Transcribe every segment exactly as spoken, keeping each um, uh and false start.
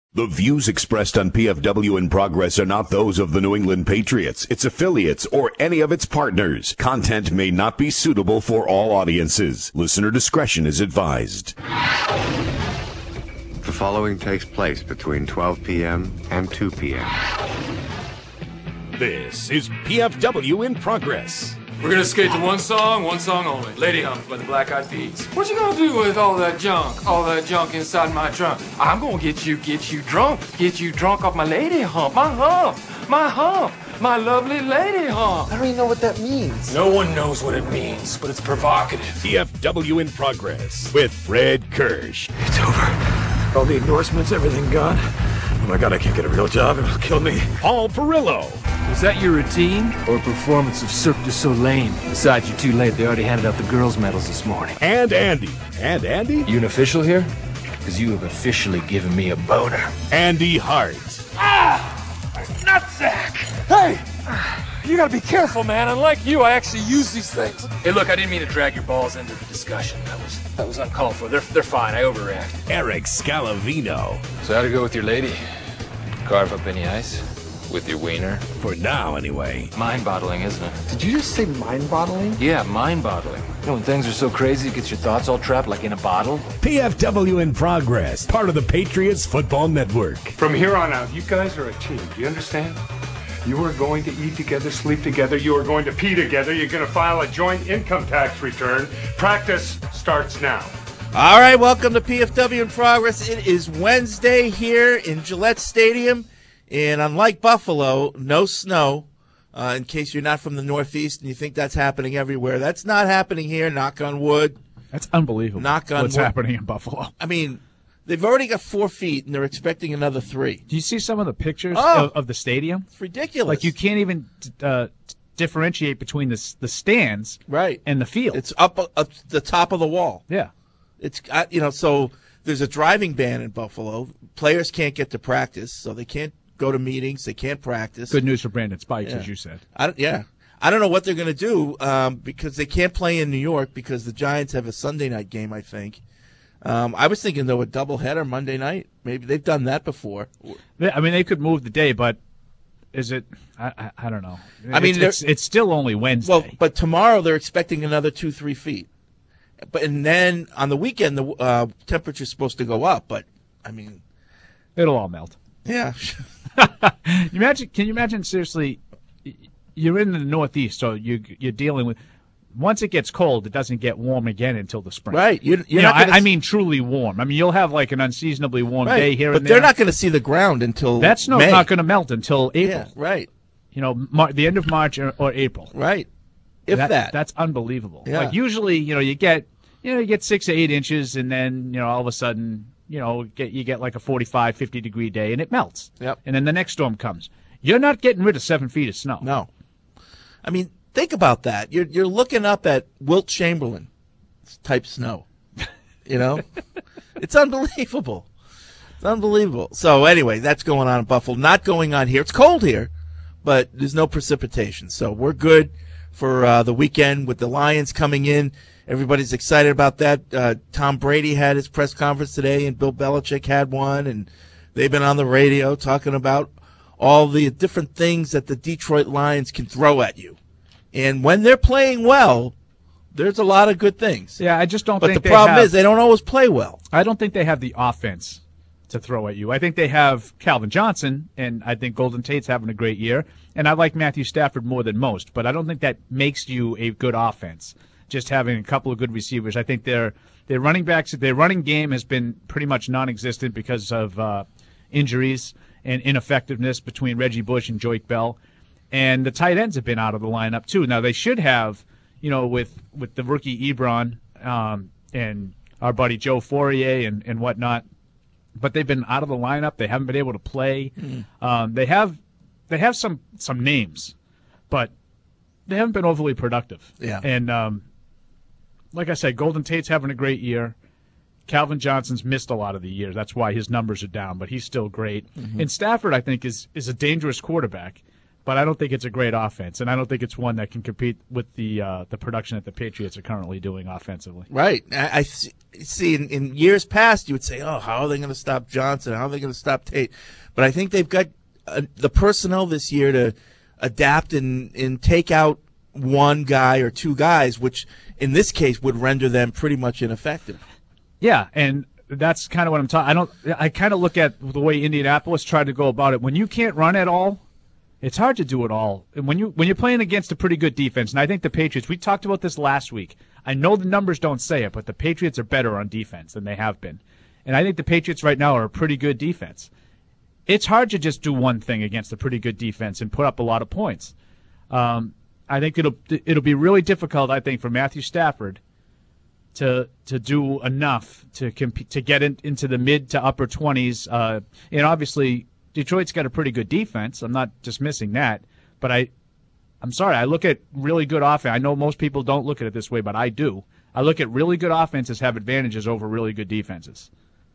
The views expressed on P F W in Progress are not those of the New England Patriots, its affiliates, or any of its partners. Content may not be suitable for all audiences. Listener discretion is advised. The following takes place between twelve p.m. and two p.m. This is P F W in Progress. We're gonna skate to one song, one song only. Lady Hump by the Black Eyed Peas. What you gonna do with all that junk, all that junk inside my trunk? I'm gonna get you, get you drunk, get you drunk off my lady hump, my hump, my hump, my lovely lady hump. I don't even know what that means. No one knows what it means, but it's provocative. P F W in Progress with Fred Kirsch. It's over. All the endorsements, everything gone. Oh my God, I can't get a real job. It'll kill me. Paul Perillo. Was that your routine or a performance of Cirque du Soleil? Besides, you're too late. They already handed out the girls' medals this morning. And Andy. And Andy? You an official here? Because you have officially given me a boner. Andy Hart. Ah! Nutsack! Hey! You gotta be careful, man. Unlike you, I actually use these things. Hey, look, I didn't mean to drag your balls into the discussion. That was that was uncalled for. They're, they're fine. I overreacted. Eric Scalavino. So how'd it go with your lady? Carve up any ice? With your wiener? For now, anyway. Mind-boggling, isn't it? Did you just say mind-boggling? Yeah, mind-boggling. You know, when things are so crazy, it gets your thoughts all trapped like in a bottle. P F W in Progress, part of the Patriots Football Network. From here on out, you guys are a team. Do you understand? You are going to eat together, sleep together. You are going to pee together. You're going to file a joint income tax return. Practice starts now. All right, welcome to P F W in Progress. It is Wednesday here in Gillette Stadium. And unlike Buffalo, no snow, uh, in case you're not from the Northeast and you think that's happening everywhere. That's not happening here, knock on wood. That's unbelievable. Knock on what's wood. happening in Buffalo. I mean, they've already got four feet, and they're expecting another three. Do you see some of the pictures Oh. of, of the stadium? It's ridiculous. Like, you can't even uh, differentiate between the, the stands right. and the field. It's up, up the top of the wall. Yeah. It's uh, you know, so there's a driving ban in Buffalo. Players can't get to practice, so they can't go to meetings. They can't practice. Good news for Brandon Spikes, yeah. as you said. I don't, yeah. I don't know what they're going to do um, because they can't play in New York because the Giants have a Sunday night game, I think. Um, I was thinking, though, a doubleheader Monday night. Maybe they've done that before. Yeah, I mean, they could move the day, but is it I, – I, I don't know. I mean, it's, it's, it's still only Wednesday. Well, but tomorrow they're expecting another two, three feet. But And then on the weekend, the uh, temperature's supposed to go up. But, I mean – it'll all melt. Yeah. you imagine? Can you imagine, seriously, you're in the Northeast, so you, you're dealing with – once it gets cold, it doesn't get warm again until the spring. Right. You're, you're you not know, gonna I, I mean truly warm. I mean, you'll have like an unseasonably warm right. day here but and there. But they're not going to see the ground until That snow's May. not going to melt until April. Yeah, right. You know, Mar- the end of March or, or April. Right. If that, that. That's unbelievable. Yeah. Like usually, you know, you get – you know, you get six to eight inches, and then, you know, all of a sudden, you know, get you get like a forty-five, fifty-degree day, and it melts. Yep. And then the next storm comes. You're not getting rid of seven feet of snow. No. I mean, think about that. You're you're looking up at Wilt Chamberlain type snow. You know? It's unbelievable. It's unbelievable. So, anyway, that's going on in Buffalo. Not going on here. It's cold here, but there's no precipitation. So, we're good for uh, the weekend with the Lions coming in. Everybody's excited about that. Uh, Tom Brady had his press conference today, and Bill Belichick had one, and they've been on the radio talking about all the different things that the Detroit Lions can throw at you. And when they're playing well, there's a lot of good things. Yeah, I just don't but think the they problem have, is they don't always play well. I don't think they have the offense to throw at you. I think they have Calvin Johnson, and I think Golden Tate's having a great year, and I like Matthew Stafford more than most, but I don't think that makes you a good offense. Just having a couple of good receivers. I think their their running backs, their running game has been pretty much non-existent because of uh, injuries and ineffectiveness between Reggie Bush and Joique Bell. And the tight ends have been out of the lineup too. Now they should have, you know, with, with the rookie Ebron um, and our buddy Joe Fourier and, and whatnot, but they've been out of the lineup. They haven't been able to play. Mm. Um, they have they have some some names, but they haven't been overly productive. Yeah. And um, like I said, Golden Tate's having a great year. Calvin Johnson's missed a lot of the years. That's why his numbers are down, but he's still great. Mm-hmm. And Stafford, I think, is is a dangerous quarterback. but I don't think it's a great offense, and I don't think it's one that can compete with the uh, the production that the Patriots are currently doing offensively. Right. I, I see, see in, in years past, you would say, oh, how are they going to stop Johnson? How are they going to stop Tate? But I think they've got uh, the personnel this year to adapt and, and take out one guy or two guys, which in this case would render them pretty much ineffective. Yeah, and that's kind of what I'm talking. I don't. I kind of look at the way Indianapolis tried to go about it. When you can't run at all, it's hard to do it all. And when you when you're playing against a pretty good defense, and I think the Patriots. We talked about this last week. I know the numbers don't say it, but the Patriots are better on defense than they have been, and I think the Patriots right now are a pretty good defense. It's hard to just do one thing against a pretty good defense and put up a lot of points. Um, I think it'll it'll be really difficult. I think for Matthew Stafford to to do enough to compete, to get in, into the mid to upper twenties. Uh, and obviously, Detroit's got a pretty good defense. I'm not dismissing that, but I, I'm sorry. I look at really good offense. I know most people don't look at it this way, but I do. I look at really good offenses have advantages over really good defenses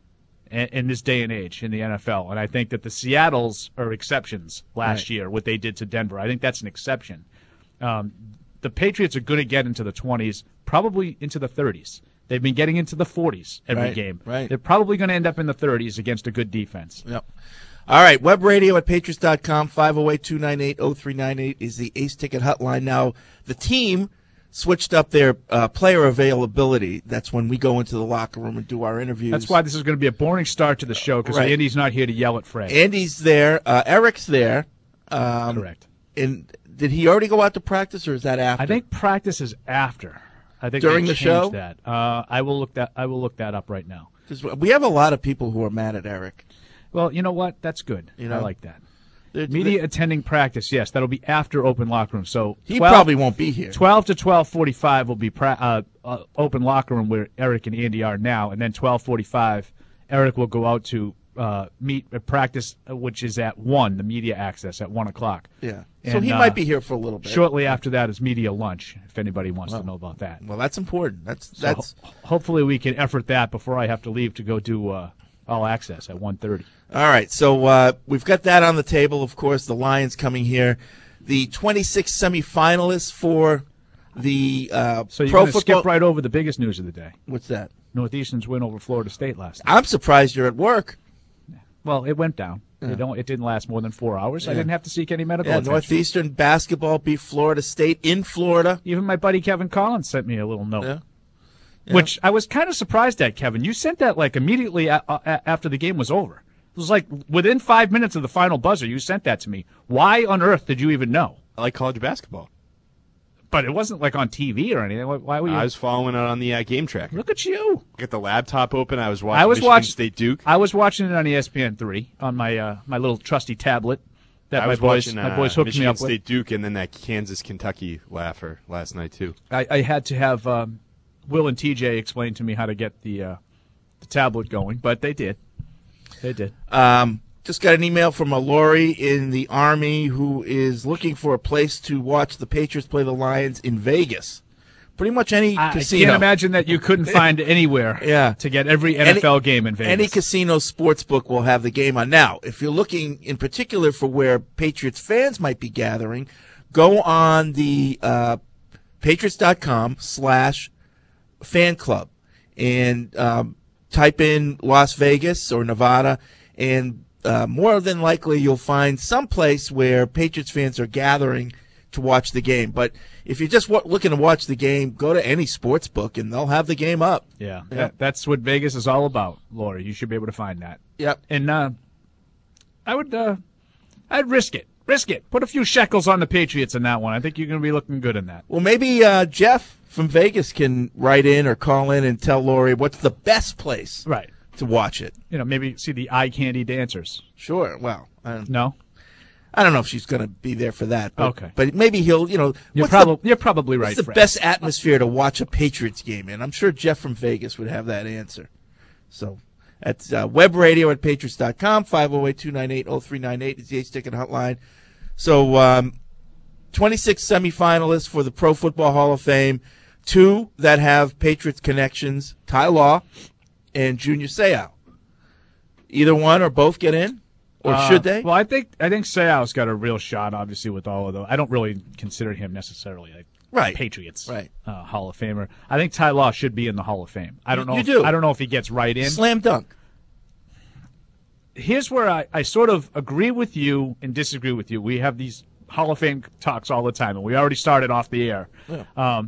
in, in this day and age in the N F L. And I think that the Seattles are exceptions last right. year, what they did to Denver. I think that's an exception. Um, the Patriots are going to get into the twenties, probably into the thirties. They've been getting into the forties every right, game. Right. They're probably going to end up in the thirties against a good defense. Yep. All right, web radio at patriots dot com, five oh eight, two nine eight, oh three nine eight is the Ace Ticket hotline. Now, the team switched up their uh, player availability. That's when we go into the locker room and do our interviews. That's why this is going to be a boring start to the show, because right. Andy's not here to yell at Fred. Andy's there. Uh, Eric's there. Um, Correct. And did he already go out to practice, or is that after? I think practice is after. I think during they the show. That uh, I will look that I will look that up right now. Because we have a lot of people who are mad at Eric. Well, you know what? That's good. You know? I like that. They're, Media they're, attending practice, yes, that'll be after open locker room. So he twelve, probably won't be here. Twelve to twelve forty-five will be pra- uh, uh, open locker room where Eric and Andy are now, and then twelve forty-five, Eric will go out to uh, meet at practice, which is at one. The media access at one o'clock. Yeah. And, so he uh, might be here for a little bit. Shortly after that is media lunch. If anybody wants well, to know about that. Well, that's important. That's so that's. Ho- hopefully we can effort that before I have to leave to go do uh, all access at one thirty. All right, so uh, we've got that on the table. Of course, the Lions coming here, the twenty-six semifinalists for the uh, so you're pro going to football. Skip right over the biggest news of the day. What's that? Northeastern's win over Florida State last night. I'm surprised you're at work. Well, it went down. Yeah. It don't. It didn't last more than four hours. Yeah. I didn't have to seek any medical Yeah, attention. Northeastern basketball beat Florida State in Florida. Even my buddy Kevin Collins sent me a little note, Yeah. Yeah. which I was kind of surprised at. Kevin, you sent that like immediately a- a- after the game was over. It was like within five minutes of the final buzzer. You sent that to me. Why on earth did you even know? I like college basketball. But it wasn't like on T V or anything. Why- Why were you? I was following it on the uh, game tracker. Look at you. Get the laptop open. I was watching I was Michigan watching State Duke. I was watching it on E S P N three on my uh, my little trusty tablet that I my was boys watching, my uh, boys hooked Michigan me up State Duke, and then that Kansas Kentucky laugher last night too. with. I, I had to have um, Will and T J explain to me how to get the uh, the tablet going, but they did. They did. Um, just got an email from a Lori in the Army who is looking for a place to watch the Patriots play the Lions in Vegas. Pretty much any I casino. can't imagine that you couldn't find anywhere Yeah. to get every N F L game in Vegas. Any casino sports book will have the game on. Now, if you're looking in particular for where Patriots fans might be gathering, go on the uh, patriots dot com slash fan club and um, type in Las Vegas or Nevada, and uh, more than likely you'll find some place where Patriots fans are gathering to watch the game. But if you're just w- looking to watch the game, go to any sports book and they'll have the game up. Yeah, Yeah. That, that's what Vegas is all about, Lori. You should be able to find that. Yep. And uh, I would, uh, I'd risk it. Risk it. Put a few shekels on the Patriots in that one. I think you're going to be looking good in that. Well, maybe uh, Jeff from Vegas can write in or call in and tell Lori what's the best place Right. to watch it. You know, maybe see the eye candy dancers. Sure. Well, I don't, No? I don't know if she's going to be there for that. But, Okay. But maybe he'll, you know, You're, what's prob- the, you're probably right, what's the Fred. best atmosphere to watch a Patriots game in? I'm sure Jeff from Vegas would have that answer. So that's uh, web radio at patriots dot com, five oh eight, two nine eight, oh three nine eight is the Ace Ticket hotline. So um, twenty-six semifinalists for the Pro Football Hall of Fame, two that have Patriots connections, Ty Law and Junior Seau. Either one or both get in? Or Uh, should they? Well, I think I think Seau's got a real shot, obviously, with all of those. I don't really consider him necessarily a Right. Patriots Right. Uh, Hall of Famer. I think Ty Law should be in the Hall of Fame. I don't know. You if, do. I don't know if he gets right in. Slam dunk. Here's where I, I sort of agree with you and disagree with you. We have these Hall of Fame talks all the time, and we already started off the air. Yeah. Um,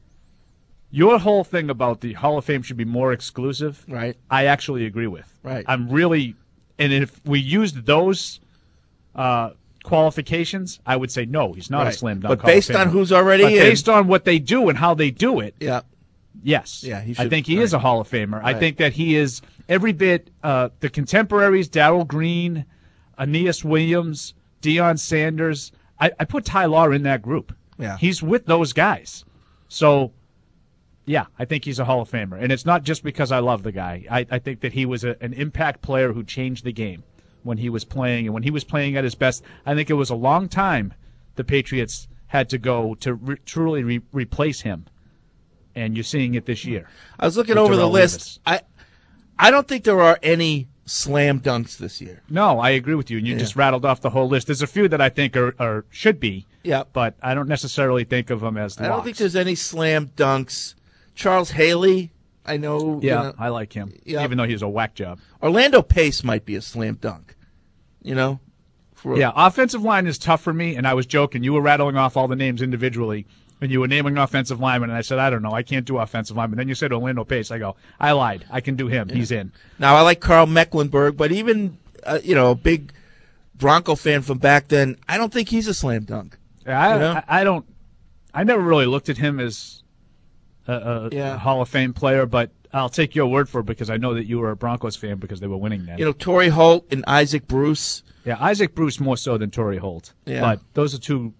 your whole thing about the Hall of Fame should be more exclusive, Right. I actually agree with. Right. I'm really, and if we used those uh, qualifications, I would say no, he's not Right. a slam dunk. But Hall of based on Famer. who's already but in- based on what they do and how they do it, Yeah. yes, Yeah, he I should- think he is a right. Hall of Famer. I Right. think that he is every bit uh, the contemporaries, Darryl Green, Aeneas Williams, Deion Sanders. I, I put Ty Law in that group. Yeah. He's with those guys. So, yeah, I think he's a Hall of Famer. And it's not just because I love the guy. I, I think that he was a, an impact player who changed the game when he was playing. And when he was playing at his best, I think it was a long time the Patriots had to go to re- truly re- replace him. And you're seeing it this year. I was looking with over the Darrell list. Revis. I I don't think there are any slam dunks this year. No, I agree with you. And you Yeah. just rattled off the whole list. There's a few that I think are, are should be. Yeah. But I don't necessarily think of them as I don't locks. think there's any slam dunks. Charles Haley, I know. you Yeah, know, I like him. Yeah. Even though he's a whack job. Orlando Pace might be a slam dunk. You know? For, Yeah, offensive line is tough for me, and I was joking. You were rattling off all the names individually, and you were naming offensive linemen, and I said, I don't know, I can't do offensive linemen. Then you said Orlando Pace. I go, I lied. I can do him. He's in. Now, I like Carl Mecklenburg, but even, uh, you know, a big Bronco fan from back then, I don't think he's a slam dunk. I, You know? I, I don't. I never really looked at him as a, a, Yeah. a Hall of Fame player, but I'll take your word for it because I know that you were a Broncos fan because they were winning then. You know, Torrey Holt and Isaac Bruce. Yeah, Isaac Bruce more so than Torrey Holt. Yeah. But those are two.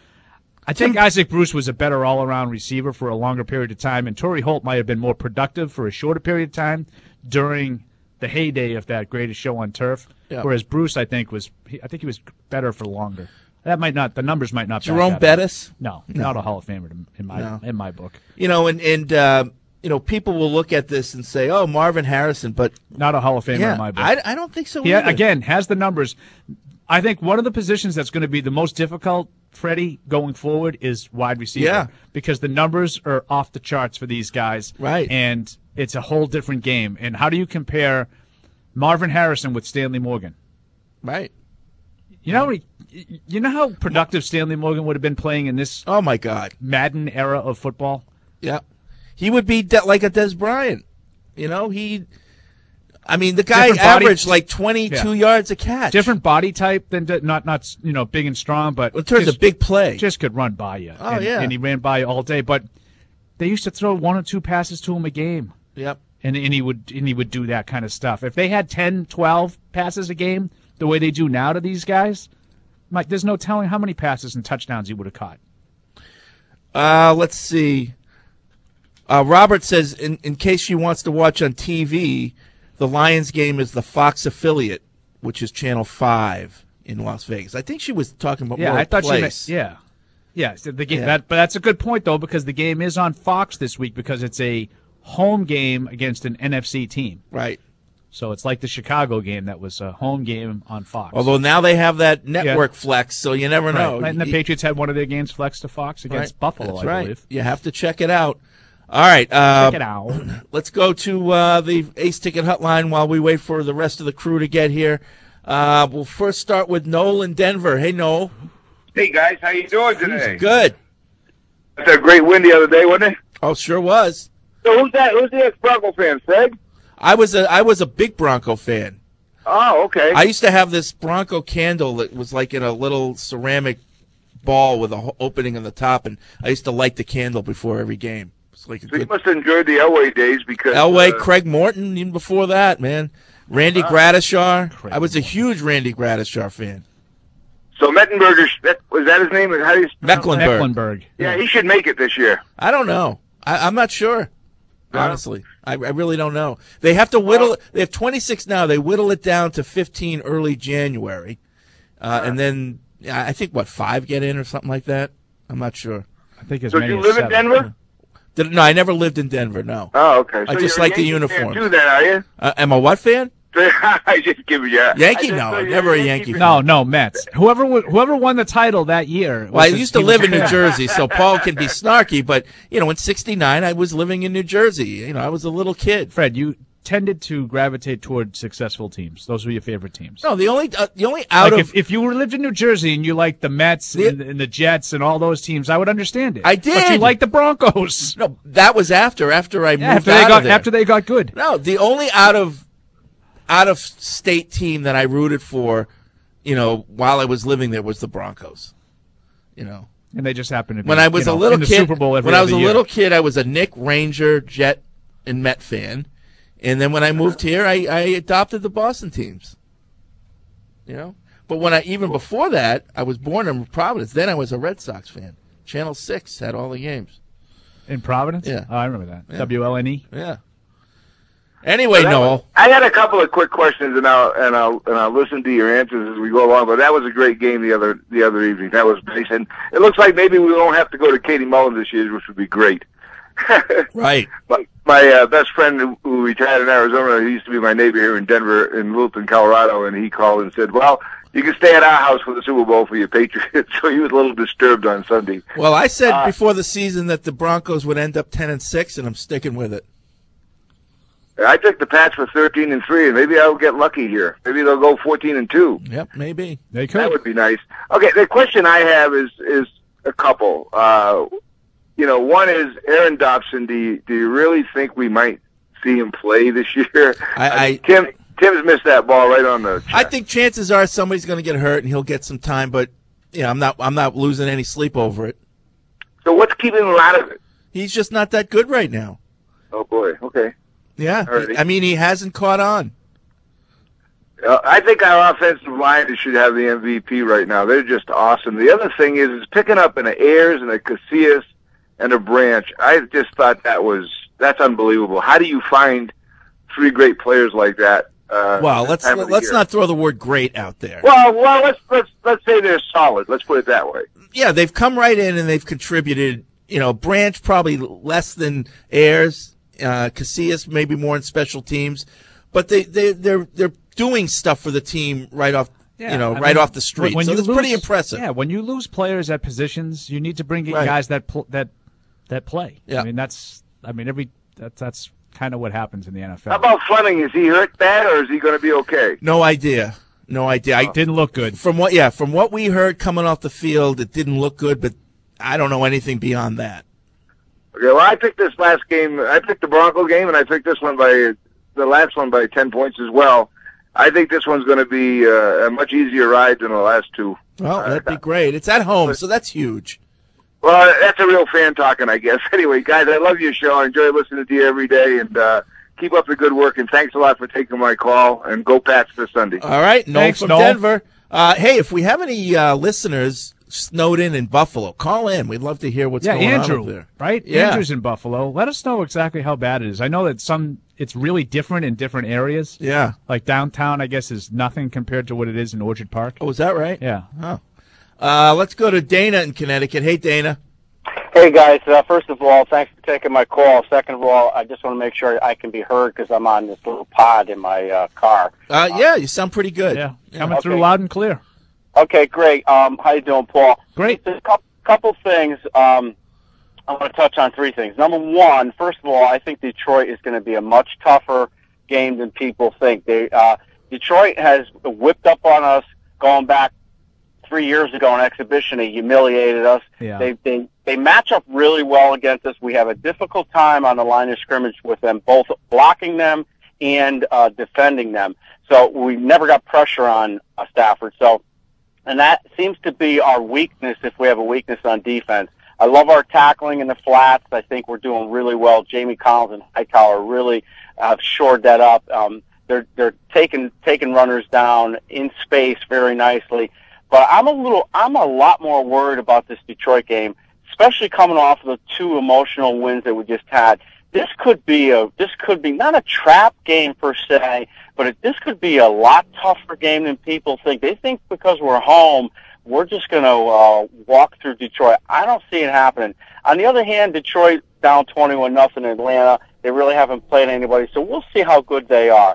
I think Isaac Bruce was a better all-around receiver for a longer period of time, and Torrey Holt might have been more productive for a shorter period of time during the heyday of that greatest show on turf. Yeah. Whereas Bruce, I think, was he, I think he was better for longer. That might not. The numbers might not. back Jerome that up. Bettis? No, No. not a Hall of Famer in my No. in my book. You know, and, and uh, you know, people will look at this and say, oh, Marvin Harrison, but Not a Hall of Famer yeah, in my book. I, I don't think so He, either. again, has the numbers. I think one of the positions that's going to be the most difficult, Freddie, going forward is wide receiver. Yeah. Because the numbers are off the charts for these guys. Right. And it's a whole different game. And how do you compare Marvin Harrison with Stanley Morgan? Right. You know, how many- you know how productive Stanley Morgan would have been playing in this Oh, my God. Madden era of football? Yeah. He would be de- like a Des Bryant. You know, he. I mean, the guy Different body- averaged like twenty-two Yeah. yards a catch. Different body type than not not you know big and strong, but In terms just- of big play. just could run by you. Oh, and, yeah. and he ran by you all day. But they used to throw one or two passes to him a game, Yep. and and he would and he would do that kind of stuff. If they had ten, twelve passes a game, the way they do now to these guys, Mike, there's no telling how many passes and touchdowns he would have caught. Uh, let's see. Uh, Robert says, in, in case she wants to watch on T V, the Lions game is the Fox affiliate, which is Channel five in Las Vegas. I think she was talking about Yeah, more I thought place. she meant, yeah. Yeah, so the game, Yeah. That, but that's a good point, though, because the game is on Fox this week because it's a home game against an N F C team. Right. So it's like the Chicago game that was a home game on Fox. Although now they have that network flex, so you never know. Right. And the You- Patriots had one of their games flexed to Fox against Right. Buffalo, That's I right. believe. You have to check it out. All right. Uh, Check it out. Let's go to uh, the Ace Ticket Hotline while we wait for the rest of the crew to get here. Uh, we'll first start with Noel in Denver. Hey, Noel. Hey guys, how you doing today? Good. That's a great win the other day, wasn't it? Oh, sure was. So who's that? Who's the ex-Bronco fan, Fred? I was a I was a big Bronco fan. Oh, okay. I used to have this Bronco candle that was like in a little ceramic ball with a ho- opening on the top, and I used to light the candle before every game. It's like a so you good must have enjoyed the Elway days because Elway, uh, Craig Morton, even before that, man. Randy Gradishar. I was a huge Randy Gradishar fan. So Mettenberger, that, was that his name? How do you? Mecklenburg. Mecklenburg. Yeah, he should make it this year. I don't know. I, I'm not sure. Honestly, I, I really don't know. They have to whittle. They have twenty-six now. They whittle it down to fifteen early January, uh, and then yeah, I think what five get in or something like that. I'm not sure. I think as So many you as live in seven. Denver? Did, no, I never lived in Denver. No. Oh, okay. So I just you're a like the Yankee fan uniform. too, then, are you? Uh, am I what fan? I just give you a Yankee? No, never a Yankee fan. No, no, Mets. Whoever w- whoever won the title that year. Well, I was- used to he was live in a New fan. Jersey, so Paul can be snarky, but, you know, in sixty-nine, I was living in New Jersey. You know, I was a little kid. Fred, you tended to gravitate toward successful teams. Those were your favorite teams. No, the only uh, the only out like of if, if you were lived in New Jersey and you liked the Mets The- and, and the Jets and all those teams, I would understand it. I did. But you liked the Broncos. no, that was after after I moved Yeah, after they out got of there. after they got good. No, the only out of out of state team that I rooted for, you know, while I was living there was the Broncos. You know, And they just happened to be when I was you know, a little in the kid, Super Bowl every when I was other a year. little kid, I was a Nick Ranger, Jet, and Met fan, and then when I moved here, I, I adopted the Boston teams. You know, but when I even before that, I was born in Providence. Then I was a Red Sox fan. Channel Six had all the games. In Providence? Yeah. Oh, I remember that. Yeah. W L N E? Yeah. Anyway, That Noel. was- I had a couple of quick questions, and I'll and I'll and I'll listen to your answers as we go along. But that was a great game the other the other evening. That was nice, and it looks like maybe we won't have to go to Katie Mullins this year, which would be great. Right. My, my uh, best friend who, who retired in Arizona, he used to be my neighbor here in Denver, in Littleton, Colorado, and he called and said, "Well, you can stay at our house for the Super Bowl for your Patriots." So he was a little disturbed on Sunday. Well, I said Uh, before the season that the Broncos would end up ten and six, and I'm sticking with it. I took the Pats for thirteen and three, and maybe I'll get lucky here. Maybe they'll go fourteen and two. Yep, maybe. They could. That would be nice. Okay, the question I have is is a couple. Uh, you know, one is Aaron Dobson. Do you, do you really think we might see him play this year? I, I Tim Tim's missed that ball right on the. I think chances are somebody's going to get hurt and he'll get some time, but yeah, I'm not I'm not losing any sleep over it. So what's keeping him out of it? He's just not that good right now. Oh boy. Okay. Yeah, Alrighty. I mean he hasn't caught on. Uh, I think our offensive line should have the M V P right now. They're just awesome. The other thing is, is picking up an Ayers and a Casillas and a Branch. I just thought that was that's unbelievable. How do you find three great players like that? Uh, Well, this let's time of the let's year? not throw the word great out there. Well, well, let's let's let's say they're solid. Let's put it that way. Yeah, they've come right in and they've contributed. You know, Branch probably less than Ayers, uh, Casillas maybe more in special teams, but they they they're they're doing stuff for the team right off. Yeah, you know, I right mean, off the street. when So you that's lose- pretty impressive. Yeah, when you lose players at positions, you need to bring in Right. guys that pl- that that play. Yeah. I mean, that's I mean every that, that's kind of what happens in the N F L. How about Fleming? Is he hurt bad or is he going to be okay? No idea. No idea. I Didn't look good. From what, yeah, from what we heard coming off the field, it didn't look good, but I don't know anything beyond that. Okay, well, I picked this last game. I picked the Bronco game, and I picked this one by the last one by ten points as well. I think this one's going to be uh, a much easier ride than the last two. Well, Uh, that'd be great. It's at home, so that's huge. Well, that's a real fan talking, I guess. Anyway, guys, I love your show. I enjoy listening to you every day, and uh, keep up the good work. And thanks a lot for taking my call. And go Pats this Sunday. All right, Noel Thanks, from Noel. Denver. Uh, hey, if we have any uh, listeners snowed in in Buffalo, call in. We'd love to hear what's yeah, going Andrew, on up there. right? Yeah. Andrew's in Buffalo. Let us know exactly how bad it is. I know that some it's really different in different areas. Yeah. Like downtown, I guess, is nothing compared to what it is in Orchard Park. Oh, is that right? Yeah. Oh. Uh, let's go to Dana in Connecticut. Hey, Dana. Hey, guys. Uh, first of all, thanks for taking my call. Second of all, I just want to make sure I can be heard because I'm on this little pod in my uh, car. Uh, yeah, you sound pretty good. Yeah, coming Okay. through loud and clear. Okay, great. Um, how you doing, Paul? Great. Just a couple, couple things. Um, I want to touch on three things. Number one, first of all, I think Detroit is going to be a much tougher game than people think. They uh, Detroit has whipped up on us going back three years ago in exhibition. They humiliated us. Yeah. They they they match up really well against us. We have a difficult time on the line of scrimmage with them, both blocking them and uh, defending them. So we never got pressure on uh, Stafford. So. And that seems to be our weakness if we have a weakness on defense. I love our tackling in the flats. I think we're doing really well. Jamie Collins and Hightower really have shored that up. Um, they're they're taking taking runners down in space very nicely. But I'm a little I'm a lot more worried about this Detroit game, especially coming off of the two emotional wins that we just had. This could be a this could be not a trap game per se, but it, this could be a lot tougher game than people think. They think because we're home, we're just going to uh, walk through Detroit. I don't see it happening. On the other hand, Detroit down twenty-one nothing in Atlanta. They really haven't played anybody, so we'll see how good they are.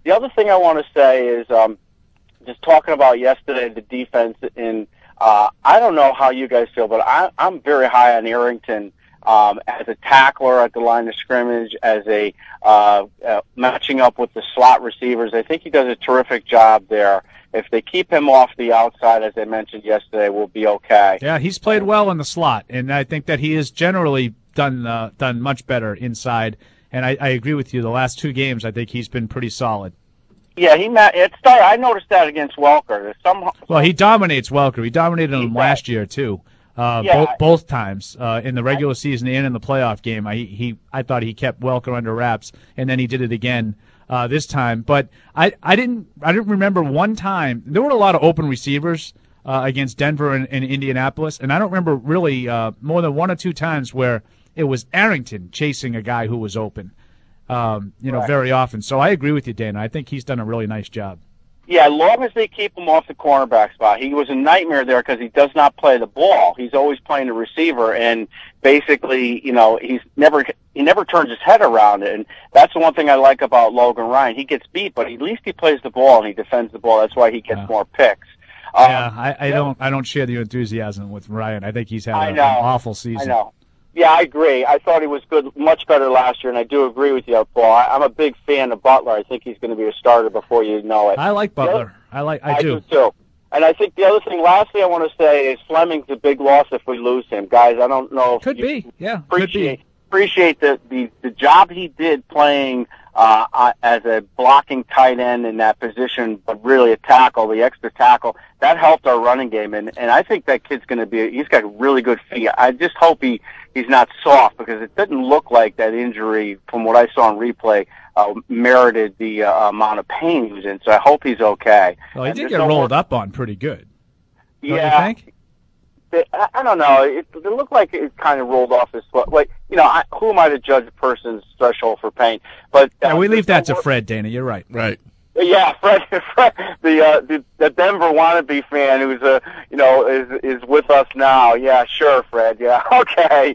the other thing I want to say is um, just talking about yesterday, the defense, and uh, I don't know how you guys feel, but I, I'm very high on Arrington um, as a tackler at the line of scrimmage, as a uh, uh, matching up with the slot receivers. I think he does a terrific job there. If they keep him off the outside, as I mentioned yesterday, we'll be okay. Yeah, he's played well in the slot, and I think that he has generally done uh, done much better inside. And I, I agree with you. The last two games, I think he's been pretty solid. Yeah, he. It started. I noticed that against Welker. There's some. Well, he dominates Welker. He dominated him He last year too. Uh, Yeah. both, both times uh, in the regular season and in the playoff game. I he I thought he kept Welker under wraps, and then he did it again uh, this time. But I, I didn't I didn't remember one time. There were a lot of open receivers uh, against Denver and, and Indianapolis, and I don't remember really uh, more than one or two times where it was Arrington chasing a guy who was open. Um, you know, Right. very often. So I agree with you, Dana. I think he's done a really nice job. Yeah, as long as they keep him off the cornerback spot. He was a nightmare there because he does not play the ball. He's always playing the receiver, and basically, you know, he's never he never turns his head around it. And that's the one thing I like about Logan Ryan. He gets beat, but at least he plays the ball and he defends the ball. That's why he gets Yeah. more picks. Um, Yeah, I, I don't I don't share the enthusiasm with Ryan. I think he's had I a, an know. awful season. I know. Yeah, I agree. I thought he was good, much better last year, and I do agree with you, Paul. I, I'm a big fan of Butler. I think he's going to be a starter before you know it. I like The other- Butler. I like I, I do. do too. And I think the other thing, lastly, I want to say is Fleming's a big loss if we lose him, guys. I don't know if Could you be. Yeah, could appreciate be. appreciate the, the the job he did playing uh, uh, as a blocking tight end in that position, but really a tackle, the extra tackle that helped our running game. And and I think that kid's going to be. He's got really good feet. I just hope he he's not soft because it didn't look like that injury from what I saw in replay uh, merited the uh, amount of pain he was in. So I hope he's okay. Well, he And did just get don't rolled worry- up on pretty good. Don't Yeah. you think? It- I I don't know. It, it looked like it kind of rolled off his foot. Like, you know, I, who am I to judge a person's threshold for pain? But uh, Yeah, we leave that to don't wor- Fred, Dana. You're right. Right. Yeah, Fred, Fred the, uh, the the Denver wannabe fan who's uh, you know is is with us now. Yeah, sure, Fred. Yeah, okay.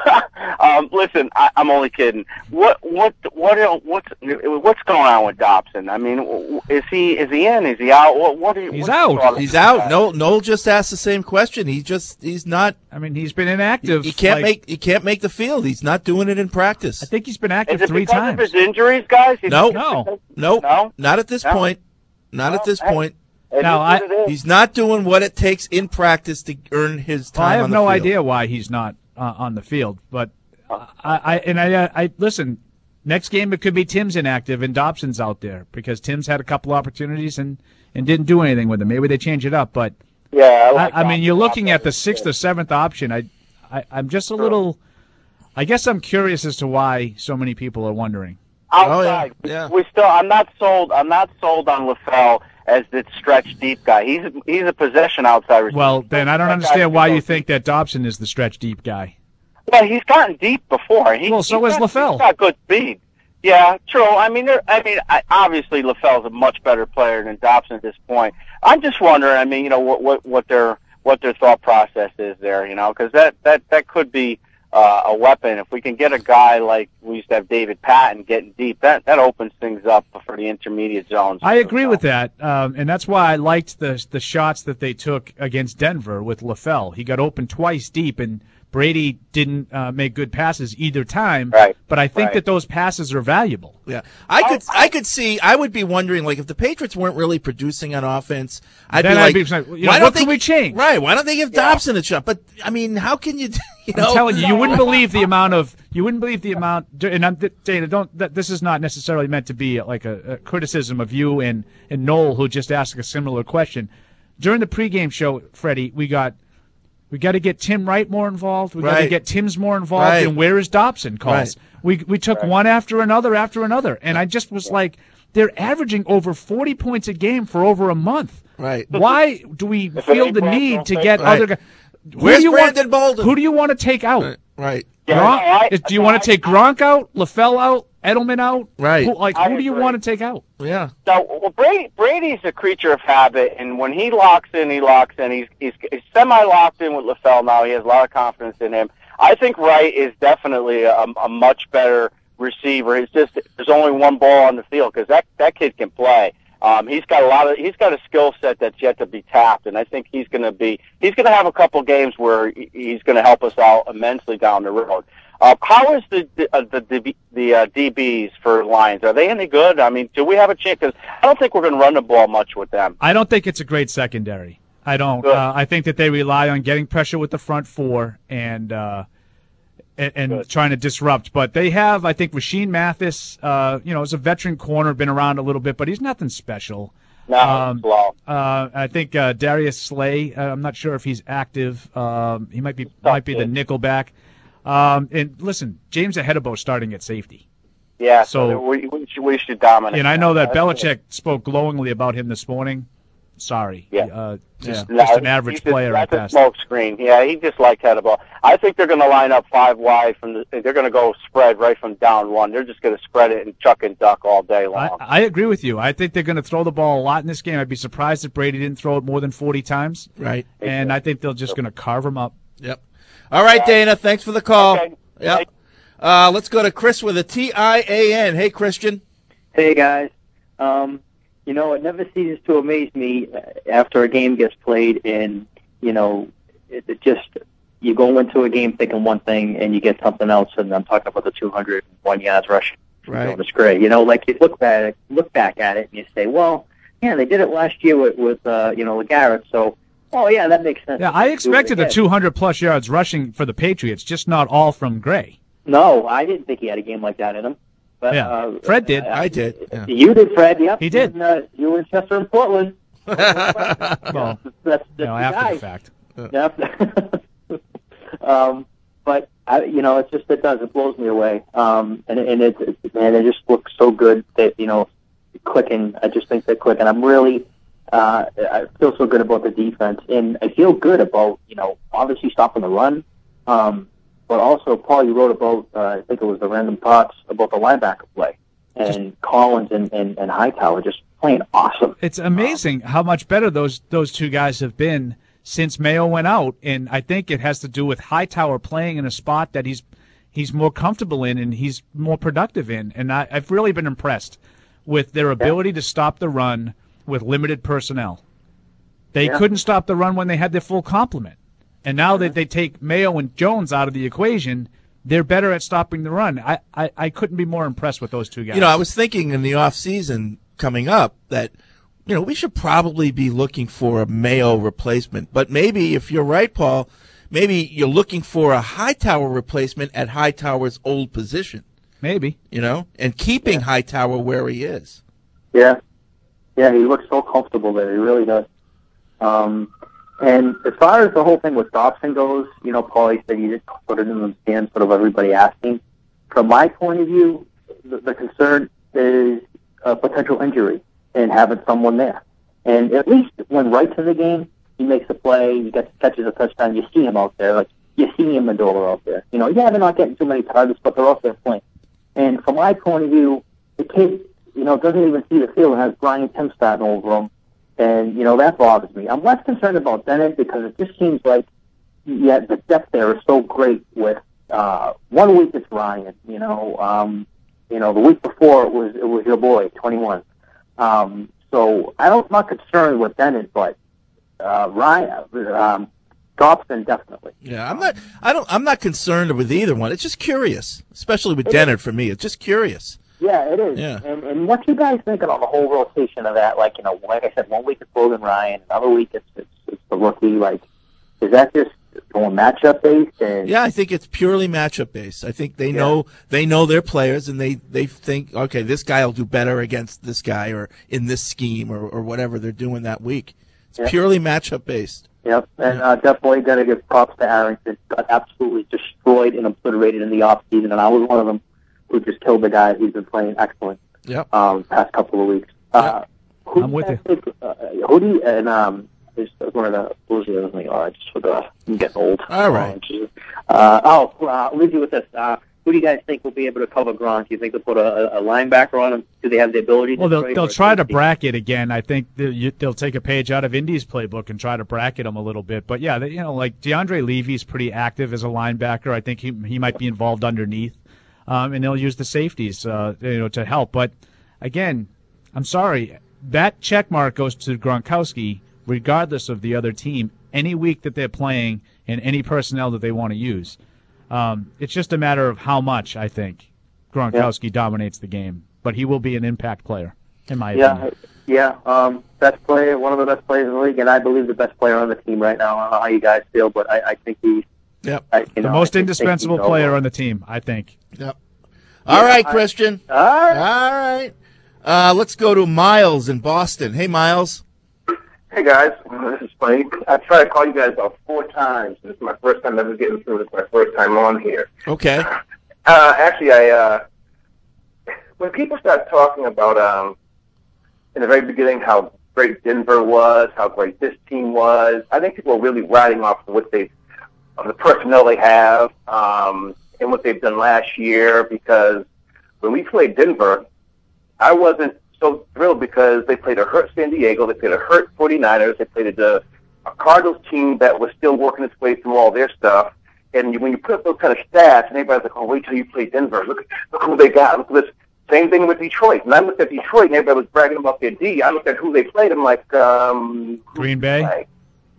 um, listen, I, I'm only kidding. What what what what's what's going on with Dobson? I mean, is he is he in? Is he out? What what are you? He's what's your out. thought on He's that? out. Noel, Noel just asked the same question. He just he's not. I mean, he's been inactive. He can't like- make he can't make the field. He's not doing it in practice. I think he's been Is active it three because times. of his injuries, guys? Is No. it- No. Nope. No? Not at this No. point. Not at this Hey, point. it Now, is what I- it is. He's not doing what it takes in practice to earn his time Well, I on have the no field. idea why he's not uh, on the field, but I, I and I, uh, I listen. Next game it could be Tim's inactive and Dobson's out there because Tim's had a couple opportunities and, and didn't do anything with them. Maybe they change it up, but Yeah, I, I, like I mean, Dobson. you're looking at the Dobson. sixth or seventh option. I, I I'm just a little. I guess I'm curious as to why so many people are wondering. Outside, Oh, yeah, yeah. we still. I'm not sold. I'm not sold on LaFell as the stretch deep guy. He's he's a possession outside receiver. Well, then I don't That guy understand can why go you deep. think that Dobson is the stretch deep guy. Well, he's gotten deep before. He, Well, so he's has got, LaFell. He's got good speed. Yeah, true. I mean, there- I mean, I, obviously LaFell's a much better player than Dobson at this point. I'm just wondering. I mean, you know, what what what their what their thought process is there. You know, because that that that could be uh, a weapon. If we can get a guy like we used to have David Patton getting deep, that that opens things up for the intermediate zones. I agree with that, um, and that's why I liked the the shots that they took against Denver with LaFell. He got open twice deep, and Brady didn't uh, make good passes either time. Right. But I think Right. that those passes are valuable. Yeah, I could I could see. I would be wondering, like, if the Patriots weren't really producing on offense, I'd Then be I'd like, be saying, you know, why what don't can they we change? Right? Why don't they give Dobson a shot? But I mean, how can you? You know, I'm telling you, you wouldn't believe the amount of you wouldn't believe the amount. And I'm Dana, don't. That, this is not necessarily meant to be like a, a criticism of you and and Noel, who just asked a similar question during the pregame show. Freddie, we got. We got to get Tim Wright more involved. We got to Right. get Tim's more involved. Right. And where is Dobson calls? Right. We we took one after another after another, and I just was like, they're averaging over forty points a game for over a month. Right. Why do we it feel ain't the Brandon need to Bolden. get Right. other guys? Who Where's do you Brandon want, Bolden? Who do you want to take out? right. Yeah, Gronk? no, I- do you want to take Gronk out, LaFell out, Edelman out? Right. Who, like, I who do you agree. want to take out? Yeah. So, well, Brady, Brady's a creature of habit, and when he locks in, he locks in. He's, he's, he's semi-locked in with LaFell now. He has a lot of confidence in him. I think Wright is definitely a, a much better receiver. It's just there's only one ball on the field because that that kid can play. Um, he's got a lot of he's got a skill set that's yet to be tapped, and I think he's going to be he's going to have a couple games where he's going to help us out immensely down the road. Uh, how is the the uh, the, the, the uh, D Bs for Lions? Are they any good? I mean, do we have a chance? Because I don't think we're going to run the ball much with them. I don't think it's a great secondary. I don't. Uh, I think that they rely on getting pressure with the front four and uh, and, and trying to disrupt. But they have, I think, Rasheed Mathis. Uh, you know, is a veteran corner, been around a little bit, but he's nothing special. No, um, slow. Uh, I think uh, Darius Slay. Uh, I'm not sure if he's active. Um, he might be might be the nickelback. Um, and listen, James Ahedebo starting at safety. Yeah, so, so we, we, should, we should dominate. And I know that That's Belichick good. spoke glowingly about him this morning. Sorry. Yeah. Uh, just, yeah. just No, an average he's just, player at that's best. a smoke screen. Yeah, he just liked Ahedebo. I think they're going to line up five wide from the. They're going to go spread right from down one. They're just going to spread it and chuck and duck all day long. I, I agree with you. I think they're going to throw the ball a lot in this game. I'd be surprised if Brady didn't throw it more than forty times. Right. And I think they're just going to carve him up. Yep. All right, Dana. Thanks for the call. Okay. Yep. Uh, let's go to Chris with a T I A N. Hey, Christian. Hey, guys. Um, you know, it never ceases to amaze me after a game gets played and, you know, it, it just, you go into a game thinking one thing and you get something else, and I'm talking about the two hundred one yards rushing. Right. It's great. You know, like you look back, look back at it and you say, well, yeah, they did it last year with, with uh, you know, LeGarrette, so, oh, yeah, that makes sense. Yeah, I expected the two hundred plus yards rushing for the Patriots, just not all from Gray. No, I didn't think he had a game like that in him. But, yeah, uh, Fred did. Uh, I did. Yeah. You did, Fred. Yep. He did. And, uh, you were in Chester and Portland. Well, that's, that's you know, the after guy. the fact. Yep. um, but I, you know, it's just it does it blows me away. Um, and and it, it man, it just looks so good that you know, clicking. I just think they're clicking. I'm really. Uh, I feel so good about the defense, and I feel good about you know obviously stopping the run. Um, But also, Paul, you wrote about, uh, I think it was the Random Thoughts, about the linebacker play. And just, Collins and, and, and Hightower just playing awesome. It's amazing how much better those those two guys have been since Mayo went out. And I think it has to do with Hightower playing in a spot that he's he's more comfortable in and he's more productive in. And I, I've really been impressed with their ability yeah. to stop the run with limited personnel. They yeah. couldn't stop the run when they had their full complement. And now that they take Mayo and Jones out of the equation, they're better at stopping the run. I, I, I couldn't be more impressed with those two guys. You know, I was thinking in the off season coming up that, you know, we should probably be looking for a Mayo replacement. But maybe, if you're right, Paul, maybe you're looking for a Hightower replacement at Hightower's old position. Maybe. You know, and keeping yeah. Hightower where he is. Yeah. Yeah, he looks so comfortable there. He really does. Um, And as far as the whole thing with Dobson goes, you know, Paulie said you just put it in the stand, sort of everybody asking. From my point of view, the, the concern is a potential injury and having someone there. And at least when Wright's in the game, he makes a play, he gets catches a touchdown, you see him out there. Like, you see him and Amendola out there. You know, yeah, they're not getting too many targets, but they're out there playing. And from my point of view, the kid, you know, doesn't even see the field and has Brian Tim starting over him. And, you know, that bothers me. I'm less concerned about Bennett because it just seems like, yeah, the depth there is so great with, uh, one week it's Ryan, you know, um, you know, the week before it was, it was your boy, twenty-one. Um, so I don't, I'm not concerned with Bennett, but, uh, Ryan, um, Dobson definitely. Yeah, I'm not, I don't, I'm not concerned with either one. It's just curious, especially with Dennett for me. It's just curious. Yeah, it is. Yeah. And and what you guys thinking on the whole rotation of that? Like, you know, like I said, one week it's Logan Ryan, another week it's it's, it's the rookie. Like, is that just going matchup based? And yeah, I think it's purely matchup based. I think they yeah. know they know their players, and they, they think, okay, this guy will do better against this guy or in this scheme or, or whatever they're doing that week. It's yeah. purely matchup based. Yep, and uh, definitely got to give props to Arrington. Got absolutely destroyed and obliterated in the offseason, and I was one of them who just killed the guy who's been playing excellent. Yep. Um, past couple of weeks. Uh, who I'm with you. Think, uh, who do you, and um, there's one of the what was the other thing? Oh, I just forgot. I'm getting old. All right. Uh, oh, uh, I'll leave you with this. Uh, who do you guys think will be able to cover Gronk? Do you think they'll put a, a linebacker on him? Do they have the ability to? Well, they'll, trade they'll or try to safety? bracket again. I think they'll, you, they'll take a page out of Indy's playbook and try to bracket him a little bit. But yeah, they, you know, like DeAndre Levy's pretty active as a linebacker. I think he he might be involved underneath. um, and they'll use the safeties, uh, you know, to help. But again, I'm sorry, that check mark goes to Gronkowski, regardless of the other team, any week that they're playing and any personnel that they want to use. Um, it's just a matter of how much, I think, Gronkowski yeah. dominates the game. But he will be an impact player, in my yeah, opinion. Yeah, um, best player, one of the best players in the league, and I believe the best player on the team right now. I don't know how you guys feel, but I, I think he's yep. I, you the know, most I indispensable think he's player over. on the team, I think. Yep. All yeah, right, I, Christian. All right. All right. Uh, let's go to Miles in Boston. Hey, Miles. Hey, guys. This is funny. I tried to call you guys about four times. This is my first time ever getting through. This is my first time on here. Okay. Uh, actually, I uh, when people start talking about, um, in the very beginning, how great Denver was, how great this team was, I think people are really riding off of what they, of the personnel they have, um, and what they've done last year, because when we played Denver, I wasn't so thrilled because they played a hurt San Diego, they played a hurt forty-niners, they played a, a Cardinals team that was still working its way through all their stuff. And you, when you put up those kind of stats, and everybody's like, oh, wait till you play Denver. Look, look who they got. Look at this. Same thing with Detroit. And I looked at Detroit, and everybody was bragging about their D. I looked at who they played. I'm like, um... Green Bay? Like,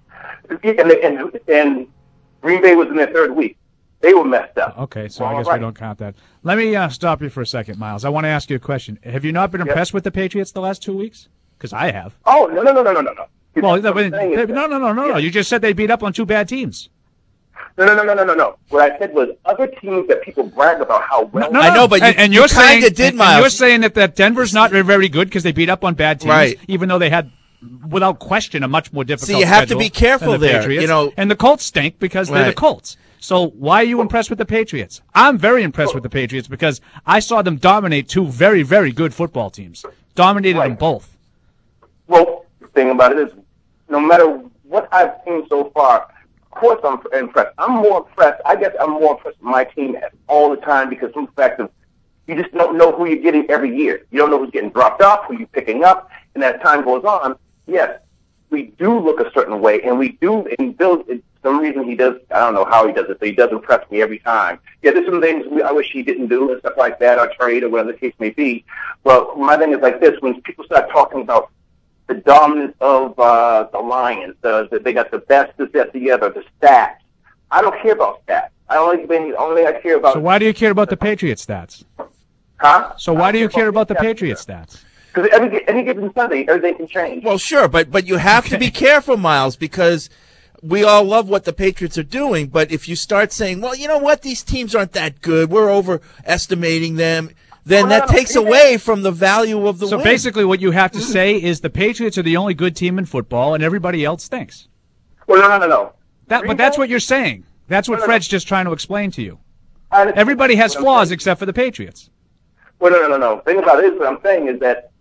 and, and, and Green Bay was in their third week. They were messed up. Okay, so well, I guess right. we don't count that. Let me uh, stop you for a second, Miles. I want to ask you a question. Have you not been impressed yep. with the Patriots the last two weeks? Because I have. Oh, no, no, no, no, no, no, no. Well, no, no, no, that, no, no, no, yeah. no. You just said they beat up on two bad teams. No, no, no, no, no, no, no. What I said was other teams that people brag about how well. No, no, I know, but you, and, and you you're saying kind of did, and, Miles. and you're saying that, that Denver's not very good because they beat up on bad teams, right. even though they had, without question, a much more difficult See, you have to schedule be careful than the there. Patriots. You know, and the Colts stink because they're right. the Colts. So why are you impressed with the Patriots? I'm very impressed with the Patriots because I saw them dominate two very, very good football teams. Dominated right. them both. Well, the thing about it is, no matter what I've seen so far, of course I'm impressed. I'm more impressed. I guess I'm more impressed with my team all the time because of the fact of you just don't know who you're getting every year. You don't know who's getting dropped off, who you're picking up, and as time goes on, yes, we do look a certain way, and we do, and Bill, for some reason he does, I don't know how he does it, but he does impress me every time. Yeah, there's some things I wish he didn't do and stuff like that, or trade, or whatever the case may be. But my thing is like this, when people start talking about the dominance of uh, the Lions, uh, that they got the best, this, that, the other, the stats. I don't care about stats. I only thing, only thing I care about. So why do you care about the Patriots stats? Huh? So why do you care about the Patriots stats? Because every any given Sunday, everything can change. Well, sure, but but you have okay. to be careful, Miles, because we all love what the Patriots are doing. But if you start saying, well, you know what, these teams aren't that good, we're overestimating them, then well, no, that no, takes no. away from the value of the so win. So basically what you have to say is the Patriots are the only good team in football and everybody else stinks. Well, no, no, no, no. That, but that's what you're saying. That's what no, no, Fred's no. just trying to explain to you. I, Everybody has what flaws except for the Patriots. Well, no, no, no, no. The thing about it is what I'm saying is that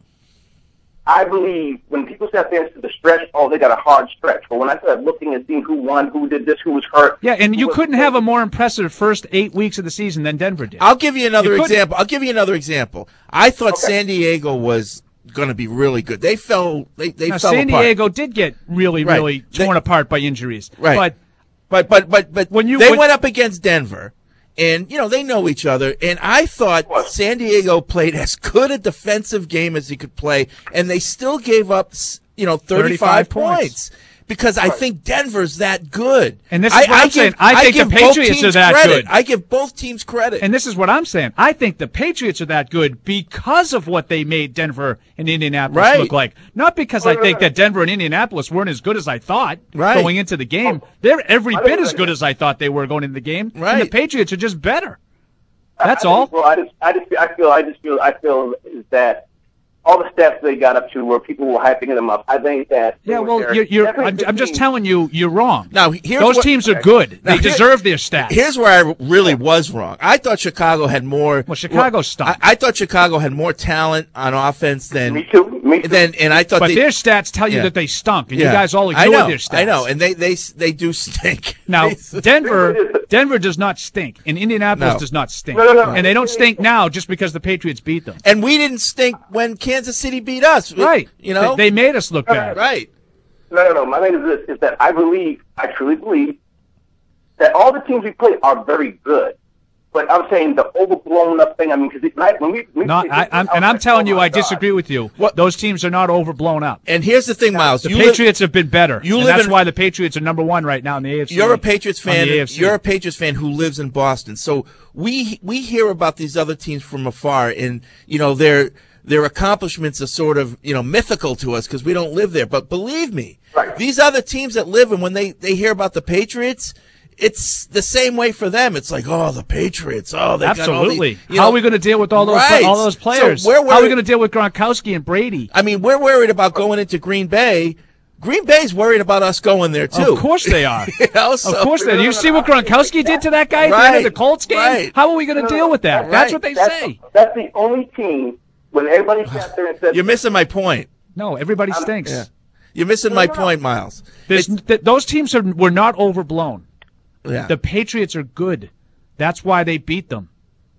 I believe when people start saying to the stretch, oh, they got a hard stretch. But when I started looking and seeing who won, who did this, who was hurt. Yeah, and you couldn't have a more impressive first eight weeks of the season than Denver did. I'll give you another you example. I'll give you another example. I thought Okay. San Diego was going to be really good. They fell. They they now, fell San apart. Diego did get really, Right. really They- torn apart by injuries. Right. But But but but but when you they when, went up against Denver, and you know they know each other, and I thought San Diego played as good a defensive game as he could play, and they still gave up you know thirty-five, thirty-five points. points. Because I think Denver's that good. And this is what I, I'm I saying. give, I think give the both Patriots teams are that credit. good. I give both teams credit. And this is what I'm saying. I think the Patriots are that good because of what they made Denver and Indianapolis Right. look like. Not because I think that Denver and Indianapolis weren't as good as I thought Right. going into the game. They're every bit as good as I thought they were going into the game. And the Right. Patriots are just better. That's I, I all. Just, well, I just, I just, I feel, I just feel, I feel is that all the steps they got up to where people were hyping them up. I think that Yeah, they well, were you're, you're, every I'm, I'm just team- telling you, you're wrong. Now, here's Those what- teams are good. Now, They here- deserve their stats. Here's where I really was wrong. I thought Chicago had more. Well, Chicago stunk. I, I thought Chicago had more talent on offense than. Me too. Me too. Than, and I thought But they, their stats tell you Yeah. that they stunk, and Yeah. you guys all I ignore know, their stats. I know, and they they they do stink. Now, They- Denver, Denver does not stink, and Indianapolis No. does not stink. No, no, no. And they don't stink now just because the Patriots beat them. and we didn't stink when Kansas City beat us. Right. You know. They, they made us look bad. right. No, no, no. My thing is this: is that I believe, I truly believe, that all the teams we play are very good. But I'm saying the overblown up thing. I mean, because like, when we, we No, we, I, I'm, and I'm telling you, I disagree with you. What? Those teams are not overblown up. And here's the thing, Miles. The you Patriots live, have been better. You and live that's in, why the Patriots are number one right now in the A F C. You're a Patriots fan. A F C. You're a Patriots fan who lives in Boston. So we we hear about these other teams from afar, and you know their their accomplishments are sort of you know mythical to us because we don't live there. But believe me, right. these other teams that live, and when they they hear about the Patriots, it's the same way for them. It's like, oh, the Patriots. Oh, they absolutely. Got all these, How know, are we going to deal with all those right. all those players? So How are we going to deal with Gronkowski and Brady? I mean, we're worried about going into Green Bay. Green Bay's worried about us going there too. Of course they are. you know, so, of course they are. You see what Gronkowski did to that guy at right, the end of the Colts game? Right. How are we going to deal with that? Right. That's what they that's, say. That's the only team when everybody sat there and said, "You're missing my point." No, everybody stinks. Yeah. You're missing my point, Miles. Th- those teams are, were not overblown. Yeah. The Patriots are good. That's why they beat them.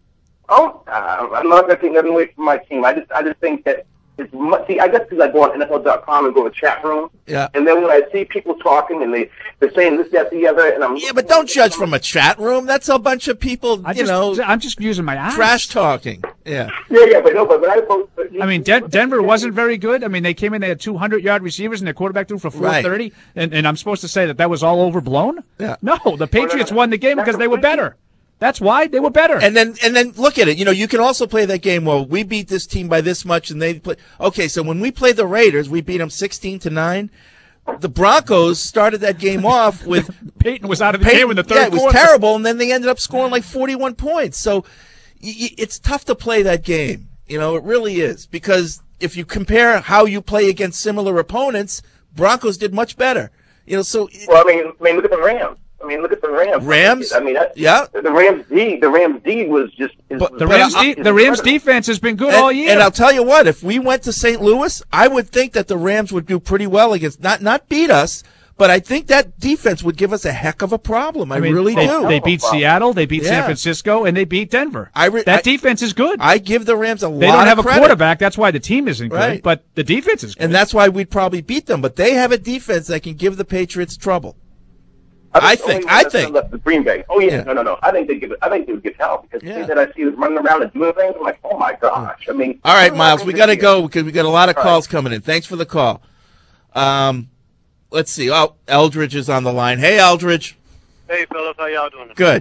Oh, uh, I'm not going to take nothing away from my team. I just, I just think that it's much. See, I guess because I go on N F L dot com and go to chat room. Yeah. And then when I see people talking and they they're saying this, that, the other, and I'm yeah, but don't judge from a chat room. That's a bunch of people. I you just, know, I'm just using my eyes. trash talking. Yeah. Yeah, yeah, but no, but, but I. But you, I mean, Den- Denver wasn't very good. I mean, they came in, they had two hundred yard receivers, and their quarterback threw for four thirty. Right. And, and I'm supposed to say that that was all overblown? Yeah. No, the Patriots no, no. won the game because they were better. That's why they were better. And then, and then look at it. You know, you can also play that game. Well, we beat this team by this much, and they play. Okay, so when we played the Raiders, we beat them sixteen to nine. The Broncos started that game off with Peyton was out of the Peyton, game in the third yeah, it was quarter. terrible, and then they ended up scoring like forty-one points. So y- y- it's tough to play that game. You know, it really is, because if you compare how you play against similar opponents, Broncos did much better. You know, so well, I mean, I mean, look at the Rams. I mean, look at the Rams. Rams? I mean, that, yeah. The Rams D, the Rams D was just. Is, But- The but Rams, I- de- the Rams defense has been good and, all year. and I'll tell you what, if we went to Saint Louis, I would think that the Rams would do pretty well against, not not beat us, but I think that defense would give us a heck of a problem. I, I mean, really they, do. They beat Seattle, they beat Yeah. San Francisco, and they beat Denver. I re- that I- defense is good. I give the Rams a lot of They don't have a credit. quarterback. That's why the team isn't good. Right. But the defense is good. And that's why we'd probably beat them. But they have a defense that can give the Patriots trouble. I think. I think. Left the Green Bay. Oh yeah, Yeah. no, no, no. I think they give it. I think they would give help because Yeah. the things that I see is running around and doing things. I'm like, oh my gosh. I mean, All right, Miles, we got to to go because we got a lot of All calls coming in. Thanks for the call. Um, let's see. Oh, Eldridge is on the line. Hey, Eldridge. Hey, fellas, how y'all doing? Good.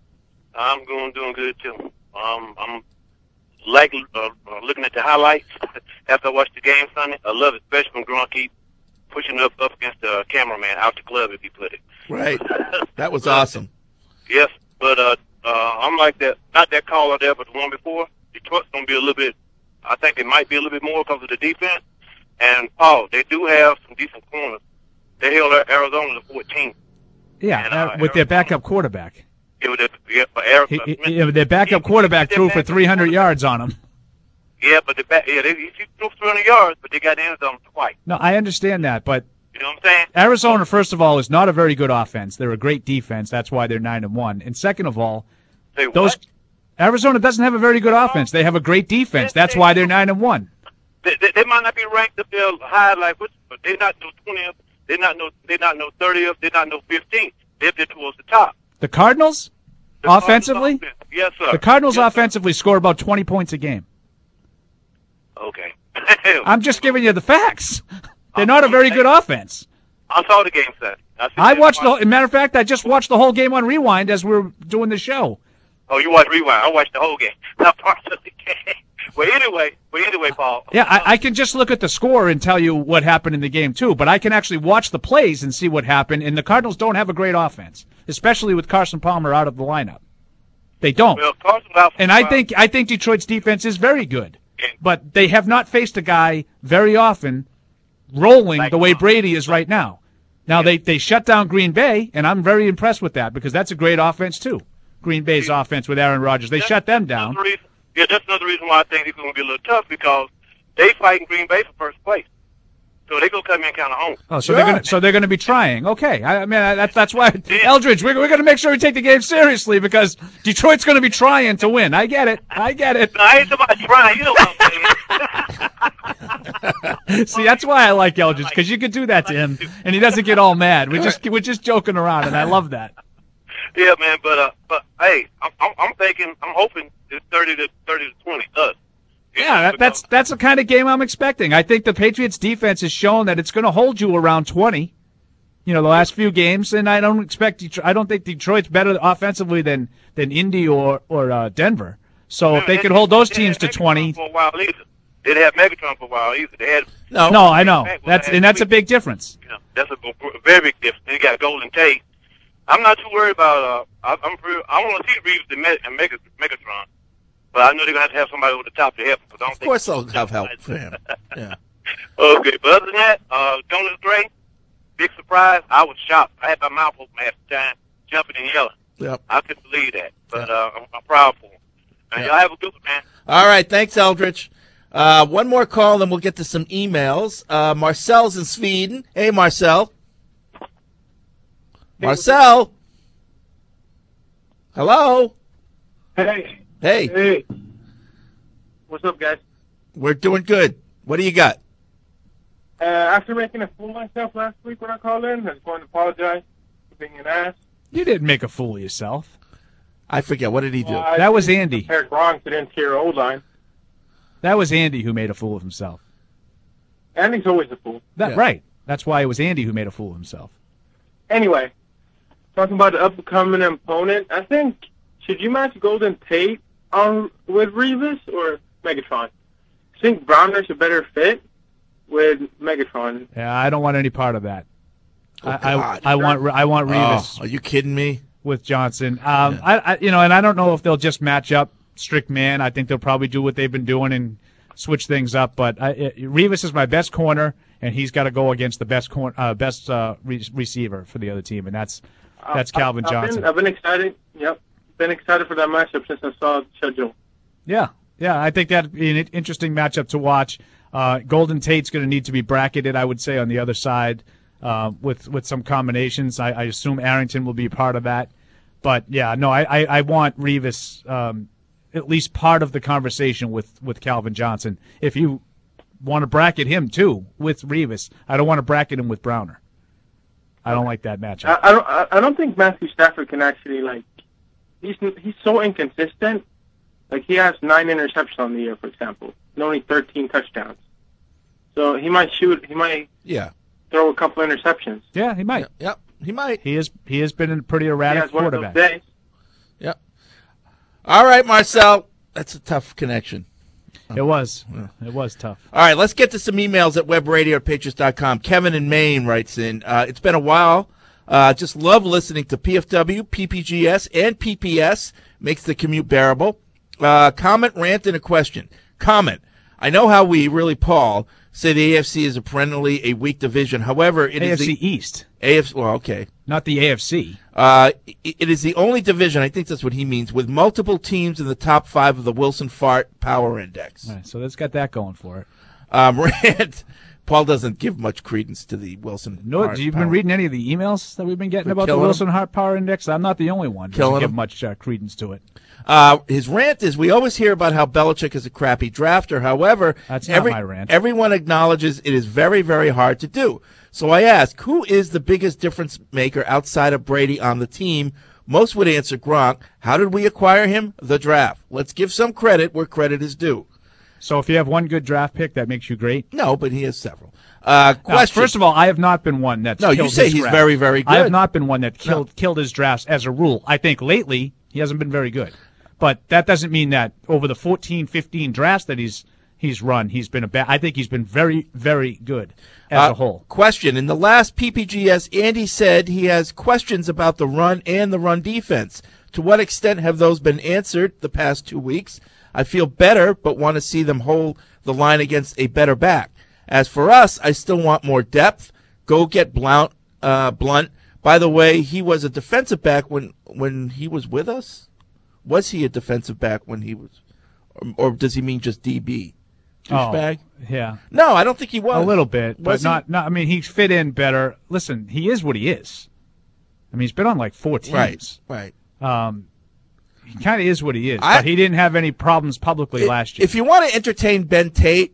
I'm going doing good too. Um, I'm like uh, uh, looking at the highlights after I watched the game Sunday. I love it, especially when Gronk pushing up up against the cameraman out the club, if he put it. Right. That was awesome. Yes, but uh, uh, I'm like that. Not that caller there, but the one before. Detroit's gonna be a little bit. I think it might be a little bit more because of the defense. And Paul, they do have some decent corners. They held Arizona to fourteen. yeah, and, uh, uh, with their backup quarterback. It was a, yeah, but Arizona, He, he, their backup quarterback threw for three hundred yards on him. yeah, but the back, yeah, they he threw three hundred yards, but they got the end zone twice. No, I understand that, but You know what I'm saying? Arizona, first of all, is not a very good offense. They're a great defense. That's why they're nine and one. And second of all, Say those what? Arizona doesn't have a very good offense. They have a great defense. That's why they're nine and one. They, they, they might not be ranked up there high like what, but they're not no twentieth. They're not no. They're not no thirtieth. They're not no fifteenth. They're up there towards the top. The Cardinals, The Cardinals offensively, offense. Yes, sir. the Cardinals Yes, sir. offensively score about twenty points a game. Okay. I'm just giving you the facts. They're not a very good offense. I saw the game set. I, see I that watched the. part. As a matter of fact, I just watched the whole game on rewind as we were doing the show. Oh, you watched rewind. I watched the whole game. Not parts of the game. Well, anyway, well, anyway, Paul. Yeah, I, I can just look at the score and tell you what happened in the game too. But I can actually watch the plays and see what happened. And the Cardinals don't have a great offense, especially with Carson Palmer out of the lineup. They don't. Well, Carson's out for And a I while. think I think Detroit's defense is very good, but they have not faced a guy very often rolling Like the way Gronk. Brady is right now. Now they they shut down Green Bay, and I'm very impressed with that because that's a great offense too. Green Bay's offense with Aaron Rodgers, they That's shut them down. another reason- yeah, that's another reason why I think it's going to be a little tough because they fighting Green Bay for first place, so they gonna come in kind of home. Oh, so they're gonna so they're gonna be trying. Okay, I, I mean I, that's that's why Eldridge, we're we're gonna make sure we take the game seriously because Detroit's gonna be trying to win. I get it. I get it. No, I ain't about trying. You know what I'm saying? See, that's why I like Eldridge because you could do that to him and he doesn't get all mad. We're just we're just joking around, and I love that. Yeah, man, but uh, but hey, I'm I'm, I'm thinking, I'm hoping it's thirty to thirty to twenty. Us. Yeah, that, that's that's the kind of game I'm expecting. I think the Patriots defense has shown that it's going to hold you around twenty. You know, the last few games, and I don't expect Detroit, I don't think Detroit's better offensively than than Indy or or uh, Denver. So if they could hold those teams to twenty, for a while either. They didn't have Megatron for a while either. They had no, no, I know that's and that's a big difference. You know, that's a, a very big difference. They got Golden Tate. I'm not too worried about. Uh, I, I'm. Pretty, I want to see Reeves and Meg- and Meg- Megatron, but I know they're gonna have to have somebody over the top to help them. I don't of course, they'll have help for him. Yeah. Okay, but other than that, uh, Jonas Gray, big surprise. I was shocked. I had my mouth open half the time, jumping and yelling. Yep. I couldn't believe that, but uh, I'm, I'm proud for him. And Yep. y'all have a good one, man. All right, thanks, Eldridge. Uh, one more call, then we'll get to some emails. Uh, Marcel's in Sweden. Hey, Marcel. Marcel. Hello. Hey. Hey. Hey. What's up, guys? We're doing good. What do you got? Uh, after making a fool of myself last week when I called in, I just want to apologize for being an ass. You didn't make a fool of yourself. I forget. What did he do? Well, I that was didn't Andy. compare Gronk to the interior O-line. That was Andy who made a fool of himself. Andy's always a fool. That Yeah. right. That's why it was Andy who made a fool of himself. Anyway, talking about the upcoming opponent, I think, should you match Golden Tate on with Revis or Megatron? I think Browner's a better fit with Megatron. Yeah, I don't want any part of that. Oh, I, God. I I want I want Revis. Oh, are you kidding me? With Johnson, um, I, I you know, and I don't know if they'll just match up strict man. I think they'll probably do what they've been doing and switch things up. But I, it, Revis is my best corner, and he's got to go against the best corner, uh, best uh, re- receiver for the other team, and that's that's Calvin I've Johnson. Been, I've been excited. Yep, been excited for that matchup since I saw the schedule. Yeah, yeah, I think that'd be an interesting matchup to watch. Uh, Golden Tate's going to need to be bracketed, I would say, on the other side uh, with with some combinations. I, I assume Arrington will be part of that. But yeah, no, I, I, I want Revis um, at least part of the conversation with, with Calvin Johnson. If you want to bracket him too with Revis, I don't want to bracket him with Browner. I don't like that matchup. I, I don't. I, I don't think Matthew Stafford can actually like. He's he's so inconsistent. Like he has nine interceptions on the year, for example, and only thirteen touchdowns. So he might shoot. He might. Yeah. Throw a couple interceptions. Yeah, he might. Yep, he might. He is. He has been a pretty erratic He has one of those quarterback. days. Yep. All right, Marcel. That's a tough connection. It was. It was tough. All right, let's get to some emails at webradio at patriots dot com. Kevin in Maine writes in, uh, it's been a while. Uh, just love listening to P F W, P P G S, and P P S. Makes the commute bearable. Uh, comment, rant, and a question. Comment. I know how we, really, Paul, say the A F C is a perennially a weak division. However, it A F is C the East. A F C, well, okay. Not the A F C. Uh, it, it is the only division, I think that's what he means, with multiple teams in the top five of the Wilson Fart Power Index. All right, so that's got that going for it. Um, rant. Paul doesn't give much credence to the Wilson. No, Hart have you Power. been reading any of the emails that we've been getting We're about the killing Wilson him. Hart Power Index? I'm not the only one who Killing doesn't give him. much uh, credence to it. Uh, his rant is, we always hear about how Belichick is a crappy drafter. However, That's not every, my rant. everyone acknowledges it is very, very hard to do. So I ask, who is the biggest difference maker outside of Brady on the team? Most would answer Gronk. How did we acquire him? The draft. Let's give some credit where credit is due. So if you have one good draft pick, that makes you great? No, but he has several. Uh, Now, question. first of all, I have not been one that's No, you killed say his he's draft. very, very I have good. not been one that killed killed his drafts as a rule. I think lately he hasn't been very good. But that doesn't mean that over the fourteen, fifteen drafts that he's he's run, he's been a bad. I think he's been very, very good as Uh, a whole. Question. In the last P P G S, Andy said he has questions about the run and the run defense. To what extent have those been answered the past two weeks? I feel better, but want to see them hold the line against a better back. As for us, I still want more depth. Go get Blount, uh, Blunt. By the way, he was a defensive back when, when he was with us? Was he a defensive back when he was? Or, or does he mean just D B? Douchebag? Oh, yeah. No, I don't think he was. A little bit, but Was he? not, not. I mean, he's fit in better. Listen, he is what he is. I mean, he's been on like four teams. Right, right. Um, he kind of is what he is, I- but he didn't have any problems publicly If- last year. If you want to entertain Ben Tate,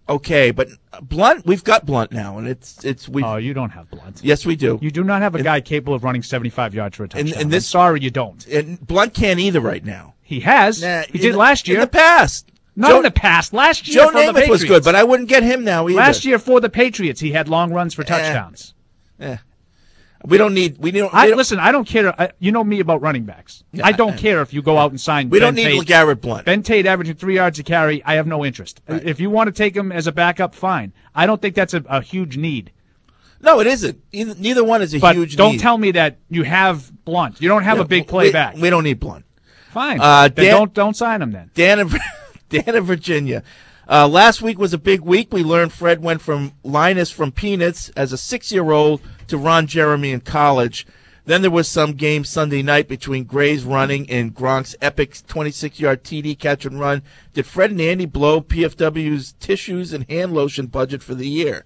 okay, but Blunt, we've got Blunt now, and it's it's we. Oh, you don't have Blunt. Yes, we do. You do not have a and, guy capable of running seventy-five yards for a touchdown. And, and this, I'm sorry, you don't. And Blunt can't either right now. He has. Nah, he did the, last year. In the past. Not Joe, in the past. Last year Joe for the Namath Patriots. was good, but I wouldn't get him now either. Last year for the Patriots, he had long runs for touchdowns. Eh. Eh. We don't need. We don't. I, we don't listen, I don't care. I, you know me about running backs. Yeah, I don't I, care if you go out and sign. We Ben don't need Tate. LeGarrette Blunt. Ben Tate averaging three yards a carry. I have no interest. Right. If you want to take him as a backup, fine. I don't think that's a, a huge need. No, it isn't. Either, neither one is a but huge. Don't need. tell me that you have Blunt. You don't have yeah, a big play we, back. We don't need Blunt. Fine. Uh, then Dan, don't don't sign him then. Dan of, Dan of Virginia. Uh, last week was a big week. We learned Fred went from Linus from Peanuts as a six-year-old to Ron Jeremy in college. Then there was some game Sunday night between Gray's running and Gronk's epic twenty-six-yard T D catch and run. Did Fred and Andy blow P F W's tissues and hand lotion budget for the year?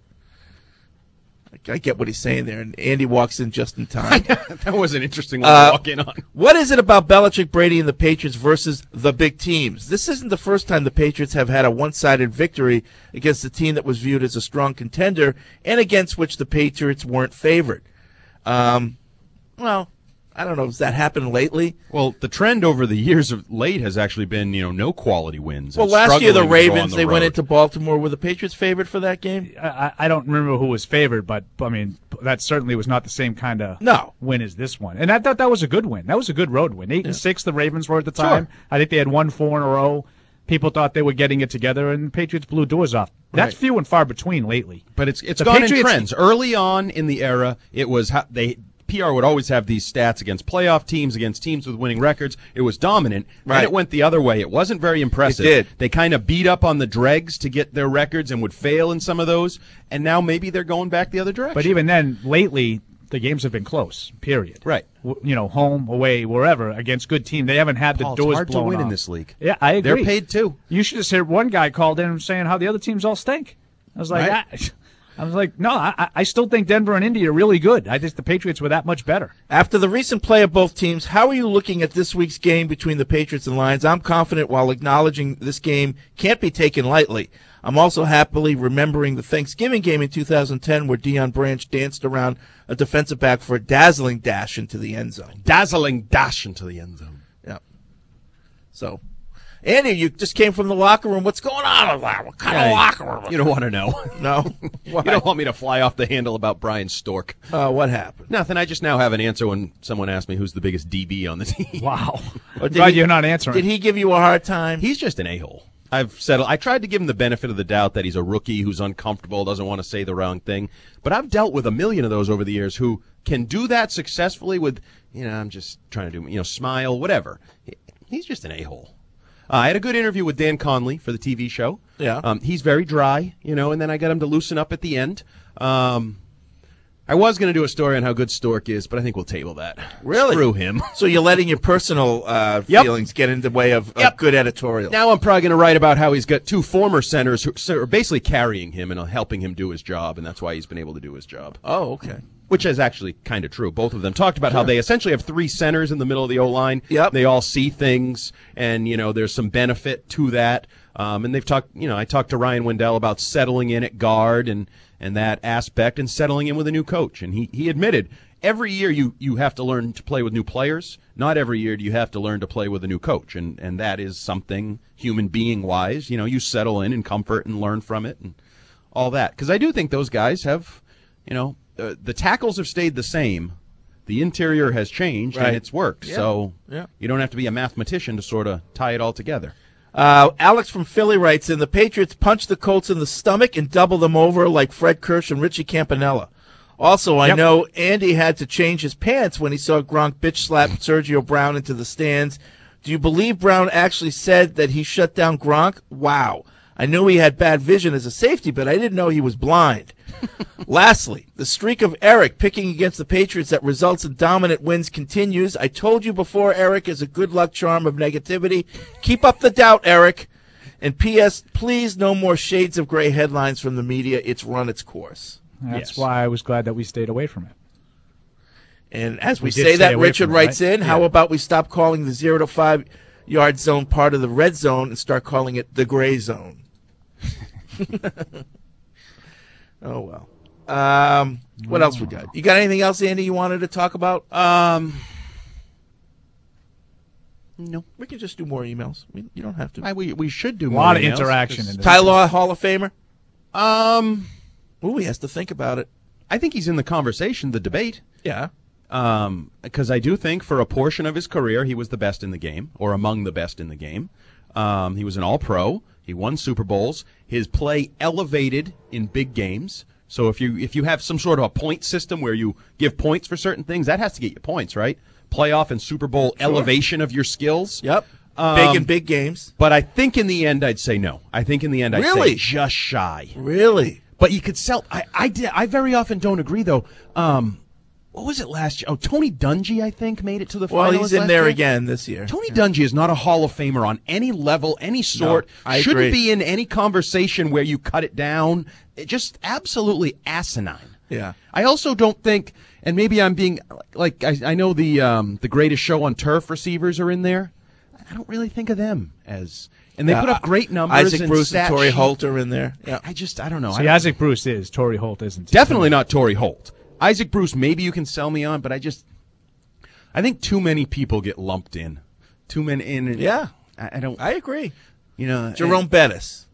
I get what he's saying there, and Andy walks in just in time. That was an interesting one uh, to walk in on. What is it about Belichick, Brady, and the Patriots versus the big teams? This isn't the first time the Patriots have had a one-sided victory against a team that was viewed as a strong contender and against which the Patriots weren't favored. Um, well, I don't know. Has that happened lately? Well, the trend over the years of late has actually been, you know, no quality wins. Well, last year the Ravens, the they road. went into Baltimore. Were the Patriots favored for that game? I, I don't remember who was favored, but, I mean, that certainly was not the same kind of no. win as this one. And I thought that was a good win. That was a good road win. Eight yeah. and six the Ravens were at the time. Sure. I think they had won four in a row. People thought they were getting it together, and the Patriots blew doors off. That's right. few and far between lately. But it's it's the gone Patriots, in trends. Early on in the era, it was how they P R would always have these stats against playoff teams, against teams with winning records. It was dominant. Right. And it went the other way. It wasn't very impressive. It did. They kind of beat up on the dregs to get their records and would fail in some of those. And now maybe they're going back the other direction. But even then, lately, the games have been close, period. Right. You know, home, away, wherever, against good team. They haven't had Paul, the doors it's hard blown to win off. in this league. Yeah, I agree. They're paid too. You should have heard one guy called in saying how the other teams all stink. I was like, Right. I, I was like, no, I, I still think Denver and Indy are really good. I think the Patriots were that much better. After the recent play of both teams, how are you looking at this week's game between the Patriots and Lions? I'm confident while acknowledging this game can't be taken lightly. I'm also happily remembering the Thanksgiving game in two thousand ten where Deion Branch danced around a defensive back for a dazzling dash into the end zone. Dazzling dash into the end zone. Yeah. So, Andy, you just came from the locker room. What's going on over there? What kind Yeah, of locker room? You don't want to know. No? You don't want me to fly off the handle about Brian Stork. Uh, what happened? Nothing. I just now have an answer when someone asks me who's the biggest D B on the team. Wow. Or did Glad he- you're not answering. Did he give you a hard time? He's just an a-hole. I've settled. I tried to give him the benefit of the doubt that he's a rookie who's uncomfortable, doesn't want to say the wrong thing. But I've dealt with a million of those over the years who can do that successfully with, you know, I'm just trying to do, you know, smile, whatever. He's just an a-hole. Uh, I had a good interview with Dan Conley for the T V show. Yeah. Um, he's very dry, you know, and then I got him to loosen up at the end. Um, I was going to do a story on how good Stork is, but I think we'll table that. Really? Screw him. So you're letting your personal uh, Yep. feelings get in the way of, of Yep. good editorial. Now I'm probably going to write about how he's got two former centers who so are basically carrying him and helping him do his job, and that's why he's been able to do his job. Oh, okay. Which is actually kind of true. Both of them talked about how Sure. they essentially have three centers in the middle of the O-line. Yep. They all see things, and, you know, there's some benefit to that. Um, and they've talked, you know, I talked to Ryan Wendell about settling in at guard and, and that aspect and settling in with a new coach. And he, he admitted every year you, you have to learn to play with new players. Not every year do you have to learn to play with a new coach. And, and that is something human being wise, you know, you settle in in comfort and learn from it and all that. Because I do think those guys have, you know, uh, the tackles have stayed the same. The interior has changed Right. and it's worked. Yeah. So Yeah. you don't have to be a mathematician to sort of tie it all together. Uh, Alex from Philly writes in, the Patriots punched the Colts in the stomach and doubled them over like Fred Kirsch and Richie Campanella. Also, I Yep. know Andy had to change his pants when he saw Gronk bitch slap Sergio Brown into the stands. Do you believe Brown actually said that he shut down Gronk? Wow. I knew he had bad vision as a safety, but I didn't know he was blind. Lastly, the streak of Eric picking against the Patriots that results in dominant wins continues. I told you before, Eric is a good luck charm of negativity. Keep up the doubt, Eric. And P S, please no more shades of gray headlines from the media. It's run its course. That's Yes. why I was glad that we stayed away from it. And as we, We did say stay that, away Richard from it, writes right? in, how Yeah. about we stop calling the zero to five yard zone part of the red zone and start calling it the gray zone? Oh, well. Um, what else we got? You got anything else, Andy, you wanted to talk about? Um, no. We can just do more emails. We, you don't have to. I, we we should do A more lot of emails, interaction 'cause- in this. Ty Law, Hall of Famer? Um, Ooh, he has to think about it. I think he's in the conversation, the debate. Yeah. Um, because I do think for a portion of his career, he was the best in the game, or among the best in the game. Um, he was an all-pro. He won Super Bowls. His play elevated in big games. So if you if you have some sort of a point system where you give points for certain things, that has to get you points, right? Playoff and Super Bowl Sure. elevation of your skills. Yep. Um, Big in big games. But I think in the end, I'd say no. I think in the end, I'd Really? say just shy. Really? But you could sell. I I, did, I very often don't agree though. Um, what was it last year? Oh, Tony Dungy, I think, made it to the Well, finals. he's in last there year. again this year. Tony Dungy is not a Hall of Famer on any level, any sort. I Shouldn't agree. be in any conversation where you cut it down. It just absolutely asinine. Yeah. I also don't think, and maybe I'm being like I, I know the um, the Greatest Show on Turf receivers are in there. I don't really think of them as, and they Yeah, put up great numbers. Isaac and Bruce stat and Torrey sheet. Holt are in there. Yeah. I just I don't know. I See, don't- Isaac Bruce is. Torrey Holt isn't. Definitely not Torrey Holt. Isaac Bruce, maybe you can sell me on, but I just, I think too many people get lumped in. Too many in. Yeah. I, I don't. I agree. You know, Jerome Bettis.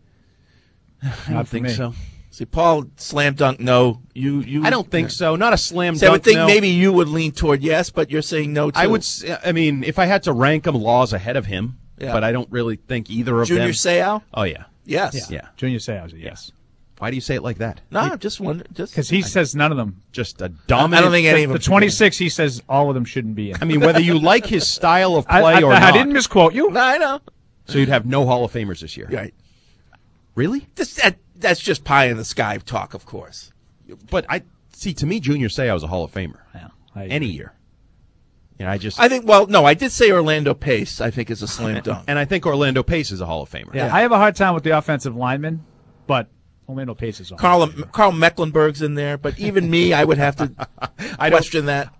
I don't Not for think me. so. See, Paul, slam dunk, no. You, you. I don't think so. Not a slam See, I dunk. would think no. maybe you would lean toward yes, but you're saying no too. I would. s- I mean, if I had to rank them, Law's ahead of him. Yeah. But I don't really think either of Junior them. Seau? Oh yeah. Yes. Yeah. Junior Seau's a yes. Why do you say it like that? No, I'm just wondering. Just Because he says none of them. Just a I dominant. don't think any The, of them. the twenty-six, he says all of them shouldn't be in. I mean, whether you like his style of I, play I, or I not. didn't misquote you. No, I know. So you'd have no Hall of Famers this year. Right. Really? This, that, that's just pie in the sky talk, of course. But I see. To me, Junior Seau is a Hall of Famer. Yeah, I Any agree. year. And I just. I think. Well, no, I did say Orlando Pace. I think is a slam dunk. and I think Orlando Pace is a Hall of Famer. Yeah, Yeah. I have a hard time with the offensive linemen, but Orlando Pace is on. Carl Carl Mecklenburg's in there, but even me, I would have to I don't. question that.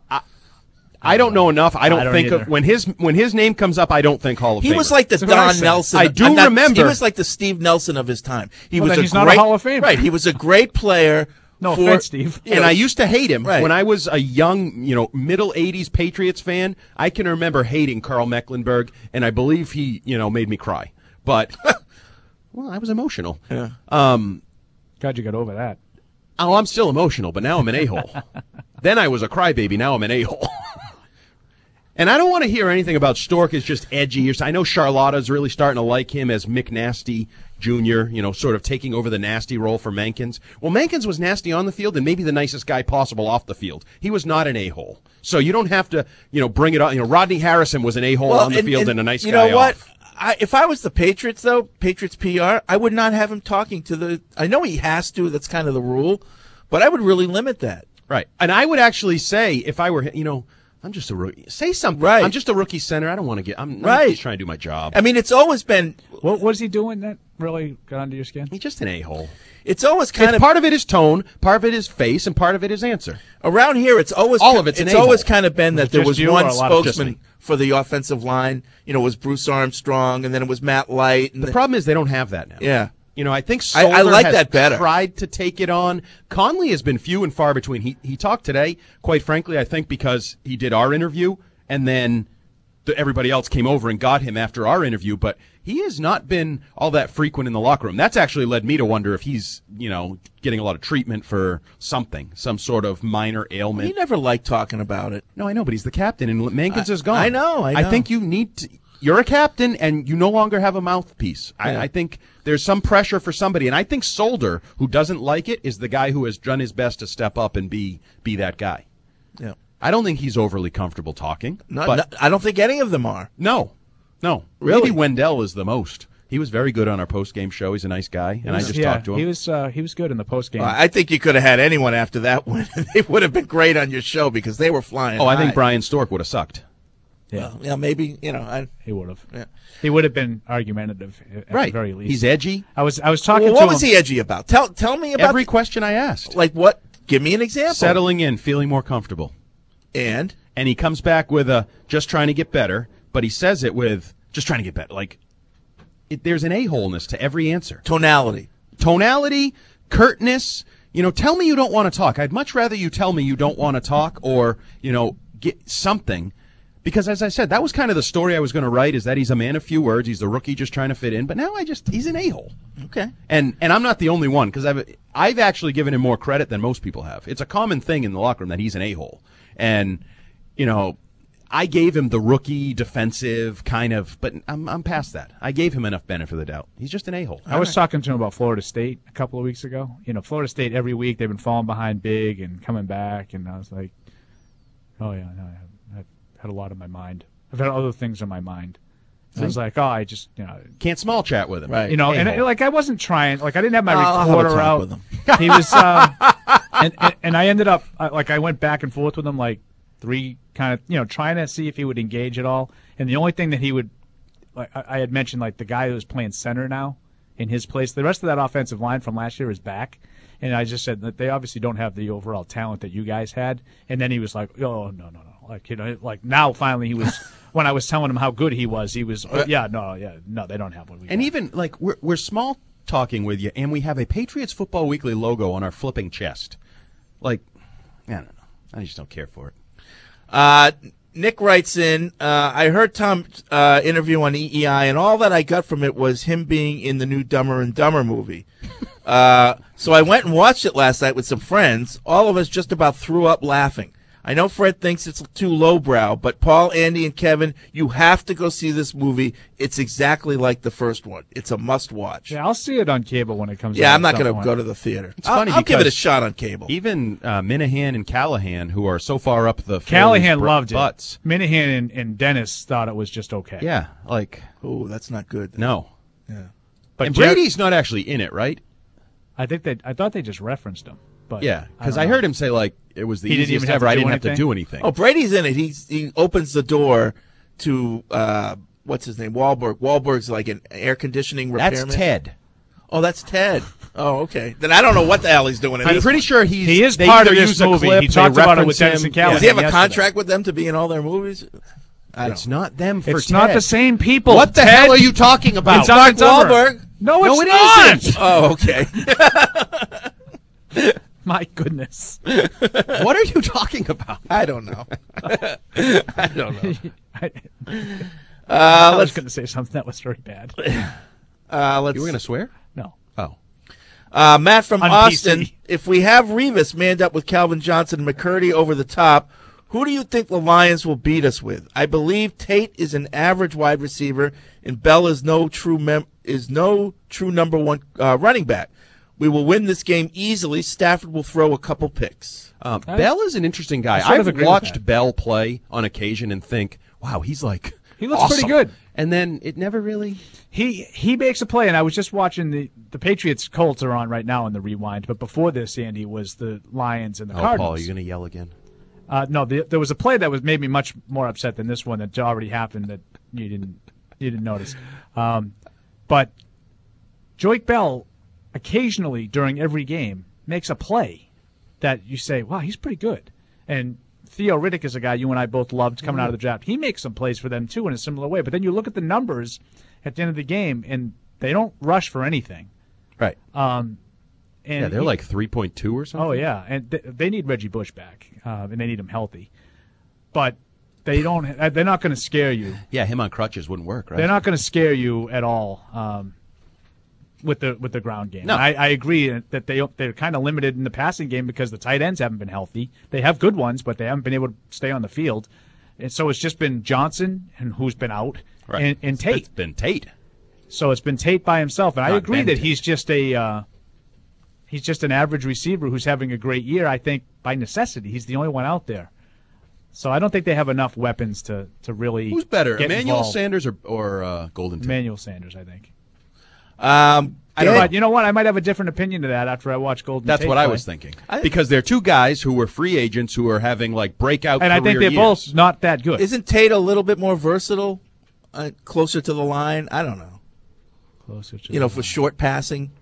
I don't know enough. I don't, I don't think either. of when his when his name comes up. I don't think Hall of He Famer. was like the That's what I Don said. Nelson. I do I'm not- remember. He was like the Steve Nelson of his time. He Well, was then a he's great not a Hall of Famer. Right. He was a great player. No for, offense, Steve. you and know, I used to hate him Right. when I was a young, you know, middle eighties Patriots fan. I can remember hating Carl Mecklenburg, and I believe he, you know, made me cry. But well, I was emotional. Yeah. Um, God, you got over that. oh, I'm still emotional, but now I'm an a-hole. Then I was a crybaby. Now I'm an a-hole. And I don't want to hear anything about Stork is just edgy. Or, I know Charlotta's really starting to like him as Mick Nasty Junior, you know, sort of taking over the nasty role for Mankins. Well, Mankins was nasty on the field and maybe the nicest guy possible off the field. He was not an a-hole. So you don't have to, you know, bring it on. You know, Rodney Harrison was an a-hole well, on the and- field and, and a nice you guy know what? off. I, if I was the Patriots, though, Patriots P R, I would not have him talking to the. I know he has to. That's kind of the rule, but I would really limit that. Right. And I would actually say, if I were, you know, I'm just a rookie. Say something. Right. I'm just a rookie center. I don't want to get, I'm, I'm Right. just trying to do my job. I mean, it's always been. What was he doing that really got under your skin? He's just an a-hole. It's always kind It's of part of it is tone, part of it is face, and part of it is answer. around here. It's always All of it's an It's a-hole. always kind of been that it there just was you one or a lot of- just spokesman me? for the offensive line. You know, it was Bruce Armstrong, and then it was Matt Light. And The problem is they don't have that now. yeah. You know, I think I- Solder I like has that better. tried to take it on. Conley has been few and far between. He he talked today, quite frankly, I think because he did our interview, and then the, everybody else came over and got him after our interview, but he has not been all that frequent in the locker room. That's actually led me to wonder if he's, you know, getting a lot of treatment for something, some sort of minor ailment. He never liked talking about it. No, I know, but he's the captain, and Mankins I- is gone. I know, I know. think you need to. You're a captain, and you no longer have a mouthpiece. Yeah. I, I think there's some pressure for somebody, and I think Solder, who doesn't like it, is the guy who has done his best to step up and be be that guy. Yeah. I don't think he's overly comfortable talking. No, but no, I don't think any of them are. no, no, Really? Maybe Wendell is the most. He was very good on our post game show. He's a nice guy, and I just yeah, talked to him. He was uh, he was good in the post game. Well, I think you could have had anyone after that one. They would have been great on your show because they were flying. oh, I think high. Brian Stork would have sucked. yeah, Well, yeah, maybe you know. I, he would have. Yeah. He would have been argumentative at the Right. very least. He's edgy. I was I was talking well, to what him. was he edgy about? Tell tell me about Every the- question I asked. like what? Give me an example. Settling in, feeling more comfortable. And And he comes back with a just trying to get better, but he says it with just trying to get better. Like, it, there's an a-holeness to every answer. tonality. tonality, curtness. You know, tell me you don't want to talk. I'd much rather you tell me you don't want to talk or, you know, get something. Because, as I said, that was kind of the story I was going to write, is that he's a man of few words. He's the rookie just trying to fit in. But now I just, he's an a-hole. Okay. And and I'm not the only one, because I've, I've actually given him more credit than most people have. It's a common thing in the locker room that he's an a-hole. And, you know, I gave him the rookie defensive kind of, but I'm I'm past that. I gave him enough benefit of the doubt. He's just an a-hole. I was talking to him about Florida State a couple of weeks ago. You know, Florida State every week they've been falling behind big and coming back, and I was like, oh yeah, no, I have, I've had a lot on my mind. I've had other things on my mind. And I was like, oh, I just, you know, can't small chat with him, right? You know, and A-hole. like I wasn't trying, like I didn't have my I'll have a recorder talk out. with him. He was, uh, and, and and I ended up uh, like I went back and forth with him like three kind of, you know, trying to see if he would engage at all. And the only thing that he would, like I, I had mentioned, like the guy who's playing center now in his place. The rest of that offensive line from last year is back. And I just said that they obviously don't have the overall talent that you guys had. And then he was like, oh, no, no, no. Like, you know, like now finally he was, when I was telling him how good he was, he was, oh, yeah, no, yeah, no, they don't have what we And got. even, like, we're, we're small talking with you, and we have a Patriots Football Weekly logo on our flipping chest. Like, I don't know. I just don't care for it. Uh, Nick writes in, uh, I heard Tom's uh, interview on E E I, and all that I got from it was him being in the new Dumber and Dumber movie. uh, so I went and watched it last night with some friends. All of us just about threw up laughing. I know Fred thinks it's too lowbrow, but Paul, Andy, and Kevin, you have to go see this movie. It's exactly like the first one. It's a must-watch. Yeah, I'll see it on cable when it comes out. Yeah, I'm not at some going to point. go to the theater. It's I'll, funny I'll give it a because shot on cable. Even uh, Minahan and Callahan, who are so far up the Callahan Phillies' loved butts. it. Minahan and, and Dennis thought it was just okay. Yeah, like, oh, that's not good. no. Yeah. But and Jer- Brady's not actually in it, right? I think they. I thought they just referenced him. But Yeah, because don't I, know. heard him say, like, it was the He didn't easiest even have ever. to I do didn't have to anything? do anything. Oh, Brady's in it. He's, he opens the door to, uh, what's his name, Wahlberg. Wahlberg's like an air conditioning repairman. That's Ted. Oh, that's Ted. Oh, okay. Then I don't know what the hell he's doing in I'm this pretty one. sure he's. He is they part of either this use a movie. clip, He they talked about it with reference Dennis him. and Callahan. Does he have a yesterday. contract with them to be in all their movies? I It's don't. not them for It's Ted. not the same people. What the Ted. hell are you talking about? It's Mark Wahlberg. No, it's No, it not. isn't. Oh, okay. My goodness. What are you talking about? I don't know. I don't know. I, Uh, I was let's going to say something that was very bad. uh, let's. You were going to swear? No. Oh. Uh, Matt from On Austin, P C. if we have Revis manned up with Calvin Johnson and McCurdy over the top, who do you think the Lions will beat us with? I believe Tate is an average wide receiver, and Bell is no true mem- is no true number one uh, running back. We will win this game easily. Stafford will throw a couple picks. Um, I- Bell is an interesting guy. I sort of I've agree with watched that. Bell play on occasion and think, wow, he's like He looks awesome. pretty good. And then it never really. He he makes a play, and I was just watching the the Patriots Colts are on right now in the rewind, but before this, Andy, was the Lions and the Oh, Cardinals. Paul, are you going to yell again? Uh, no, the, there was a play that was made me much more upset than this one that already happened that you didn't you didn't notice. Um, but Joique Bell occasionally during every game makes a play that you say, wow, he's pretty good. And Theo Riddick is a guy you and I both loved coming out of the draft. He makes some plays for them, too, in a similar way. But then you look at the numbers at the end of the game, and they don't rush for anything. Right. Um, and Yeah, they're he- like three point two or something. Oh, yeah. And th- they need Reggie Bush back, uh, and they need him healthy. But they don't. uh, they're not going to scare you. Yeah, him on crutches wouldn't work, right? They're not going to scare you at all um, with the with the ground game. No. I, I agree that they they're kind of limited in the passing game because the tight ends haven't been healthy. They have good ones, but they haven't been able to stay on the field. And so it's just been Johnson, and who's been out, Right. and, and Tate. It's been Tate. So it's been Tate by himself, and I Not agree Ben that Tate. he's just a uh, he's just an average receiver who's having a great year. I think by necessity, he's the only one out there. So I don't think they have enough weapons to, to really. Who's better, get Emmanuel involved. Sanders or or uh, Golden Tate? Emmanuel Sanders, I think. Um, I don't Dan- know. You know what? I might have a different opinion to that after I watch Golden That's Tate what I play. was thinking. I- Because they're two guys who were free agents who are having like breakout And I think career they're years. both not that good. Isn't Tate a little bit more versatile, uh, closer to the line? I don't know. Closer to You know, the for line. short passing.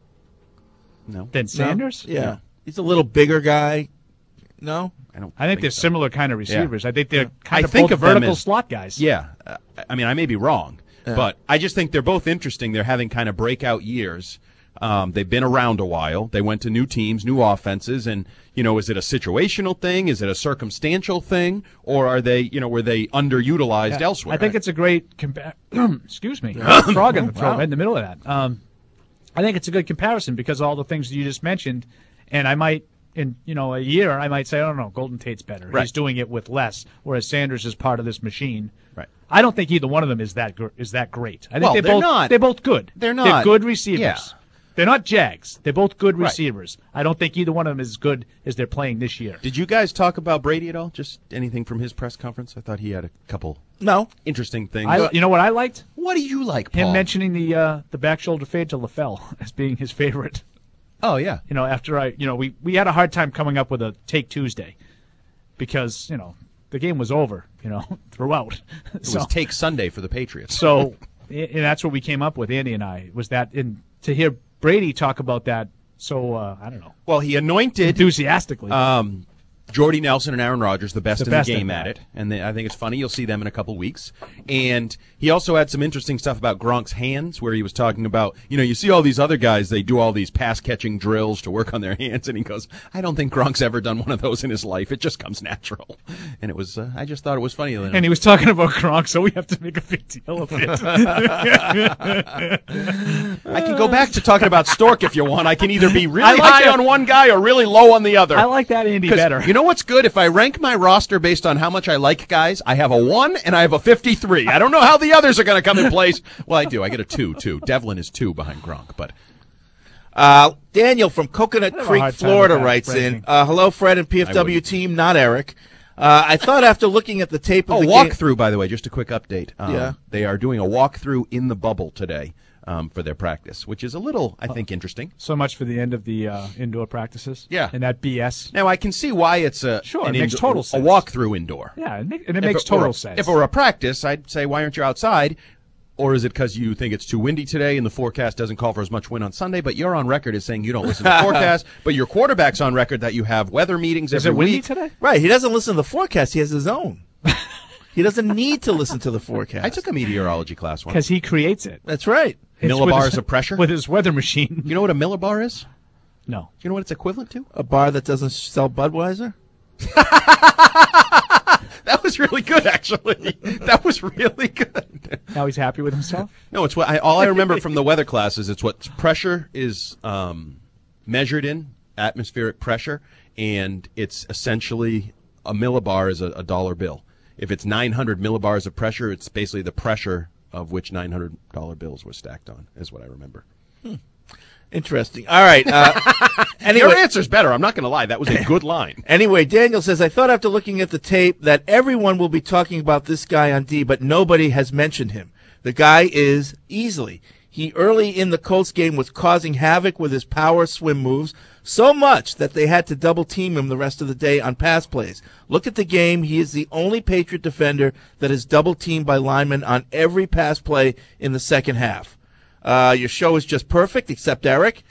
No. Than Sanders? No? Yeah. He's a little bigger guy. No? I don't. I think they're so. similar kind of receivers. I think they're kind I of think both of them vertical as- slot guys. Yeah, uh, I mean, I may be wrong, Yeah. but I just think they're both interesting. They're having kind of breakout years. Um, they've been around a while. They went to new teams, new offenses, and you know, is it a situational thing? Is it a circumstantial thing, or are they, you know, were they underutilized Yeah, elsewhere? I think it's a great compa- excuse me, frog in the throat Wow. right in the middle of that. Um, I think it's a good comparison because of all the things you just mentioned, and I might, in you know, a year, I might say, I don't know, Golden Tate's better. Right. He's doing it with less, whereas Sanders is part of this machine. Right. I don't think either one of them is that gr- is that great. I think Well, they're, they're both not. they're both good. They're They're not. good receivers. Yeah. They're not Jags. They're both good Right. receivers. I don't think either one of them is as good as they're playing this year. Did you guys talk about Brady at all? Just anything from his press conference? I thought he had a couple no interesting things. I, you know what I liked? What do you like, Him Paul? mentioning the uh, the back shoulder fade to LaFell as being his favorite. Oh yeah. You know, after I, you know, we, we had a hard time coming up with a take Tuesday because you know the game was over. You know, throughout. It so, was take Sunday for the Patriots. So, and that's what we came up with, Andy and I. Was that in to hear Brady talk about that? So uh, I don't know. Well, he anointed enthusiastically. Um, Jordy Nelson and Aaron Rodgers, the best The in best the game at at that. it, and they, I think it's funny. You'll see them in a couple weeks. And he also had some interesting stuff about Gronk's hands, where he was talking about, you know, you see all these other guys, they do all these pass catching drills to work on their hands, and he goes, I don't think Gronk's ever done one of those in his life. It just comes natural. And it was, uh, I just thought it was funny. And he was talking about Gronk, so we have to make a big deal of it. I can go back to talking about Stork if you want. I can either be really I like high that. on one guy or really low on the other. I like that Andy 'Cause better. You know what's good? If I rank my roster based on how much I like guys, I have a one and I have a fifty-three. I don't know how the others are going to come in place. Well, I do. I get a two, too. Devlin is two behind Gronk, but Uh, Daniel from Coconut I have a Creek, hard time Florida, with that writes ranking. in, uh, hello, Fred and P F W wouldn't. team, not Eric. Uh, I thought after looking at the tape of oh, the game... walkthrough, by the way, just a quick update. Um, Yeah. They are doing a walkthrough in the bubble today um, for their practice, which is a little, I think, interesting. So much for the end of the uh, indoor practices. Yeah. And that B S. Now, I can see why it's a, Sure, an it makes indo- total a sense. walkthrough indoor. Yeah, it make, and it If makes it were total a- sense. If it were a practice, I'd say, why aren't you outside? Or is it because you think it's too windy today and the forecast doesn't call for as much wind on Sunday? But you're on record as saying you don't listen to the forecast. But your quarterback's on record that you have weather meetings Is every it windy week. today? Right, he doesn't listen to the forecast. He has his own. He doesn't need to listen to the forecast. I took a meteorology class once. Because he creates it. That's right. It's with Millibars his- of pressure? With his weather machine. You know what a millibar is? No. Do you know what it's equivalent to? A bar that doesn't sell Budweiser? That was really good, actually. That was really good. Now he's happy with himself? No, it's what I, all I remember from the weather class is it's what pressure is um, measured in, atmospheric pressure, and it's essentially a millibar is a, a dollar bill. If it's nine hundred millibars of pressure, it's basically the pressure of which nine hundred dollar bills were stacked on, is what I remember. Hmm. Interesting. All right. Uh, anyway, Your answer's better. I'm not going to lie. That was a good line. Anyway, Daniel says, I thought after looking at the tape that everyone will be talking about this guy on D, but nobody has mentioned him. The guy is Easley. He early in the Colts game was causing havoc with his power swim moves, so much that they had to double team him the rest of the day on pass plays. Look at the game. He is the only Patriot defender that is double teamed by linemen on every pass play in the second half. Uh, your show is just perfect, except Eric.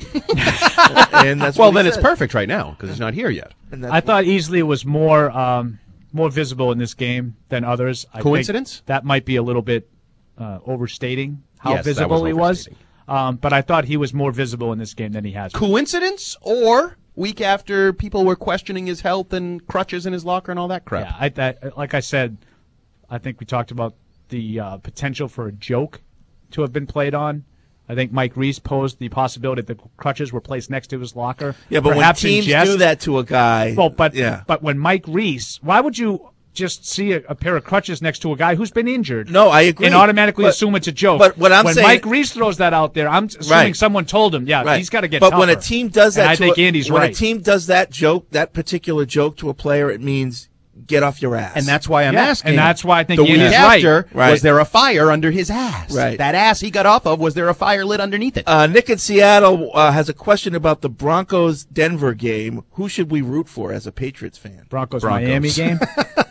and that's well, what he then it's said. perfect right now because he's not here yet. And that's I thought Easley was more um, more visible in this game than others. I Coincidence? think that might be a little bit uh, overstating how Yes, that visible was he was. overstating. Um, but I thought he was more visible in this game than he has been. Coincidence or week after people were questioning his health and crutches in his locker and all that crap? Yeah, I, that, like I said, I think we talked about the uh, potential for a joke to have been played on. I think Mike Reese posed the possibility that the crutches were placed next to his locker. Yeah, but perhaps when in teams jest. do that to a guy, Well, but yeah. but when Mike Reese, why would you just see a, a pair of crutches next to a guy who's been injured? No, I agree. And automatically But- assume it's a joke. but what I'm when saying- Mike Reese throws that out there, I'm assuming Right. someone told him, yeah, Right. he's got to get But tougher. when a team does that, and I to think a, Andy's when right. a team does that joke, that particular joke to a player, it means get off your ass. And that's why I'm Yeah, asking. and that's why I think the week Andy's after, right. was there a fire under his ass? Right. That ass he got off of, was there a fire lit underneath it? Uh, Nick in Seattle uh, has a question about the Broncos-Denver game. Who should we root for as a Patriots fan? Broncos, Broncos. Miami game.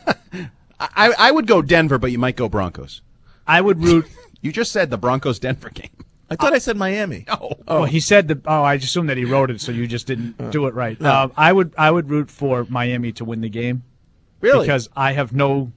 I, I would go Denver, but you might go Broncos. I would root. You just said the Broncos-Denver game. I thought I said Miami. No. Oh, he said the. Oh, I assumed that he wrote it, so you just didn't do it right. Uh, I would. I would root for Miami to win the game. Really? Because I have no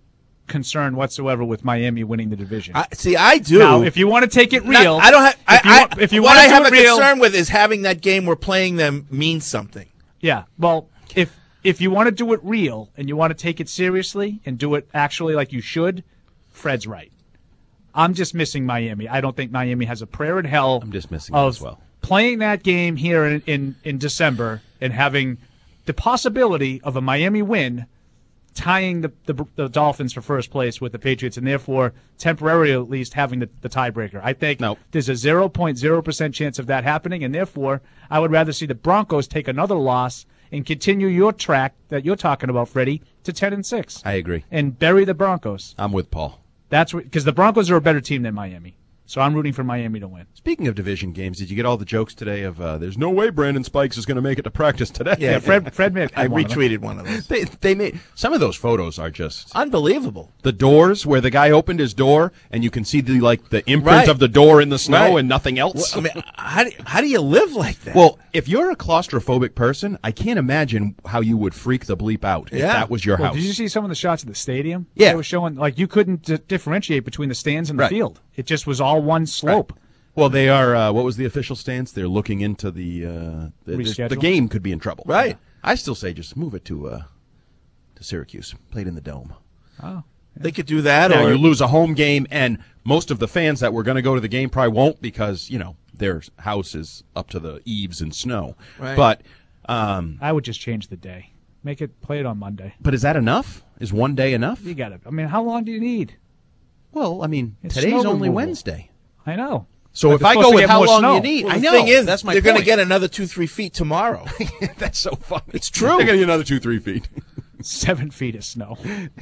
concern whatsoever with Miami winning the division. I, see, I do. Now, if you want to take it real, Not, I don't have. I, if you, I, want, if you what want I to have do a it real, concern with is having that game we're playing them mean something. Yeah. Well, if if you want to do it real and you want to take it seriously and do it actually like you should, Fred's right. I'm just missing Miami. I don't think Miami has a prayer in hell. I'm just missing of it as well. Playing that game here in, in, in December and having the possibility of a Miami win tying the, the the Dolphins for first place with the Patriots and therefore temporarily at least having the, the tiebreaker. I think nope. there's a zero point zero percent chance of that happening, and therefore I would rather see the Broncos take another loss and continue your track that you're talking about, Freddie, to ten and six. I agree. And bury the Broncos. I'm with Paul. That's because the Broncos are a better team than Miami. So I'm rooting for Miami to win. Speaking of division games, did you get all the jokes today of uh, there's no way Brandon Spikes is going to make it to practice today? Yeah, Fred Fred made I one retweeted of one of those. They, they made some of those photos are just unbelievable. The doors where the guy opened his door and you can see the like the imprint Right. of the door in the snow Right. and nothing else. Well, I mean, how do, how do you live like that? Well, if you're a claustrophobic person, I can't imagine how you would freak the bleep out if Yeah. that was your Well, house. did you see some of the shots of the stadium? Yeah. They were showing, like, you couldn't d- differentiate between the stands and the Right. field. It just was all one slope. Right. Well, they are. Uh, what was the official stance? They're looking into the uh, the, the Reschedule? game could be in trouble. Right. I still say just move it to uh, to Syracuse. Play it in the dome. Oh. They could do that, Now or you lose a home game, and most of the fans that were going to go to the game probably won't because you know their house is up to the eaves in snow. Right. But um, I would just change the day. Make it, play it on Monday. but is that enough? Is one day enough? You got it. I mean, how long do you need? Well, I mean, It's today's snow only removal. Wednesday. I know. So But if they're I supposed go to with get how more long snow. you need, Well, I the know thing is, that's my they're going to point. get another two, three feet tomorrow. That's so funny. It's true. They're going to get another two, three feet. Seven feet of snow.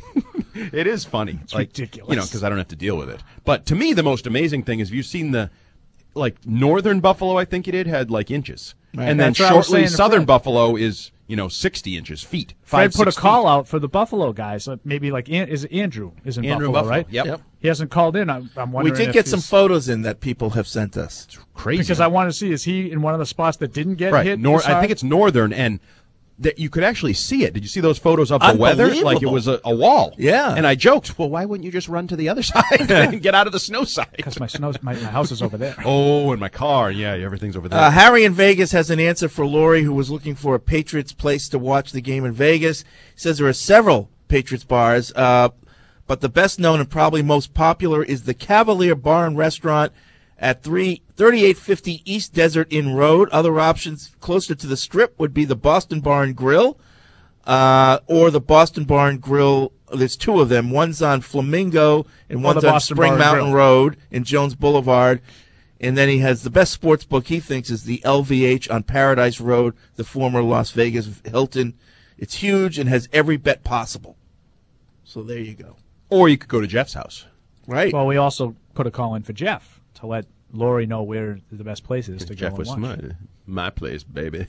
It is funny. It's like, ridiculous. You know, because I don't have to deal with it. But to me, the most amazing thing is, have you seen the, like, northern Buffalo, I think it did, had, like, inches. Right. And then That's what I was shortly, saying to southern Fred. Buffalo is, you know, sixty inches, feet. Fred Five, put a six call feet. out for the Buffalo guys. Like maybe like An- is it Andrew is in Andrew in Buffalo, Buffalo, right? yep. Yep. He hasn't called in. I'm, I'm We wondering. did if get some he's- photos in that people have sent us. Crazy. because I want to see is he in one of the spots that didn't get Right. hit? Nor- this I think hard? it's northern, and that you could actually see it. Did you see those photos of the weather? Like it Unbelievable. was a, a wall. Yeah. And I joked, well, why wouldn't you just run to the other side and get out of the snow side? because my snow my, my house is over there. Oh, and my car. Yeah, everything's over there. Uh, Harry in Vegas has an answer for Lori, who was looking for a Patriots place to watch the game in Vegas. He says there are several Patriots bars, uh, but the best known and probably most popular is the Cavalier Bar and Restaurant at three thirty-eight fifty East Desert Inn Road. Other options closer to the Strip would be the Boston Bar and Grill, uh, or the Boston Bar and Grill. There's two of them. One's on Flamingo and Or one's the on Boston Spring Bar and Mountain Grill. Road in Jones Boulevard. And then he has the best sports book he thinks is the L V H on Paradise Road, the former Las Vegas Hilton. It's huge and has every bet possible. So there you go. Or you could go to Jeff's house. Right. Well, we also put a call in for Jeff to let Lori know where the best place is to Jeff go was and watch. my, my place, baby.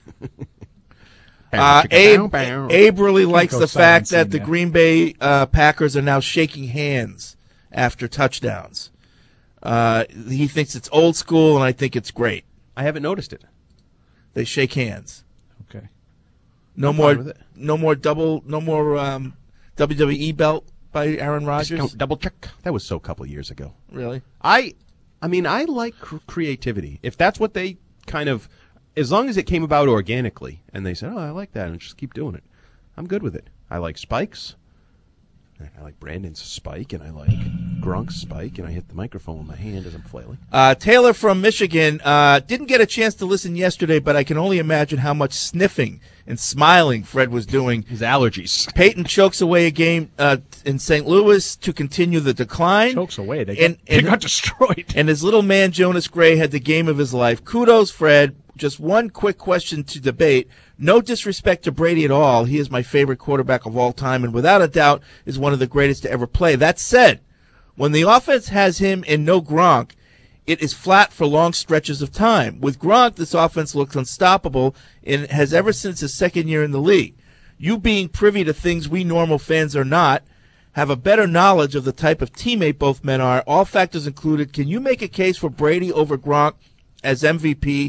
Uh, Abe, Abe really likes go the fact silencing that the that. Green Bay uh, Packers are now shaking hands after touchdowns. Uh, he thinks it's old school, and I think it's great. I haven't noticed it. They shake hands. Okay. No I'm more, fine with it. no more double, no more um, W W E belt by Aaron Rodgers. Discount double check. That was so a couple years ago. Really? I, I mean, I like cr- creativity. If that's what they kind of, as long as it came about organically, and they said, "Oh, I like that," and just keep doing it, I'm good with it. I like spikes. I like Brandon's spike, and I like Gronk's spike, and I hit the microphone with my hand as I'm flailing. Uh, Taylor from Michigan uh, didn't get a chance to listen yesterday, but I can only imagine how much sniffing and smiling Fred was doing. His allergies. Peyton chokes away a game uh, in Saint Louis to continue the decline. Chokes away. They, And- got, they and- got destroyed. And his little man, Jonas Gray, had the game of his life. Kudos, Fred. Just one quick question to debate. No disrespect to Brady at all. He is my favorite quarterback of all time, and without a doubt is one of the greatest to ever play. That said, when the offense has him and no Gronk, it is flat for long stretches of time. With Gronk, this offense looks unstoppable and has ever since his second year in the league. You being privy to things we normal fans are not, have a better knowledge of the type of teammate both men are, all factors included. Can you make a case for Brady over Gronk as M V P?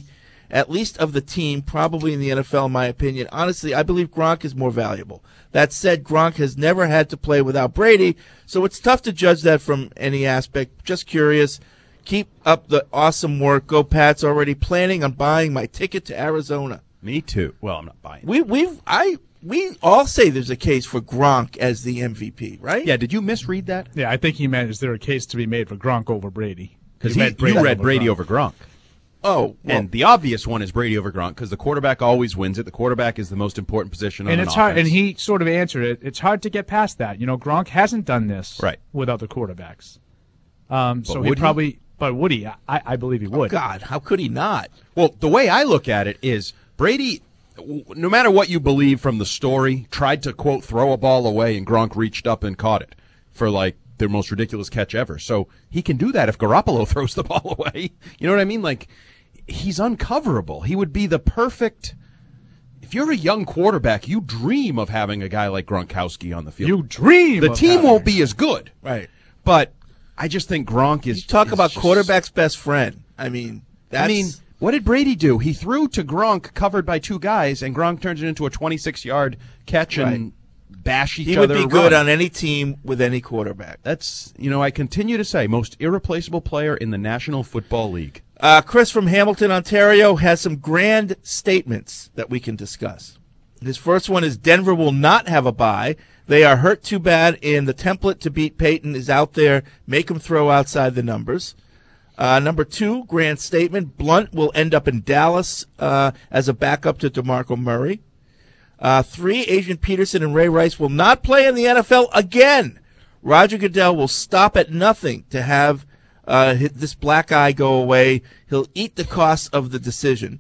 at least of the team, probably in the N F L, in my opinion. Honestly, I believe Gronk is more valuable. That said, Gronk has never had to play without Brady, so it's tough to judge that from any aspect. Just curious. Keep up the awesome work. Go Pats. Already planning on buying my ticket to Arizona. Me too. Well, I'm not buying. We we've I we all say there's a case for Gronk as the M V P, right? Yeah. Did you misread that? Yeah, I think he meant, is there a case to be made for Gronk over Brady? Because He you meant Brady read over Brady Gronk. over Gronk. Oh, well, and the obvious one is Brady over Gronk because the quarterback always wins it. The quarterback is the most important position on And an it's hard. offense. And he sort of answered it. It's hard to get past that. You know, Gronk hasn't done this Right. with other quarterbacks. Um, But so he would he? probably, but would he? I, I believe he would. God, how could he not? Well, the way I look at it is Brady, w- no matter what you believe from the story, tried to, quote, throw a ball away, and Gronk reached up and caught it for, like, their most ridiculous catch ever. So he can do that if Garoppolo throws the ball away. You know what I mean? Like, he's uncoverable. He would be the perfect... If you're a young quarterback, you dream of having a guy like Gronkowski on the field. You dream The of team having won't be as good. Right. But I just think Gronk is... You talk is about just- quarterback's best friend. I mean, that's... I mean, what did Brady do? He threw to Gronk covered by two guys, and Gronk turns it into a twenty-six yard catch and bash each he other. would be good run. on any team with any quarterback. That's, you know, I continue to say, most irreplaceable player in the National Football League. Uh, Chris from Hamilton, Ontario, has some grand statements that we can discuss. His first one is Denver will not have a bye. They are hurt too bad, and the template to beat Peyton is out there. Make them throw outside the numbers. Uh, number two, grand statement, Blunt will end up in Dallas uh, as a backup to DeMarco Murray. Uh, three, Adrian Peterson and Ray Rice will not play in the N F L again. Roger Goodell will stop at nothing to have uh, this black eye go away. He'll eat the cost of the decision.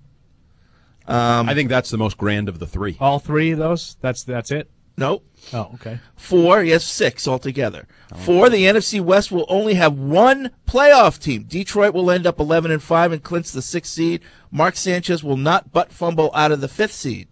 Um, I think that's the most grand of the three. All three of those? That's that's it? Nope. Oh, okay. Four, he has six altogether. Four, the N F C West will only have one playoff team. Detroit will end up eleven and five and clinch the sixth seed. Mark Sanchez will not butt fumble out of the fifth seed.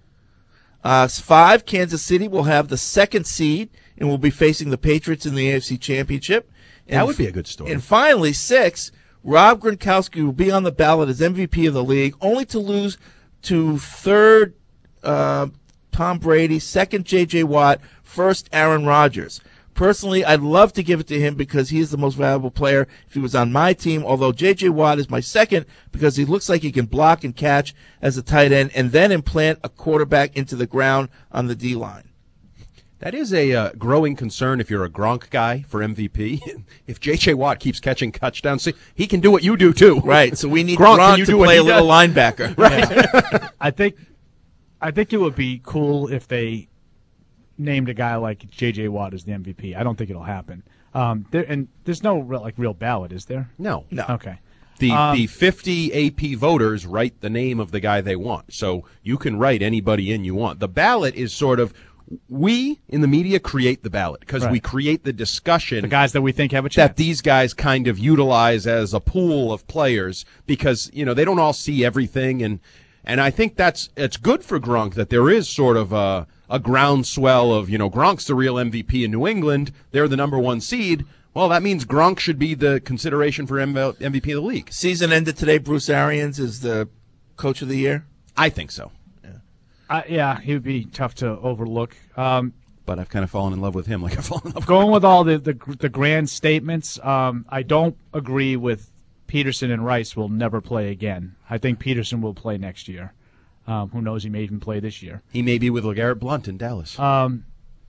Uh, five, Kansas City will have the second seed and will be facing the Patriots in the A F C Championship. And That would be a good story. And finally, six, Rob Gronkowski will be on the ballot as M V P of the league, only to lose to third uh, Tom Brady, second J J Watt, first Aaron Rodgers. Personally, I'd love to give it to him because he is the most valuable player if he was on my team, although J J Watt is my second because he looks like he can block and catch as a tight end and then implant a quarterback into the ground on the D-line. That is a uh, growing concern if you're a Gronk guy for M V P. If J J Watt keeps catching touchdowns, see, he can do what you do too. Right, so we need Gronk, Gronk can you to do what play he a little does? linebacker. Right. I think I think it would be cool if they named a guy like J J Watt as the M V P. I don't think it'll happen. Um, there, and there's no real, like real ballot, is there? No. No. Okay. The Um, the fifty A P voters write the name of the guy they want, so you can write anybody in you want. The ballot is sort of, we in the media create the ballot because Right. we create the discussion. The guys that we think have a chance. that these guys kind of utilize as a pool of players because, you know, they don't all see everything. And, and I think that's, it's good for Gronk that there is sort of a, a groundswell of, you know, Gronk's the real M V P in New England. They're the number one seed. Well, that means Gronk should be the consideration for M V P of the league. Season ended today. Bruce Arians is the coach of the year. I think so. Uh, yeah, he would be tough to overlook. Um, But I've kind of fallen in love with him like I've fallen in love with Going with all the, the, the grand statements, um, I don't agree with Peterson and Rice will never play again. I think Peterson will play next year. Um, who knows? He may even play this year. He may be with LeGarrette Blunt in Dallas. Um,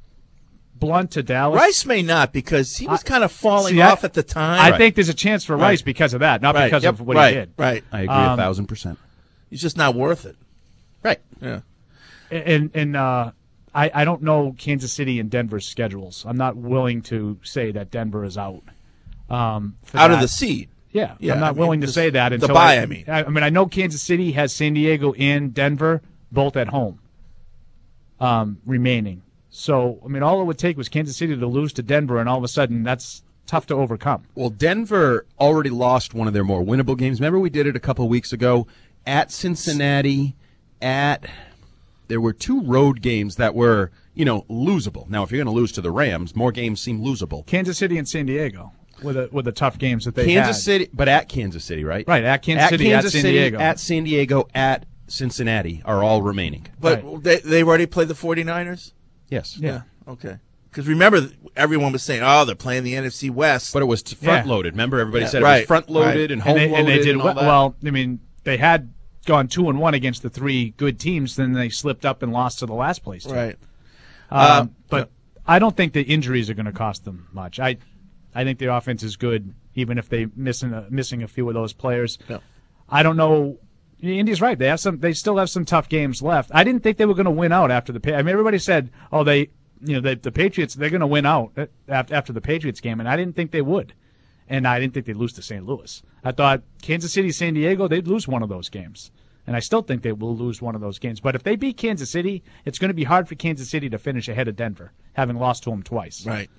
Blunt to Dallas. Rice may not because he was kind of falling See, I- off at the time. I Right. think there's a chance for Right. Rice because of that, not Right. because Yep. of what right. he did. Right. I agree Um, a thousand percent. He's just not worth it. Right. Yeah. And and uh, I I don't know Kansas City and Denver's schedules. I'm not willing to say that Denver is out. Um, for Out of that. the seed. Yeah, Yeah, I'm I not mean, willing to this- say that the until bye, I, I mean. I, I mean, I know Kansas City has San Diego and Denver both at home um, remaining. So, I mean, all it would take was Kansas City to lose to Denver, and all of a sudden that's tough to overcome. Well, Denver already lost one of their more winnable games. Remember we did it a couple of weeks ago at Cincinnati, at there were two road games that were, you know, losable. Now, if you're going to lose to the Rams, more games seem losable. Kansas City and San Diego. with the with the tough games that they Kansas had. City, but at Kansas City, right? Right, at Kansas at City, Kansas at San City, Diego. at San Diego, at Cincinnati are all remaining. But Right. they, they've already played the 49ers? Yes. Yeah. Okay. Because remember, everyone was saying, oh, they're playing the N F C West. But it was front-loaded. Remember, everybody Yeah, said right, it was front-loaded right. and and home-loaded they, and they did and all well, that. well. I mean, they had gone two and one against the three good teams. Then they slipped up and lost to the last place team. Right. Um, Um, but I don't think the injuries are going to cost them much. I, I think the offense is good, even if they missing a, missing a few of those players. Yeah. I don't know. Indy's right. They have some. They still have some tough games left. I didn't think they were going to win out after the. I mean, everybody said, "Oh, they, you know, they, the Patriots, they're going to win out after after the Patriots game," and I didn't think they would. And I didn't think they'd lose to Saint Louis. I thought Kansas City, San Diego, they'd lose one of those games. And I still think they will lose one of those games. But if they beat Kansas City, it's going to be hard for Kansas City to finish ahead of Denver, having lost to them twice. Right.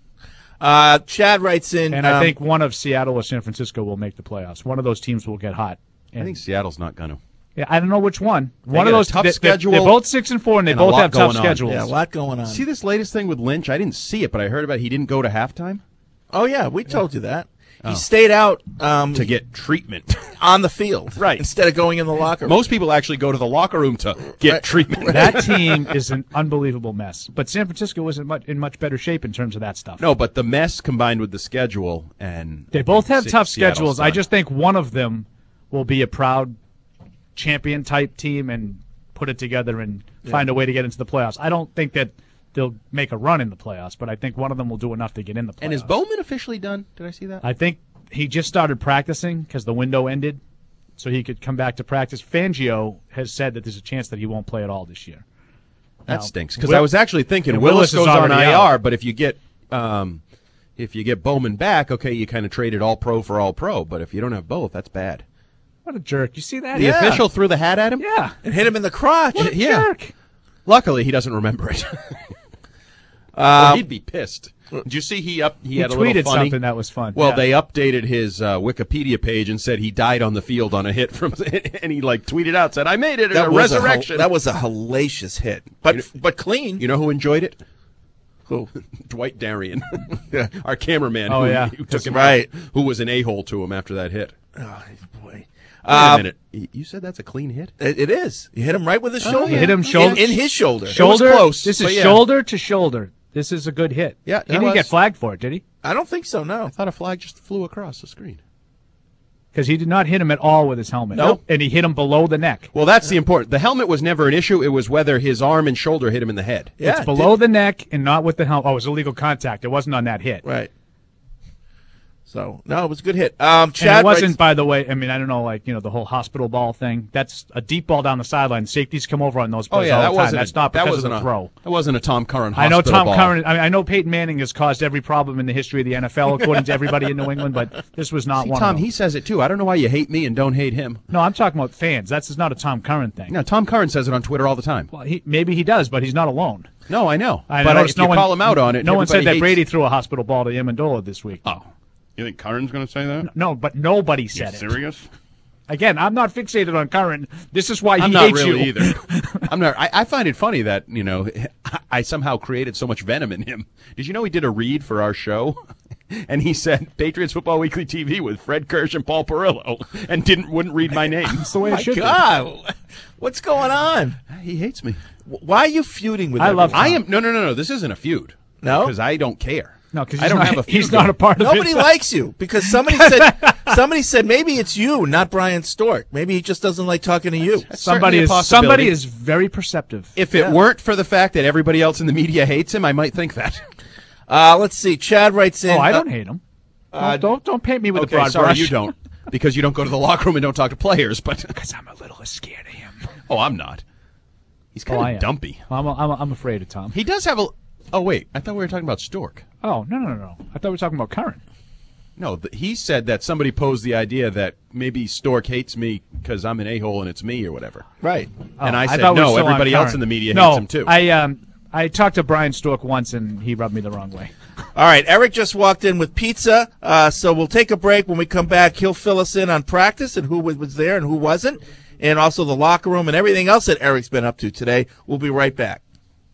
Uh, Chad writes in. And um, I think one of Seattle or San Francisco will make the playoffs. One of those teams will get hot. I And- think Seattle's not going to. Yeah, I don't know which one. They One got of a those tough they, schedule They're both six and four, and they and a both lot have tough going on. schedules. Yeah, a lot going on. See this latest thing with Lynch? I didn't see it, but I heard about he didn't go to halftime. Oh, yeah, we told you that. Oh. He stayed out um, to get treatment on the field, right? Instead of going in the locker room. Most people actually go to the locker room to get Right. treatment. That team is an unbelievable mess. But San Francisco isn't much, in much better shape in terms of that stuff. No, but the mess combined with the schedule and They both have Se- tough Seattle's schedules. I done. just think one of them will be a proud champion type team and put it together and Yeah. find a way to get into the playoffs. I don't think that they'll make a run in the playoffs, but I think one of them will do enough to get in the playoffs. And is Bowman officially done? Did I see that? I think he just started practicing because the window ended, so he could come back to practice. Fangio has said that there's a chance that he won't play at all this year. That Now, stinks because Will- I was actually thinking and Willis, Willis is goes on already I R, out. but if you get um, if you get Bowman back, okay, you kind of traded all pro for all pro. But if you don't have both, that's bad. What a jerk! You see that? The Yeah. official threw the hat at him. Yeah, and hit him in the crotch. what a Yeah. jerk! Luckily, he doesn't remember it. Uh, Or he'd be pissed. Did you see he up? He, He had a little tweeted funny. something that was fun. Well, Yeah. they updated his uh, Wikipedia page and said he died on the field on a hit from, and he like tweeted out said, "I made it in a was resurrection." A, that was a hellacious hit, but You know- but clean. You know who enjoyed it? Who? Dwight Darien, our cameraman. Oh, who, yeah. who took him Right. out, who was an a-hole to him after that hit. Oh, boy. Wait Um, a minute. Y- You said that's a clean hit? It, it is. You hit him right with his Oh, shoulder. You hit him shoulder in, in his shoulder. Shoulder. close, This but is yeah. shoulder to shoulder. This is a good hit. Yeah, he it didn't was. get flagged for it, did he? I don't think so. No. I thought a flag just flew across the screen. Because he did not hit him at all with his helmet. Nope. And he hit him below the neck. Well, that's the important. The helmet was never an issue. It was whether his arm and shoulder hit him in the head. Yeah, it's below the neck and not with the helmet. Oh, it was illegal contact. It wasn't on that hit. Right. So no, it was a good hit. Um, Chad And it wasn't, writes- by the way, I mean, I don't know, like, you know, the whole hospital ball thing. That's a deep ball down the sideline. Safeties come over on those Oh plays yeah, all that the time. wasn't. That's not that because of wasn't the a throw. That wasn't a Tom Curran. I know hospital Tom ball. Curran. I, mean, I know Peyton Manning has caused every problem in the history of the N F L, according to everybody in New England. But this was not See, one. Tom, of them. he says it too. I don't know why you hate me and don't hate him. No, I'm talking about fans. That's not a Tom Curran thing. No, Tom Curran says it on Twitter all the time. Well, he, maybe he does, but he's not alone. No, I know. I but noticed if no you one, call him out on it, no one said everybody that hates- Brady threw a hospital ball to Amendola this week. Oh, you think Curran's going to say that? No, but nobody You said it. serious? Again, I'm not fixated on Curran. This is why he I'm not hates really you. either. I'm not. I, I find it funny that you know I somehow created so much venom in him. Did you know he did a read for our show, and he said Patriots Football Weekly T V with Fred Kirsch and Paul Perillo, and didn't wouldn't read my name. That's the way it My should God, what's going on? He hates me. Why are you feuding with? I everyone? love I am no no no no. This isn't a feud. No? because I don't care. No, because I don't not, have a feud he's not a going. part of Nobody it. likes you because somebody said somebody said maybe it's you, not Brian Stork. Maybe he just doesn't like talking to you. That's Somebody certainly a is possibility. somebody is very perceptive. If it Yeah. weren't for the fact that everybody else in the media hates him, I might think that. Uh, let's see. Chad writes in. oh, I uh, don't hate him. uh, don't, don't don't paint me with Okay, a broad sorry, brush. you don't, because you don't go to the locker room and don't talk to players. But Because I'm a little scared of him. oh, I'm not. He's Oh, kind I of am. dumpy. I'm, I'm, I'm afraid of Tom. He does have a. Oh wait, I thought we were talking about Stork. Oh, no, no, no, no. I thought we were talking about Curran. No, th- he said that somebody posed the idea that maybe Stork hates me because I'm an a-hole and it's me or whatever. Right. And Oh, I said, thought we were no, still on everybody else Curran. in the media no, hates him too. I, um, I talked to Brian Stork once, and he rubbed me the wrong way. All right. Eric just walked in with pizza, uh, so we'll take a break. When we come back, he'll fill us in on practice and who was- was there and who wasn't, and also the locker room and everything else that Eric's been up to today. We'll be right back.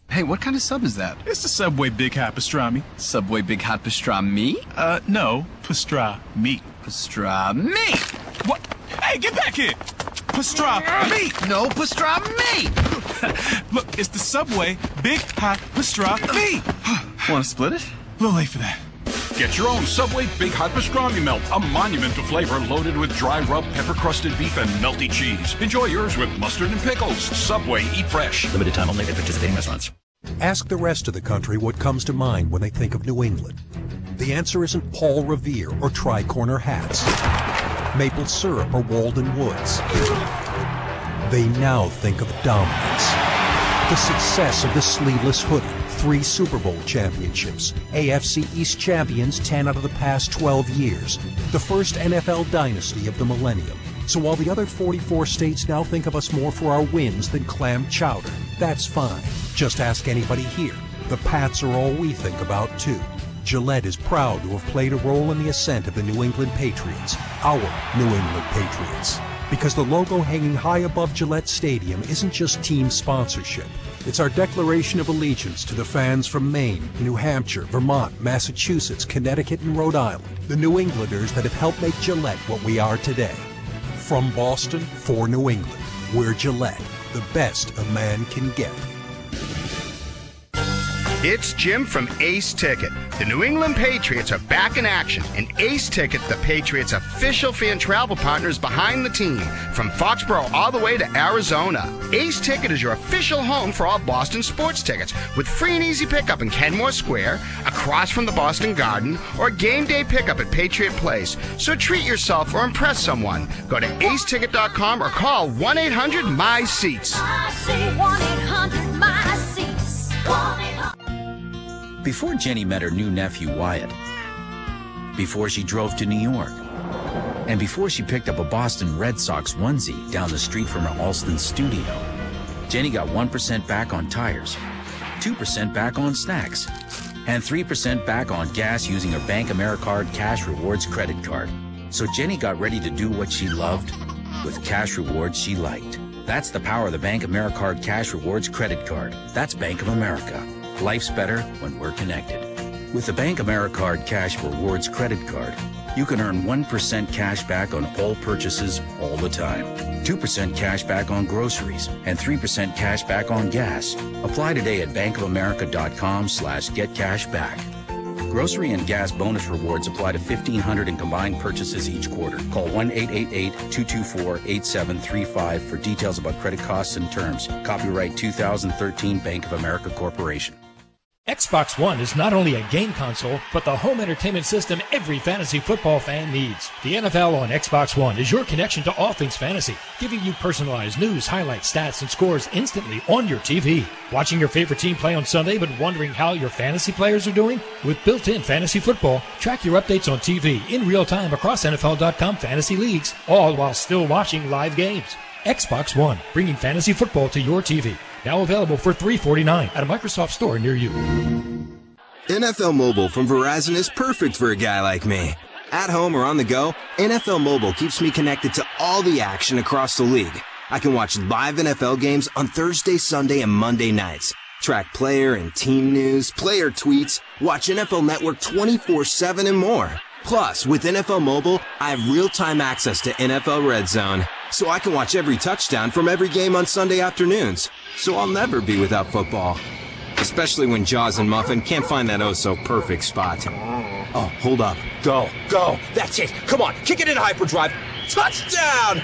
Hey, what kind of sub is that? It's the Subway Big Hot Pastrami. Subway Big Hot Pastrami? Uh, no, pastrami. Pastrami! What? Hey, get back here! Pastrami! No, pastrami! Look, it's the Subway Big Hot Pastrami. Want to split it? A little late for that. Get your own Subway Big Hot Pastrami Melt, a monument of flavor loaded with dry rub, pepper-crusted beef, and melty cheese. Enjoy yours with mustard and pickles. Subway, eat fresh. Limited time only at participating restaurants. Ask the rest of the country what comes to mind when they think of New England. The answer isn't Paul Revere or tri-corner hats, maple syrup or Walden Woods. They now think of dominance. The success of the sleeveless hoodie, three Super Bowl championships, A F C East champions ten out of the past twelve years, the first N F L dynasty of the millennium. So while the other forty-four states now think of us more for our wins than clam chowder, that's fine. Just ask anybody here. The Pats are all we think about, too. Gillette is proud to have played a role in the ascent of the New England Patriots, our New England Patriots. Because the logo hanging high above Gillette Stadium isn't just team sponsorship. It's our declaration of allegiance to the fans from Maine, New Hampshire, Vermont, Massachusetts, Connecticut, and Rhode Island. The New Englanders that have helped make Gillette what we are today. From Boston, for New England, we're Gillette, the best a man can get. It's Jim from Ace Ticket. The New England Patriots are back in action, and Ace Ticket, the Patriots' official fan travel partner, is behind the team from Foxborough all the way to Arizona. Ace Ticket is your official home for all Boston sports tickets, with free and easy pickup in Kenmore Square, across from the Boston Garden, or game day pickup at Patriot Place. So treat yourself or impress someone. Go to ace ticket dot com or call one eight hundred M Y SEATS. I say one eight hundred M Y SEATS. Before Jenny met her new nephew Wyatt, before she drove to New York, and before she picked up a Boston Red Sox onesie down the street from her Alston studio, Jenny got one percent back on tires, two percent back on snacks, and three percent back on gas using her Bank AmeriCard Cash Rewards credit card. So Jenny got ready to do what she loved with cash rewards she liked. That's the power of the Bank AmeriCard Cash Rewards credit card. That's Bank of America. Life's better when we're connected. With the Bank AmeriCard Cash Rewards credit card, you can earn one percent cash back on all purchases all the time, two percent cash back on groceries, and three percent cash back on gas. Apply today at bankofamerica.com slash get cash back. Grocery and gas bonus rewards apply to fifteen hundred in combined purchases each quarter. Call one eight eight eight, two two four, eight seven three five for details about credit costs and terms. Copyright two thousand thirteen Bank of America Corporation. Xbox One is not only a game console, but the home entertainment system every fantasy football fan needs. The N F L on Xbox One is your connection to all things fantasy, giving you personalized news, highlights, stats, and scores instantly on your T V. Watching your favorite team play on Sunday but wondering how your fantasy players are doing? With built-in fantasy football, track your updates on T V in real time across N F L dot com fantasy leagues, all while still watching live games. Xbox One, bringing fantasy football to your T V. Now available for three dollars and forty-nine cents at a Microsoft store near you. N F L Mobile from Verizon is perfect for a guy like me. At home or on the go, N F L Mobile keeps me connected to all the action across the league. I can watch live N F L games on Thursday, Sunday, and Monday nights. Track player and team news, player tweets, watch N F L Network twenty-four seven and more. Plus, with N F L Mobile, I have real-time access to N F L Red Zone, so I can watch every touchdown from every game on Sunday afternoons. So I'll never be without football. Especially when Jaws and Muffin can't find that oh-so-perfect spot. Oh, hold up. Go. Go. That's it. Come on. Kick it in hyperdrive. Touchdown!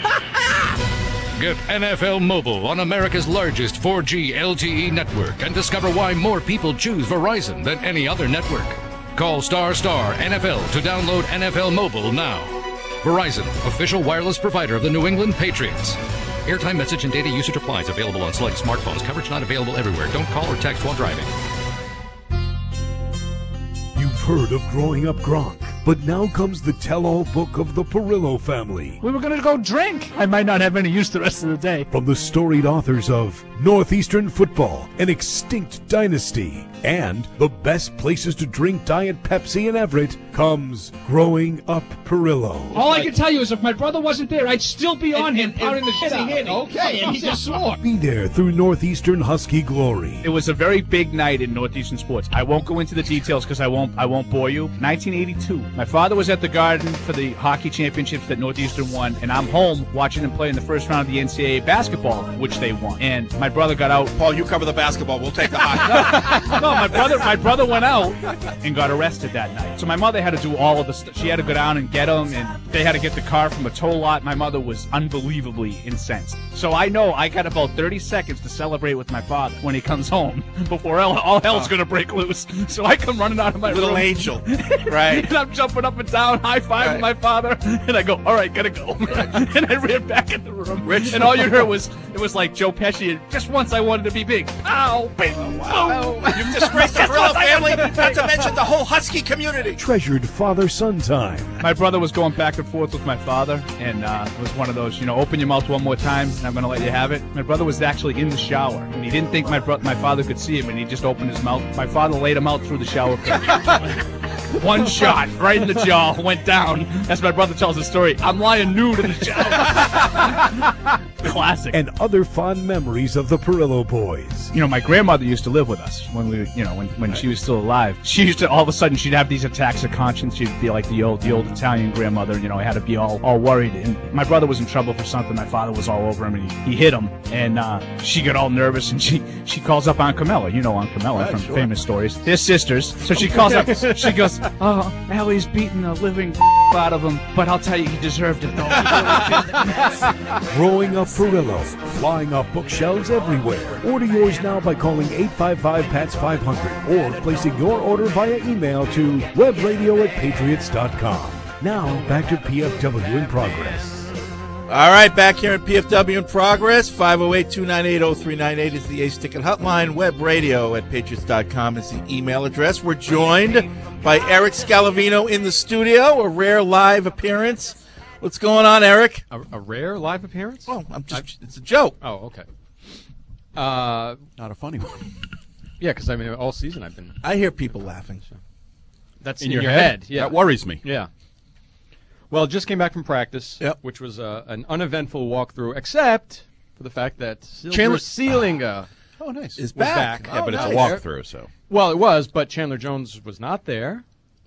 Get N F L Mobile on America's largest four G L T E network and discover why more people choose Verizon than any other network. Call star star N F L to download N F L Mobile now. Verizon, official wireless provider of the New England Patriots. Airtime, message, and data usage applies. Available on select smartphones. Coverage not available everywhere. Don't call or text while driving. You've heard of Growing Up Gronk. But now comes the tell-all book of the Perillo family. We were going to go drink. I might not have any use the rest of the day. From the storied authors of Northeastern Football, An Extinct Dynasty, and The Best Places to Drink Diet Pepsi in Everett, comes Growing Up Perillo. All I can tell you is if my brother wasn't there, I'd still be on him, pounding the shit out of him. Okay, and he just swore. Be there through Northeastern Husky glory. It was a very big night in Northeastern sports. I won't go into the details because I won't I won't bore you. nineteen eighty-two. My father was at the Garden for the hockey championships that Northeastern won, and I'm home watching them play in the first round of the N C double A basketball, which they won. And my brother got out. Paul, you cover the basketball. We'll take the hockey. no, my brother my brother went out and got arrested that night. So my mother had to do all of the stuff. She had to go down and get him, and they had to get the car from a tow lot. My mother was unbelievably incensed. So I know I got about thirty seconds to celebrate with my father when he comes home before all, all hell's going to break loose. So I come running out of my Little room. angel, right? And I'm jumping up and down, high-fiving Right. my father, and I go, all right, gotta go. And I ran back in the room. Rich. And all you heard was, it was like Joe Pesci, and just once I wanted to be big. Pow! Bing! Wow. You've disgraced the Perillo family, not to mention the whole Husky community. Treasured father-son time. My brother was going back and forth with my father, and uh, it was one of those, you know, open your mouth one more time, and I'm going to let you have it. My brother was actually in the shower, and he didn't think my bro- my father could see him, and he just opened his mouth. My father laid him out through the shower curtain. One shot, right in the jaw, went down. As my brother tells the story, I'm lying nude in the shower. Classic. And other fond memories of the Perillo boys. You know, my grandmother used to live with us when we, you know, when, when she was still alive. She used to, all of a sudden, she'd have these attacks of conscience. She'd be like the old, the old Italian grandmother. You know, I had to be all, all worried. And my brother was in trouble for something. My father was all over him, and he, he hit him. And uh, she got all nervous, and she, she calls up Aunt Camilla. You know Aunt Camilla Yeah, from sure. Famous Stories. They're sisters. So she calls up. She goes, "Oh, Allie's beating the living out of him, but I'll tell you, he deserved it though." Growing Up Perillo, flying off bookshelves everywhere. Order yours now by calling eight five five P A T S five hundred or placing your order via email to webradio at patriots dot com. Now, back to P F W in progress. All right, back here at P F W in progress. five oh eight, two nine eight, oh three nine eight is the Ace Ticket hotline. Web radio at patriots dot com is the email address. We're joined by Eric Scalavino in the studio, a rare live appearance. What's going on, Eric? A, a rare live appearance? Oh, I'm just, it's a joke. Oh, okay. Uh, Not a funny one. Yeah, because I mean, all season I've been. I hear people laughing. That's In in, your your, head? head. Yeah, That worries me. Yeah. Well, just came back from practice, Yep. which was uh, an uneventful walkthrough, except for the fact that Silver Chandler- Sealinga Oh, nice. Is was back. back. Yeah, but Oh, it's nice. a walkthrough, so. Well, it was, but Chandler Jones was not there.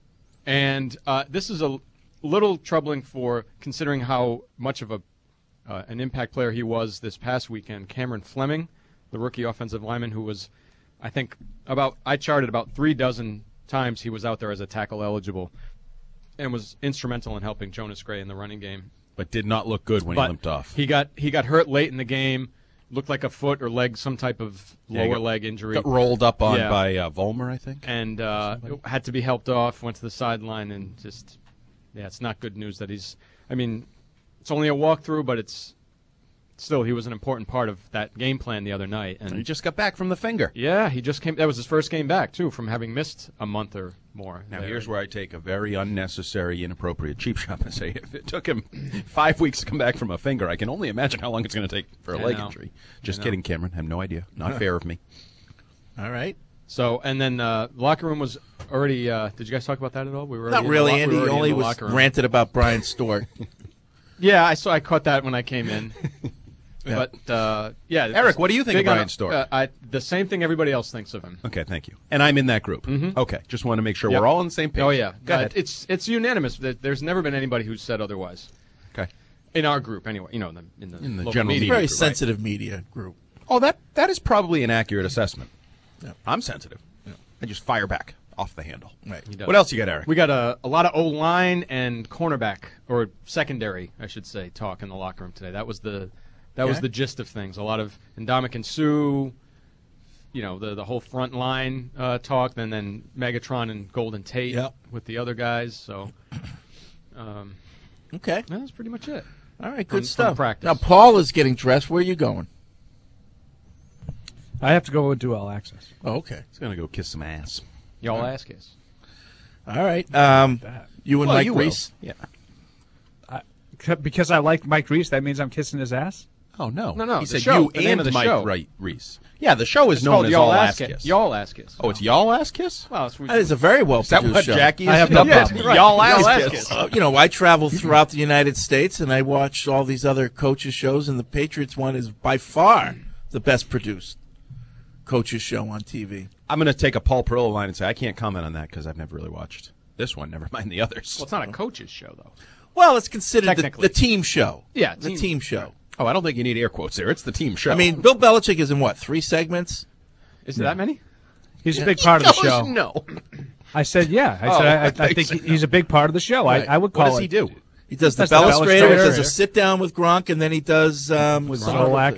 And uh, this is a little troubling for considering how much of a uh, an impact player he was this past weekend. Cameron Fleming, the rookie offensive lineman who was, I think, about I charted about three dozen times he was out there as a tackle eligible and was instrumental in helping Jonas Gray in the running game. But did not look good when But he limped off. He got he got hurt late in the game. Looked like a foot or leg, some type of Yeah, he lower got- leg injury. Got rolled up on Yeah. by uh, Vollmer, I think. and uh, had to be helped off. Went to the sideline and just, yeah, it's not good news that he's. I mean, it's only a walkthrough, but it's still he was an important part of that game plan the other night. And He just got back from the finger. yeah, he just came. That was his first game back too, from having missed a month or more. Now, there. here's where I take a very unnecessary, inappropriate cheap shot and say if it took him five weeks to come back from a finger, I can only imagine how long it's going to take for a I leg know. injury. Just I know. kidding, Cameron. I have no idea. Not fair of me. All right. So, and then uh, locker room was already. Uh, did you guys talk about that at all? We were Not already in the really, lo- we Andy. were already Only in the was locker room. ranted about Brian Stork. Yeah, I saw. I caught that when I came in. But uh, yeah, Eric, what do you think of big on- Brian Stork? Uh, I, the same thing everybody else thinks of him. Okay, thank you. And I'm in that group. Mhm. Okay, just want to make sure Yep. we're all on the same page. Oh yeah, Go Uh, ahead. It's it's unanimous. There- There's never been anybody who's said otherwise. Okay. In our group, anyway. You know, in the in the, In the local general media. media Very group, right. sensitive media group. Oh, that that is probably an accurate assessment. Yeah. I'm sensitive. I just fire back off the handle. Right. He does. What else you got, Eric? We got a, a lot of O line and cornerback, or secondary, I should say, talk in the locker room today. That was the that was Okay. the gist of things. A lot of Ndamukong Suh, you know, the the whole front line uh, talk, and then Megatron and Golden Tate Yep. with the other guys. So, um, Okay. that's pretty much it. All right, From- good from stuff. practice. Now, Paul is getting dressed. Where are you going? I have to go do all access. Oh, okay. He's going to go kiss some ass. Y'all ask us. All right. Um, you and Well, Mike you will. Reese? Yeah. I, because I like Mike Reese, that means I'm kissing his ass? Oh, no. No, no. He the said show, you the name and of the Mike show. Wright Reese. Yeah, the show is It's known called as Y'all All Ass Ass Kiss. Kiss. Y'all Ass Kiss. Oh, it's Y'all Ass Kiss? Well, it's, we, That is a very well Is that produced what show. Jackie is? I have no Yeah, problem. right. Y'all Ass Y'all Ass Kiss. Kiss. Uh, you know, I travel throughout the United States, and I watch all these other coaches' shows, and the Patriots one is by far the best produced coaches' show on T V. I'm going to take a Paul Perillo line and say I can't comment on that because I've never really watched this one, never mind the others. well, it's not a coach's show, though. Well, it's considered the, Technically. the team show. Yeah, the team- team show. Oh, I don't think you need air quotes there. It's the team show. I mean, Bill Belichick is in what, three segments? Is there that many? He's a big part of the show. No. I said, yeah. I Oh, said, I, I, I I think think so. he's a big part of the show. Right. I, I would call What does it. he do? He does the That's the Bellastrator, he does Bellastrator. a sit down with Gronk, and then he does um, With some other Zolak.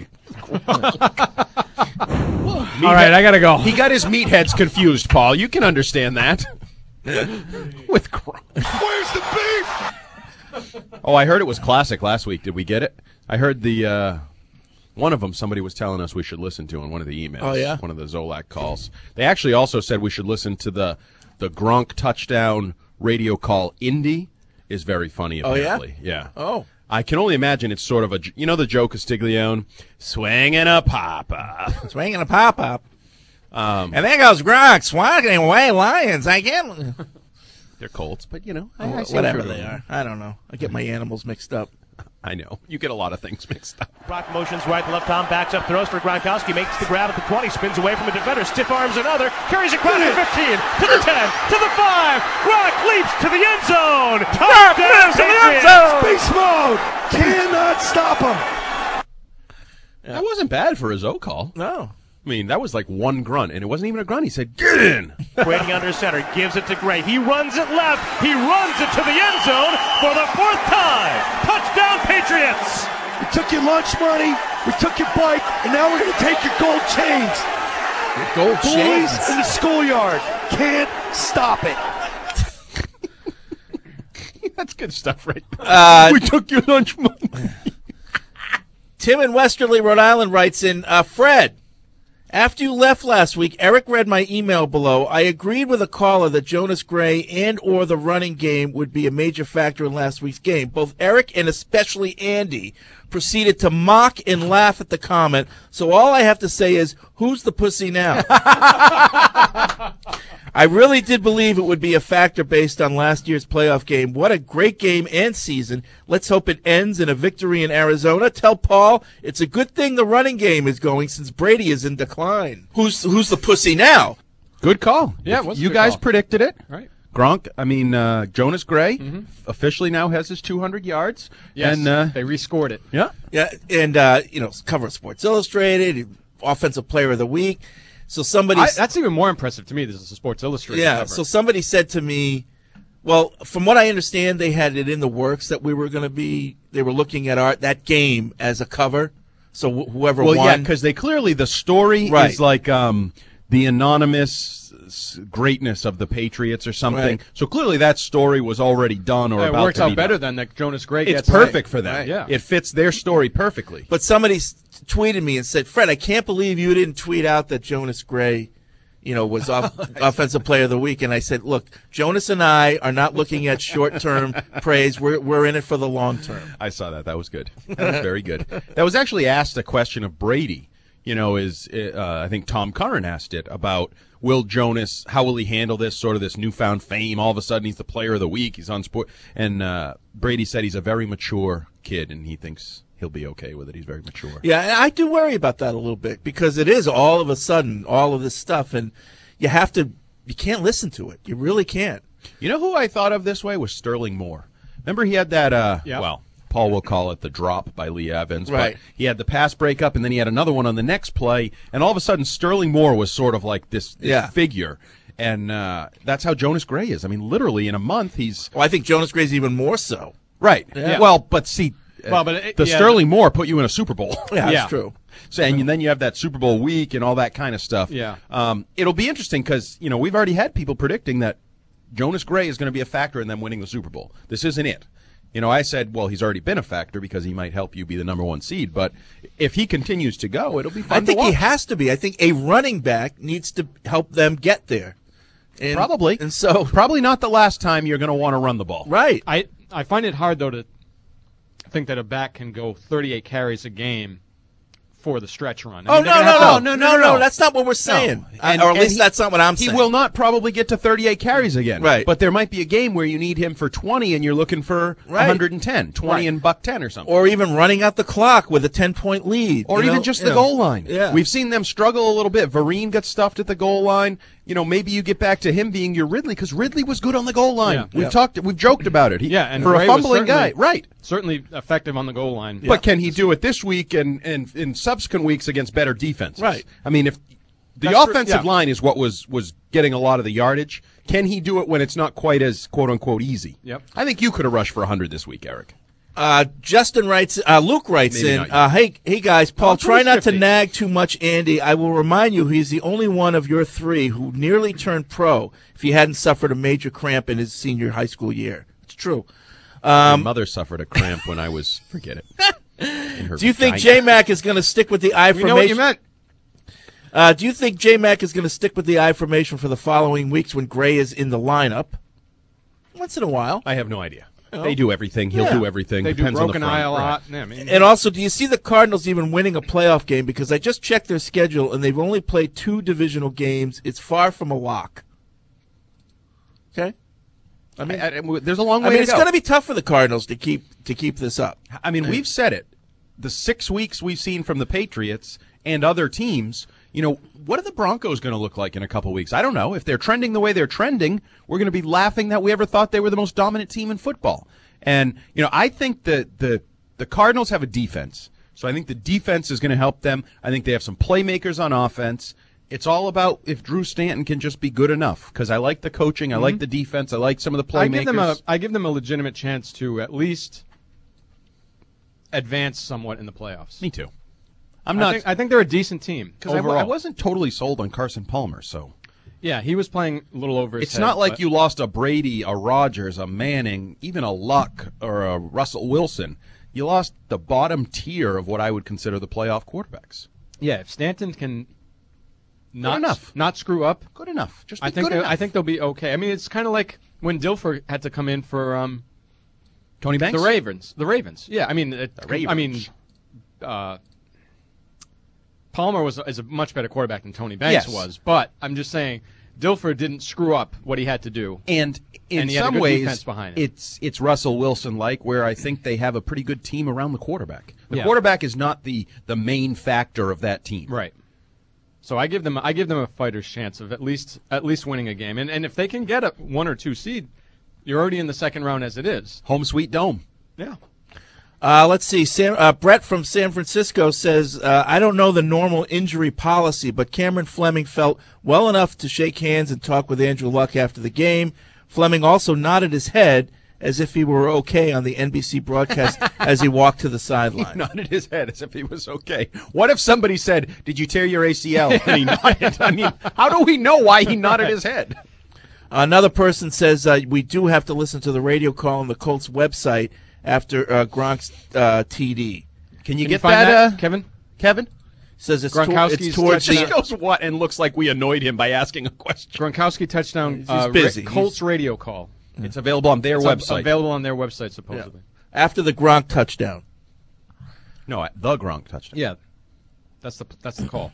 thing. All right, I got to go. He got his meatheads confused, Paul. You can understand that. With Gronk. Where's the beef? Oh, I heard it was classic last week. Did we get it? I heard the uh, one of them. Somebody was telling us we should listen to in one of the emails. Oh, yeah? One of the Zolak calls. They actually also said we should listen to the the Gronk touchdown radio call. Indy is very funny. Oh, yeah? Apparently, yeah. Oh. I can only imagine it's sort of a j- you know the Joe Castiglione swinging a papa. Swinging a pop-up. Um, And there goes Gronk, swatting away Lions. I can't... they're Colts, but you know, I, Oh, I see whatever what you're they doing. are. I don't know. I get my animals mixed up. I know you get a lot of things mixed up. Brock motions right to left. Tom backs up, throws for Gronkowski, makes the grab at the twenty, spins away from a defender, stiff arms another, carries across the fifteen, to the ten, to the five. Gronk leaps to the end zone. Touchdown, Patriots! Beast mode. Cannot stop him. That wasn't bad for a Zoe call. No. I mean, that was like one grunt, and it wasn't even a grunt. He said, "Get in." Waiting under center, gives it to Gray. He runs it left. He runs it to the end zone for the fourth time. Touchdown, Patriots! We took your lunch money. We took your bike, and now we're going to take your gold chains. Gold Boys chains. in the schoolyard can't stop it. That's good stuff, right? Uh, we took your lunch money. Tim in Westerly, Rhode Island writes in, uh, Fred, after you left last week, Eric read my email below. I agreed with a caller that Jonas Gray and or the running game would be a major factor in last week's game. Both Eric and especially Andy proceeded to mock and laugh at the comment. So all I have to say is, who's the pussy now? I really did believe it would be a factor based on last year's playoff game. What a great game and season. Let's hope it ends in a victory in Arizona. Tell Paul it's a good thing the running game is going since Brady is in decline. Who's who's the pussy now? Good call. Yeah, If it was a you good guys call. predicted it. Right. Gronk, I mean, uh, Jonas Gray officially now has his two hundred yards. Yes, And, uh, they rescored it. yeah. Yeah, and uh, you know, cover of Sports Illustrated, Offensive Player of the Week. So somebody, I, that's even more impressive to me. This is a Sports Illustrated yeah. cover. So somebody said to me, well, from what I understand, they had it in the works that we were going to be. They were looking at our that game as a cover. So wh- whoever Well, won, yeah, because they clearly, the story Right. is like um, the anonymous s- greatness of the Patriots or something. Right. So clearly that story was already done or Yeah, it about works to out be better done. than that Jonas Gray It's gets. perfect for them. Right, yeah. It fits their story perfectly. But somebody s- tweeted me and said, "Fred, I can't believe you didn't tweet out that Jonas Gray, you know, was off, Offensive Player of the Week." And I said, "Look, Jonas and I are not looking at short-term praise. We're we're in it for the long term." I saw that. That was good. That was very good. That was actually asked a question of Brady. You know, is uh, I think Tom Curran asked it about will Jonas, how will he handle this sort of this newfound fame? All of a sudden, he's the player of the week. He's on sport, and uh, Brady said he's a very mature kid, and he thinks he'll be okay with it. He's very mature. Yeah, and I do worry about that a little bit because it is all of a sudden all of this stuff, and you have to, you can't listen to it. You really can't. You know who I thought of this way was Sterling Moore. Remember he had that, uh, Yeah. well, Paul will call it the drop by Lee Evans. Right. But he had the pass breakup, and then he had another one on the next play, and all of a sudden Sterling Moore was sort of like this, this Yeah. figure. And uh, that's how Jonas Gray is. I mean, literally in a month he's... Well, I think Jonas Gray's even more so. Right. Yeah. Well, but see, uh, Well, but it- the yeah. Sterling Moore put you in a Super Bowl. Yeah, that's Yeah. true. So, and then you have that Super Bowl week and all that kind of stuff. Yeah. Um, it'll be interesting because, you know, we've already had people predicting that Jonas Gray is going to be a factor in them winning the Super Bowl. This isn't it. You know, I said, well, he's already been a factor because he might help you be the number one seed. But if he continues to go, it'll be fun I think to watch. he has to be. I think a running back needs to help them get there. And, Probably. And so probably not the last time you're going to want to run the ball. Right. I I find it hard though to think that a back can go thirty-eight carries a game for the stretch run. I Oh mean, no they're no gonna no have no to- no no! That's not what we're saying, No. I- And- or at and least he- that's not what I'm he saying. will not probably get to thirty-eight carries again. Right. But there might be a game where you need him for twenty and you're looking for Right. one hundred ten, twenty Right. and buck ten or something. Or even running out the clock with a ten-point lead, Or you even know? just You the know. goal line. Yeah. We've seen them struggle a little bit. Vereen got stuffed at the goal line. You know, maybe you get back to him being your Ridley because Ridley was good on the goal line. Yeah. We've Yeah. talked, we've joked about it. He, Yeah, and for Ray a was fumbling guy, certainly- right? Certainly effective on the goal line. But can he do it this week and, and in subsequent weeks against better defenses? Right. I mean, if the That's true, offensive yeah. line is what was was getting a lot of the yardage, can he do it when it's not quite as quote unquote easy? Yep. I think you could have rushed for one hundred this week, Eric. Uh, Justin writes, uh, Luke writes Maybe in, not you. uh, hey, hey guys, Paul, Oh, try not to fifty. nag too much Andy. I will remind you he's the only one of your three who nearly turned pro if he hadn't suffered a major cramp in his senior high school year. It's true. My Um, mother suffered a cramp when I was, forget it. in her do you think vagina. J-Mac is going to stick with the I We formation? know what you meant. Uh, do you think J-Mac is going to stick with the I formation for the following weeks when Gray is in the lineup? Once in a while. I have no idea. Oh. They do everything. He'll Yeah. do everything. They do Depends on the broken front. eye a Right. lot. Yeah, I mean, And also, do you see the Cardinals even winning a playoff game? Because I just checked their schedule, and they've only played two divisional games. It's far from a lock. Okay? I mean, I- I- there's a long way I mean, to it's go. going to be tough for the Cardinals to keep to keep this up. I mean, we've said it. The six weeks we've seen from the Patriots and other teams, you know, what are the Broncos going to look like in a couple weeks? I don't know. If they're trending the way they're trending, we're going to be laughing that we ever thought they were the most dominant team in football. And, you know, I think that the, the Cardinals have a defense. So I think the defense is going to help them. I think they have some playmakers on offense. It's all about if Drew Stanton can just be good enough. Because I like the coaching, I like the defense, I like some of the playmakers. I give them a I give them a legitimate chance to at least advance somewhat in the playoffs. Me too. I'm I not. think, I think they're a decent team Because I, overall. I wasn't totally sold on Carson Palmer, so. Yeah, he was playing a little over his It's head, not like but- you lost a Brady, a Rodgers, a Manning, even a Luck, or a Russell Wilson. You lost the bottom tier of what I would consider the playoff quarterbacks. Yeah, if Stanton can not enough. not screw up, Good enough. Just be I think good they- enough. I think they'll be okay. I mean, it's kind of like when Dilfer had to come in for um, Tony Banks? the Ravens. The Ravens. Yeah, I mean, it, The I mean, Ravens. uh, Palmer was is a much better quarterback than Tony Banks Yes. was, but I'm just saying Dilfer didn't screw up what he had to do. And in And he had a some good ways, defense behind it. it's it's Russell Wilson like, where I think they have a pretty good team around the quarterback. The Yeah. quarterback is not the the main factor of that team. Right. So I give them I give them a fighter's chance of at least at least winning a game, and and if they can get a one or two seed, you're already in the second round as it is. Home sweet dome. Yeah. Uh, let's see. Sam, uh, Brett from San Francisco says, uh, I don't know the normal injury policy, but Cameron Fleming felt well enough to shake hands and talk with Andrew Luck after the game. Fleming also nodded his head as if he were okay on the N B C broadcast as he walked to the He sideline. nodded his head as if he was okay. What if somebody said, "Did you tear your A C L?" and he nodded? I mean, how do we know why he nodded his head? Another person says uh, we do have to listen to the radio call on the Colts website after uh, Gronk's uh, T D. Can you Can get you find that, that, uh, Kevin? Kevin? Says it's, to- Gronkowski's it's towards touchdown. the He goes what and looks like we annoyed him by asking a question. Gronkowski touchdown. He's uh, busy. Ra- Colts He's- radio call. It's available on their It's av- website. available on their website supposedly. after the Gronk touchdown. No, the Gronk touchdown. Yeah, that's the that's the call.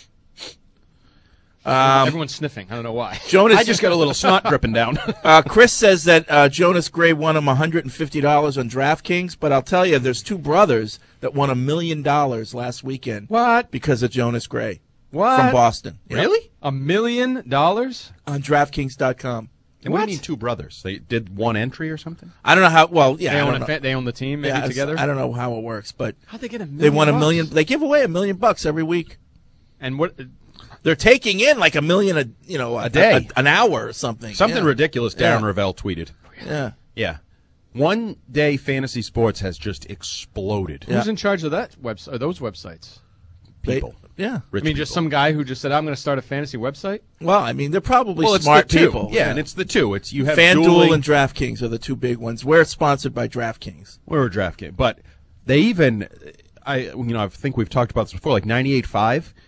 Um, Everyone's sniffing. I don't know why. Jonas, I just got a little snot dripping down. uh, Chris says that uh, Jonas Gray won him one hundred fifty dollars on DraftKings, but I'll tell you, there's two brothers that won a million dollars last weekend. What? Because of Jonas Gray. What? From Boston. Yep. Really? A million dollars? On DraftKings dot com. And what do you mean two brothers? They did one entry or something? I don't know how. Well, yeah, They I own, don't a know. fa- they own the team maybe Yeah, it's- together? I don't know how it works, but How'd they get a million they won a bucks? million. They give away a million bucks every week. And what? They're taking in like a million a you know a, A day. a- an hour or something. Something Yeah. ridiculous Darren Yeah. Ravel tweeted. Yeah. Yeah. One day fantasy sports has just exploded. Who's in charge of that website? Or those websites? People. They- yeah. Rich I mean, just people. some guy who just said, "I'm going to start a fantasy website." Well, I mean, they're probably Well, it's smart the two. people. Yeah, and it's the two. It's you have FanDuel dueling- and DraftKings are the two big ones. We're sponsored by DraftKings. We're a draft game, but they even, I you know, I think we've talked about this before. Like ninety-eight point five,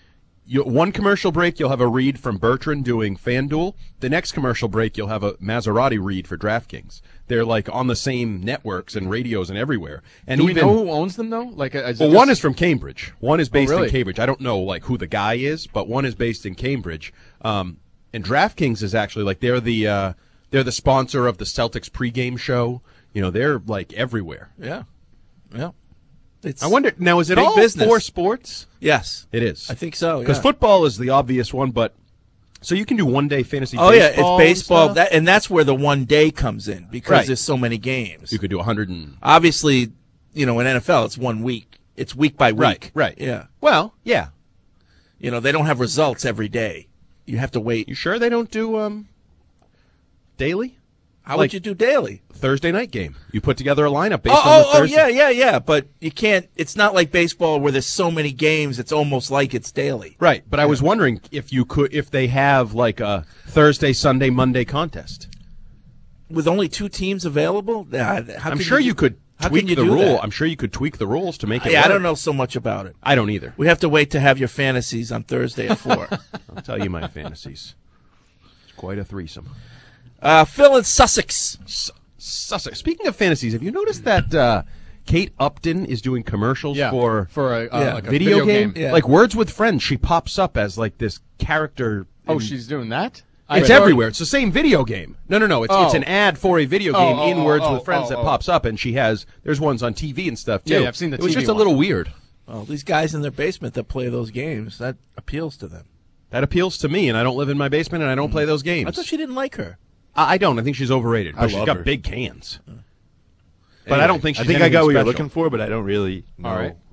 you, one commercial break, you'll have a read from Bertrand doing FanDuel. The next commercial break, you'll have a Maserati read for DraftKings. They're like on the same networks and radios and everywhere. And Do we even, know who owns them though? Like, is well, it one just- is from Cambridge. One is based Oh, really? in Cambridge. I don't know like who the guy is, but one is based in Cambridge. Um, and DraftKings is actually like they're the uh, they're the sponsor of the Celtics pregame show. You know, they're like everywhere. Yeah, yeah. It's I wonder now, is it big all business. for sports? Yes, it is. I think so. Because yeah. football is the obvious one, but so you can do one day fantasy. Oh yeah, it's baseball baseball, and, that, and that's where the one day comes in because Right. there's so many games. You could do a hundred and obviously, you know, in N F L it's one week. It's week by week. Right, right. Yeah. Well, yeah. You know, they don't have results every day. You have to wait. You sure they don't do um daily? How Like would you do daily? Thursday night game. You put together a lineup based Oh, on oh, the oh, Thursday. yeah, yeah, yeah. But you can't. It's not like baseball where there's so many games. It's almost like it's daily. Right, but I was wondering if you could, if they have like a Thursday, Sunday, Monday contest. With only two teams available, yeah, how I'm can sure you, you could how tweak can you the do rule. that? I'm sure you could tweak the rules to make it. Yeah, I work. don't know so much about it. I don't either. We have to wait to have your fantasies on Thursday at four. I'll tell you my fantasies. It's quite a threesome. Uh, Phil in Sussex. S- Sussex. Speaking of fantasies, have you noticed that uh, Kate Upton is doing commercials Yeah, for for a, uh, yeah. like a video, video game? game. Yeah. Like Words with Friends. She pops up as like this character. Oh, in- she's doing that? It's I- everywhere. It's the same video game. No, no, no. It's Oh. it's an ad for a video Oh, game oh, in oh, Words oh, with Friends oh, that oh. pops up, and she has. There's ones on T V and stuff too. Yeah, yeah, I've seen the It was T V just a one. little weird. Well, these guys in their basement that play those games, that appeals to them. That appeals to me, and I don't live in my basement, and I don't play those games. I thought she didn't like her. I, I don't. I think she's overrated. I But she's love got her. big cans. But Anyway, I don't think she's I think I anything got what you're special. looking for, but I don't really know. All right.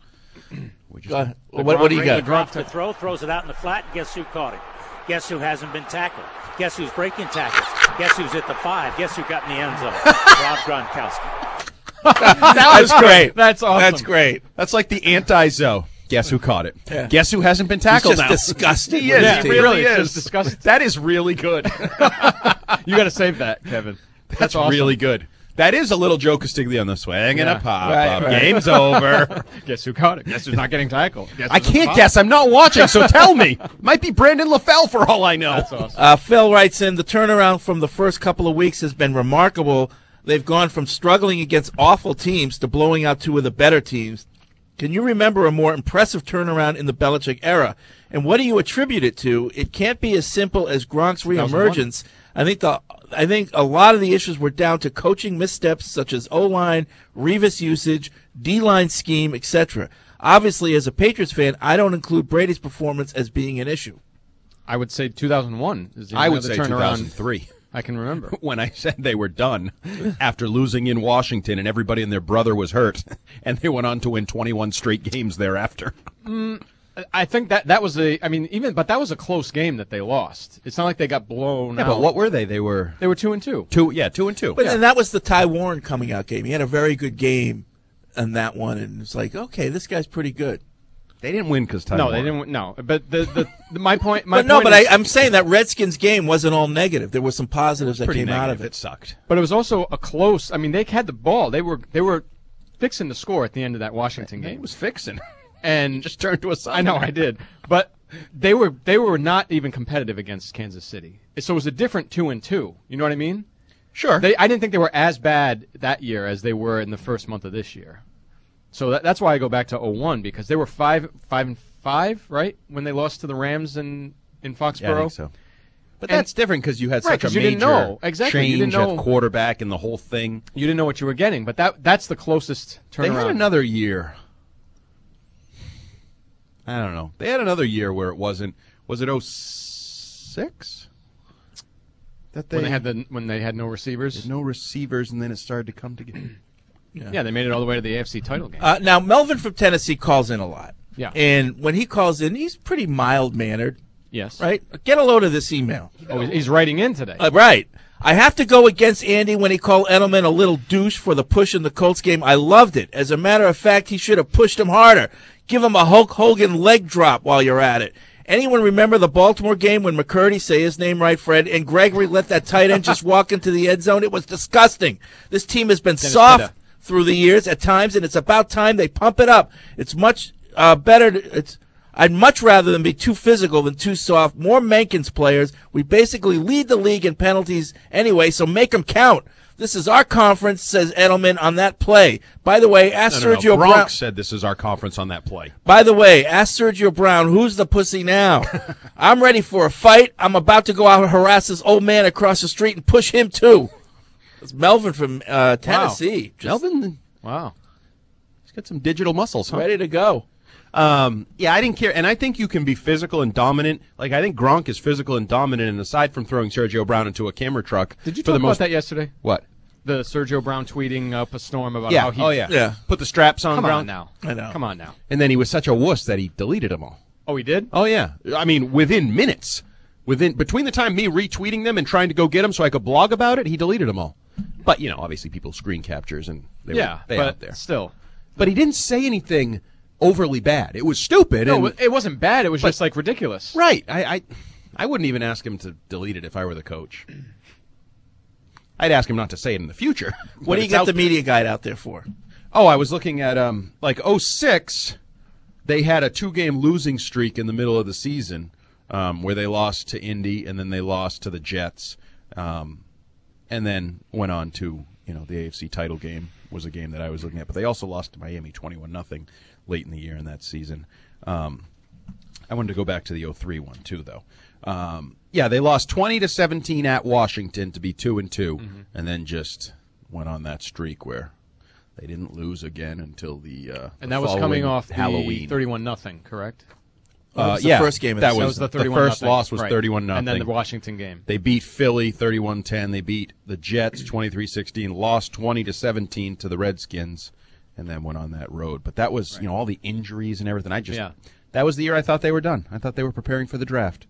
Go ahead. What, what do you got? Gronk to throw, throws it out in the flat. Guess who caught it? Guess who hasn't been tackled? Guess who's breaking tackles? Guess who's at the five? Guess who got in the end zone? Rob Gronkowski. That's great. That's awesome. That's great. That's like the anti-Zo. Guess who caught it? Yeah. Guess who hasn't been tackled He's just now? disgusted He with is. his He team. really Really, it's is. just disgusting. That is really good. You got to save that, Kevin. That's, That's awesome. really good. That is a little Joe Castiglia on the swing and Yeah. a pop Right, up. right. Game's over. Guess who caught it? Guess who's not getting tackled? Guess I who's at the can't bottom? guess. I'm not watching, so tell me. Might be Brandon LaFell for all I know. That's awesome. Uh, Phil writes in, the turnaround from the first couple of weeks has been remarkable. They've gone from struggling against awful teams to blowing out two of the better teams. Can you remember a more impressive turnaround in the Belichick era? And what do you attribute it to? It can't be as simple as Gronk's reemergence. I think the I think a lot of the issues were down to coaching missteps such as O-line, Revis usage, D-line scheme, et cetera. Obviously, as a Patriots fan, I don't include Brady's performance as being an issue. I would say two thousand one. Is the I would other say turnaround two thousand three. I can remember. When I said they were done after losing in Washington and everybody and their brother was hurt, and they went on to win twenty-one straight games thereafter. Mm, I think that that was a. I mean, even but that was a close game that they lost. It's not like they got blown Yeah, out. but what were they? They were They were two and two. two. Yeah, two and two. But and that was the Ty Warren coming out game. He had a very good game in that one, and it's like, okay, this guy's pretty good. They didn't win because Ty No, Warren. they didn't. win- No, but the the, the my point. My but no, point but is, I, I'm saying that Redskins game wasn't all negative. There were some positives that Pretty came negative. out of it. It sucked. But it was also a close. I mean, they had the ball. They were they were fixing the score at the end of that Washington game. It was fixing. And Just turned to a side. I know I did, but they were they were not even competitive against Kansas City. So it was a different two and two. You know what I mean? Sure. They I didn't think they were as bad that year as they were in the first month of this year. So that, that's why I go back to oh one because they were five five and five, right, when they lost to the Rams in in Foxborough. Yeah, I think so. But And- that's different because you had Right, such a 'cause you major didn't know. Exactly, you change didn't know. at quarterback and the whole thing. You didn't know what you were getting, but that that's the closest turnaround. They had another year. I don't know. They had another year where it wasn't. Was it oh six? That they when they had the when they had no receivers. no receivers, and then it started to come together. Yeah, they made it all the way to the A F C title game. Uh, now, Melvin from Tennessee calls in a lot. Yeah. And when he calls in, he's pretty mild-mannered. Yes. Right? Get a load of this email. Oh, he's writing in today. Uh, right. I have to go against Andy when he called Edelman a little douche for the push in the Colts game. I loved it. As a matter of fact, he should have pushed him harder. Give him a Hulk Hogan leg drop while you're at it. Anyone remember the Baltimore game when McCurdy, say his name right, Fred, and Gregory let that tight end just walk into the end zone? It was disgusting. This team has been Dennis soft Pitta. through the years at times, and it's about time they pump it up. It's much uh, better. To, it's I'd much rather than be too physical than too soft. More Menkins players. We basically lead the league in penalties anyway, so make them count. This is our conference, says Edelman on that play. By the way, ask no, no, Sergio no. Gronk Brown. said this is our conference on that play. By the way, ask Sergio Brown, who's the pussy now? I'm ready for a fight. I'm about to go out and harass this old man across the street and push him too. It's Melvin from uh, Tennessee. Wow. Melvin? Wow. He's got some digital muscles, huh? Ready to go. Um, yeah, I didn't care. And I think you can be physical and dominant. Like, I think Gronk is physical and dominant, and aside from throwing Sergio Brown into a camera truck. Did you for talk the about most, that yesterday? What? The Sergio Brown tweeting up a storm about Yeah. how he... Oh, yeah. Yeah. Put the straps on Come Brown. on now. I know. Come on now. And then he was such a wuss that he deleted them all. Oh, he did? Oh, yeah. I mean, within minutes. Within Between the time me retweeting them and trying to go get them so I could blog about it, he deleted them all. But, you know, obviously people screen captures and they yeah, were they but out there. still. But he didn't say anything overly bad. It was stupid. No, and, it wasn't bad. It was but- just, like, ridiculous. Right. I, I I wouldn't even ask him to delete it if I were the coach. I'd ask him not to say it in the future. What do you get the media guide out there for? Oh, I was looking at, um, like, oh six, they had a two-game losing streak in the middle of the season um, where they lost to Indy and then they lost to the Jets um, and then went on to, you know, the A F C title game was a game that I was looking at. But they also lost to Miami twenty-one nothing late in the year in that season. Um, I wanted to go back to the oh three one, too, though. Um, yeah, they lost twenty to seventeen at Washington to be two and two, Mm-hmm. and then just went on that streak where they didn't lose again until the uh, And the that was following coming off Halloween. the thirty-one nothing, correct? That Uh, was the yeah, first game of that the was season. That was the the thirty-one first nothing. loss was Right. thirty-one nothing, And then the Washington game. They beat Philly thirty-one ten. They beat the Jets twenty-three sixteen. Lost twenty to seventeen to the Redskins, and then went on that road. But that was, you know, all the injuries and everything. I just Yeah. that was the year I thought they were done. I thought they were preparing for the draft.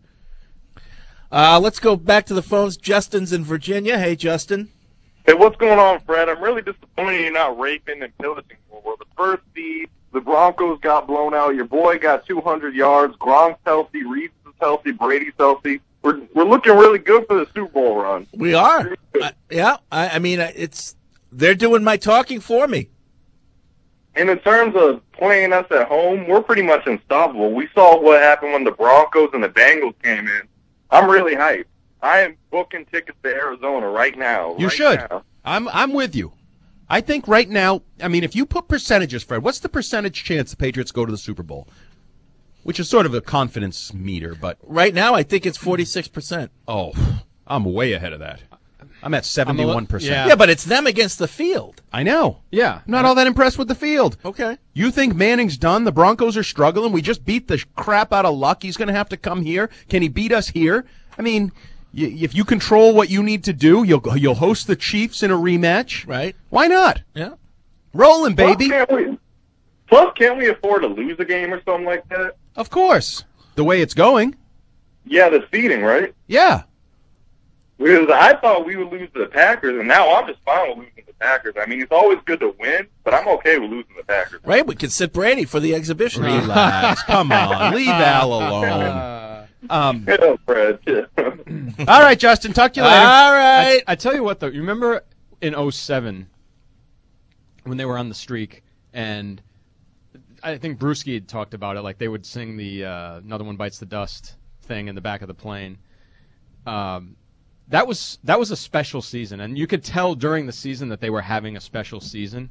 Uh, let's go back to the phones. Justin's in Virginia. Hey, Justin. Hey, what's going on, Fred? I'm really disappointed you're not raping and pillaging. Well, the first seed, the Broncos got blown out. Your boy got two hundred yards. Gronk's healthy. Reeves is healthy. Brady's healthy. We're we're looking really good for the Super Bowl run. We are. Uh, yeah, I, I mean, uh, it's they're doing my talking for me. And in terms of playing us at home, we're pretty much unstoppable. We saw what happened when the Broncos and the Bengals came in. I'm really hyped. I am booking tickets to Arizona right now. You right should. now. I'm I'm with you. I think right now, I mean, if you put percentages, Fred, what's the percentage chance the Patriots go to the Super Bowl? Which is sort of a confidence meter, but Right now, I think it's forty-six percent. oh, I'm way ahead of that. I'm at seventy-one percent. yeah. Yeah, but it's them against the field. I know. Yeah. I'm not all that impressed with the field. Okay. You think Manning's done? The Broncos are struggling. We just beat the crap out of Luck. He's going to have to come here. Can he beat us here? I mean, y- if you control what you need to do, you'll you'll host the Chiefs in a rematch. Right. Why not? Yeah. Rolling, baby. Plus, can't we, plus, can't we afford to lose a game or something like that? Of course. The way it's going. Yeah, the seeding, right? Yeah. Because I thought we would lose to the Packers, and now I'm just fine with losing to the Packers. I mean, it's always good to win, but I'm okay with losing to the Packers. Right. We can sit Brady for the exhibition. Relax. Come on. Leave Al alone. Um, Yeah, Fred. all right, Justin. Talk to you later. All right. I, I tell you what, though. You remember in oh seven when they were on the streak, and I think Brewski had talked about it, like they would sing the uh, Another One Bites the Dust thing in the back of the plane. Um, that was that was a special season, and you could tell during the season that they were having a special season.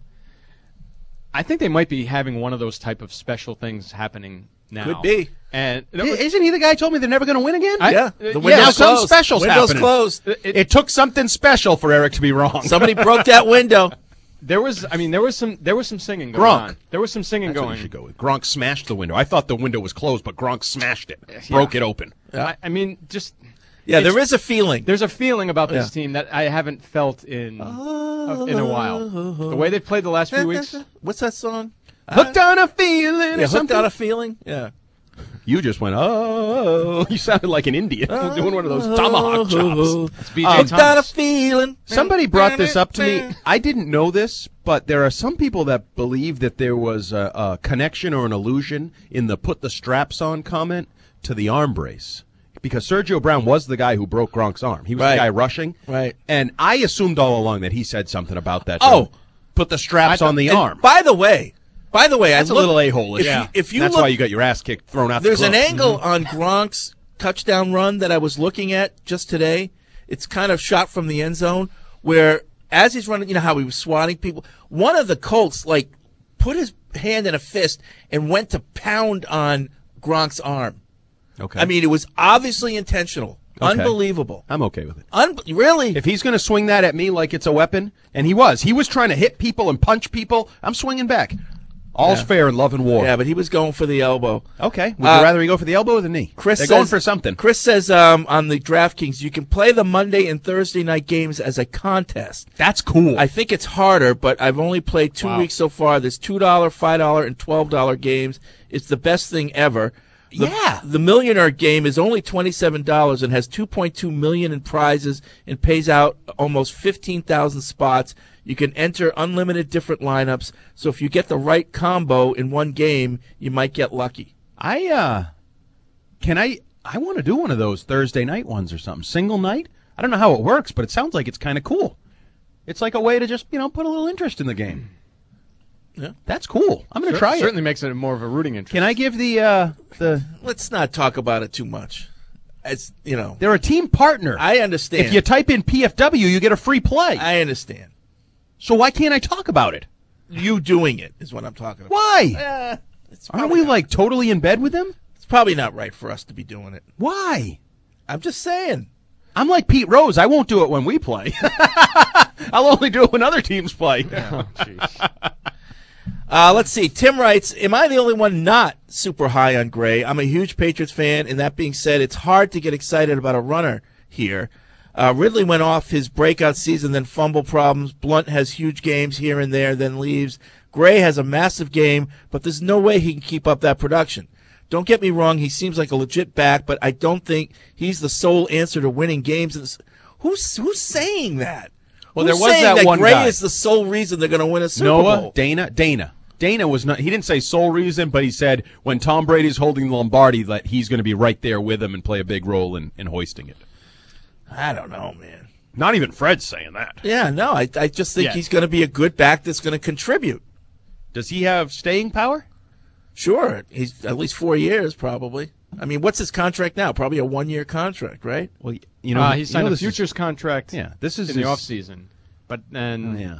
I think they might be having one of those type of special things happening now. Could be. And Isn't he the guy who told me they're never going to win again? I- Yeah. uh, The yeah, window's now something closed. special's Window's happening. closed. It- It took something special for Eric to be wrong. Somebody broke that window. There was, I mean, there was some, there was some singing going Gronk. on. There was some singing That's what going. you should go with. Gronk smashed the window. I thought the window was closed, but Gronk smashed it, broke it open. I, I mean, just Yeah, It's- there is a feeling. there's a feeling about this Yeah. team that I haven't felt in uh, in a while. The way they've played the last few weeks. What's that song? Hooked on a feeling. Yeah, or hooked something. on a feeling. Yeah. You just went, oh. You sounded like an Indian doing one of those tomahawk chops. It's B J Um, Hooked on a Thomas. feeling. Somebody brought this up to me. I didn't know this, but there are some people that believe that there was a, a connection or an allusion in the put the straps on comment to the arm brace. Because Sergio Brown was the guy who broke Gronk's arm. He was Right. the guy rushing. Right. And I assumed all along that he said something about that. Oh. Put the straps I- on the and arm. By the way, By the way, that's I a look, little a-hole-ish. If Yeah. you, if you that's look, why you got your ass kicked, thrown out. There's the an club. angle Mm-hmm. on Gronk's touchdown run that I was looking at just today. It's kind of shot from the end zone where, as he's running, you know how he was swatting people. One of the Colts like put his hand in a fist and went to pound on Gronk's arm. Okay. I mean, it was obviously intentional. Okay. Unbelievable. I'm okay with it. Un- really? If he's going to swing that at me like it's a weapon, and he was, he was trying to hit people and punch people, I'm swinging back. All's Yeah. fair in love and war. Yeah, but he was going for the elbow. Okay. Would Uh, you rather he go for the elbow or the knee? Chris They're says, going for something. Chris says um, on the DraftKings, you can play the Monday and Thursday night games as a contest. That's cool. I think it's harder, but I've only played two Wow. weeks so far. There's two dollars, five dollars, and twelve dollars games. It's the best thing ever. The, Yeah. The Millionaire game is only twenty-seven dollars and has two point two million dollars in prizes and pays out almost fifteen thousand spots. You can enter unlimited different lineups. So if you get the right combo in one game, you might get lucky. I, uh, can I, I want to do one of those Thursday night ones or something. Single night? I don't know how it works, but it sounds like it's kind of cool. It's like a way to just, you know, put a little interest in the game. Yeah. That's cool. I'm going to Cer- try it. Certainly makes it more of a rooting interest. Can I give the, uh, the, Let's not talk about it too much. As you know, they're a team partner. I understand. If you type in P F W, you get a free play. I understand. So why can't I talk about it? You doing it is what I'm talking about. Why? Eh, it's Aren't probably we not- like totally in bed with them? It's probably not right for us to be doing it. Why? I'm just saying. I'm like Pete Rose. I won't do it when we play. I'll only do it when other teams play. Oh, jeez. Uh, let's see. Tim writes, am I the only one not super high on Gray? I'm a huge Patriots fan, and that being said, it's hard to get excited about a runner here. Uh, Ridley went off his breakout season, then fumble problems. Blunt has huge games here and there, then leaves. Gray has a massive game, but there's no way he can keep up that production. Don't get me wrong, he seems like a legit back, but I don't think he's the sole answer to winning games. Who's who's saying that? Well, Who's there was saying that that one Gray guy. is the sole reason they're going to win a Super Noah, Bowl. Dana, Dana. Dana was not, he didn't say sole reason, but he said when Tom Brady's holding the Lombardi, that he's going to be right there with him and play a big role in, in hoisting it. I don't know, man. Not even Fred's saying that. Yeah, no, I I just think Yeah. he's going to be a good back that's going to contribute. Does he have staying power? Sure, he's at least four years probably. I mean, what's his contract now? Probably a one-year contract, right? Well, you know, uh, he you signed know a this is- futures contract. Yeah, this is in the his- off season, but then Oh, yeah.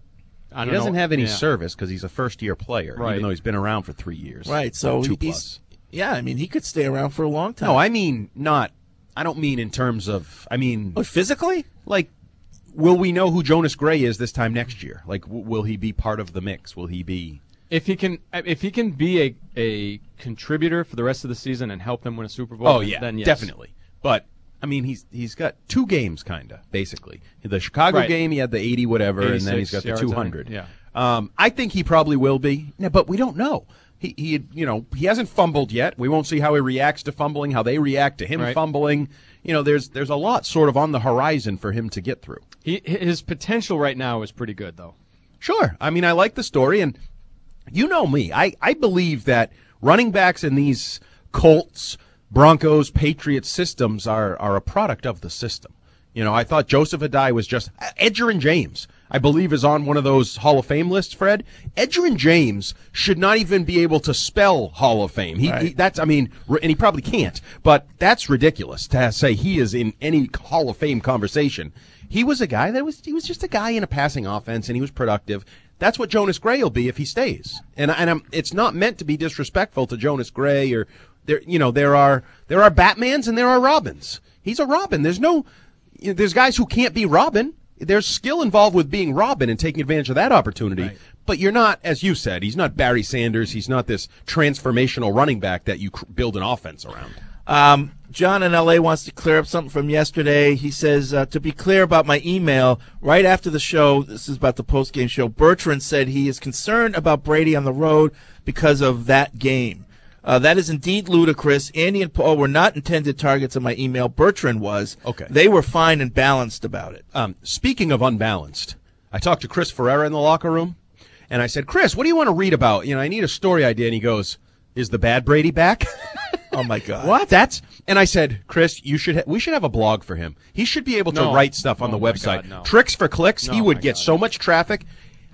I He don't doesn't know. have any Yeah. service because he's a first-year player, Right. even though he's been around for three years. Right. So two he's plus. yeah. I mean, he could stay around for a long time. No, I mean not. I don't mean in terms of. I mean oh, physically. like. Will we know who Jonas Gray is this time next year? Like, w- will he be part of the mix? Will he be? If he can, if he can be a a contributor for the rest of the season and help them win a Super Bowl, Oh then, yeah, then yes. definitely. But I mean, he's he's got two games, kind of basically. The Chicago Right. game, he had the eighty whatever, and then he's eighty-six got the yards, two I hundred. think. Yeah. Um, I think he probably will be, yeah, but we don't know. He he, you know, he hasn't fumbled yet. We won't see how he reacts to fumbling, how they react to him Right. fumbling. You know, there's there's a lot sort of on the horizon for him to get through. He his potential right now is pretty good though. Sure. I mean, I like the story, and you know me. I, I believe that running backs in these Colts, Broncos, Patriots systems are, are a product of the system. You know, I thought Joseph Adai was just Edgerrin James, I believe, is on one of those Hall of Fame lists, Fred. Edgerrin James should not even be able to spell Hall of Fame. He, Right. he that's I mean, r- and he probably can't, but that's ridiculous to say he is in any Hall of Fame conversation. He was a guy that was he was just a guy in a passing offense, and he was productive. That's what Jonas Gray will be if he stays. And and I'm, it's not meant to be disrespectful to Jonas Gray, or there you know there are there are Batmans and there are Robins. He's a Robin. There's no you know, there's guys who can't be Robin. There's skill involved with being Robin and taking advantage of that opportunity. Right. But you're not, as you said, he's not Barry Sanders. He's not this transformational running back that you cr- build an offense around. Um, John in L A wants to clear up something from yesterday. He says, uh, to be clear about my email, right after the show, this is about the post-game show, Bertrand said he is concerned about Brady on the road because of that game. Uh, that is indeed ludicrous. Andy and Paul were not intended targets of my email. Bertrand was. Okay. They were fine and balanced about it. Um, speaking of unbalanced, I talked to Chris Ferreira in the locker room, and I said, Chris, what do you want to read about? You know, I need a story idea. And he goes, is the bad Brady back? Oh, my God. What? That's and I said, Chris, you should ha- we should have a blog for him. He should be able to No. write stuff on Oh, the my website. God, no. Tricks for clicks. No, he would my get God. so much traffic.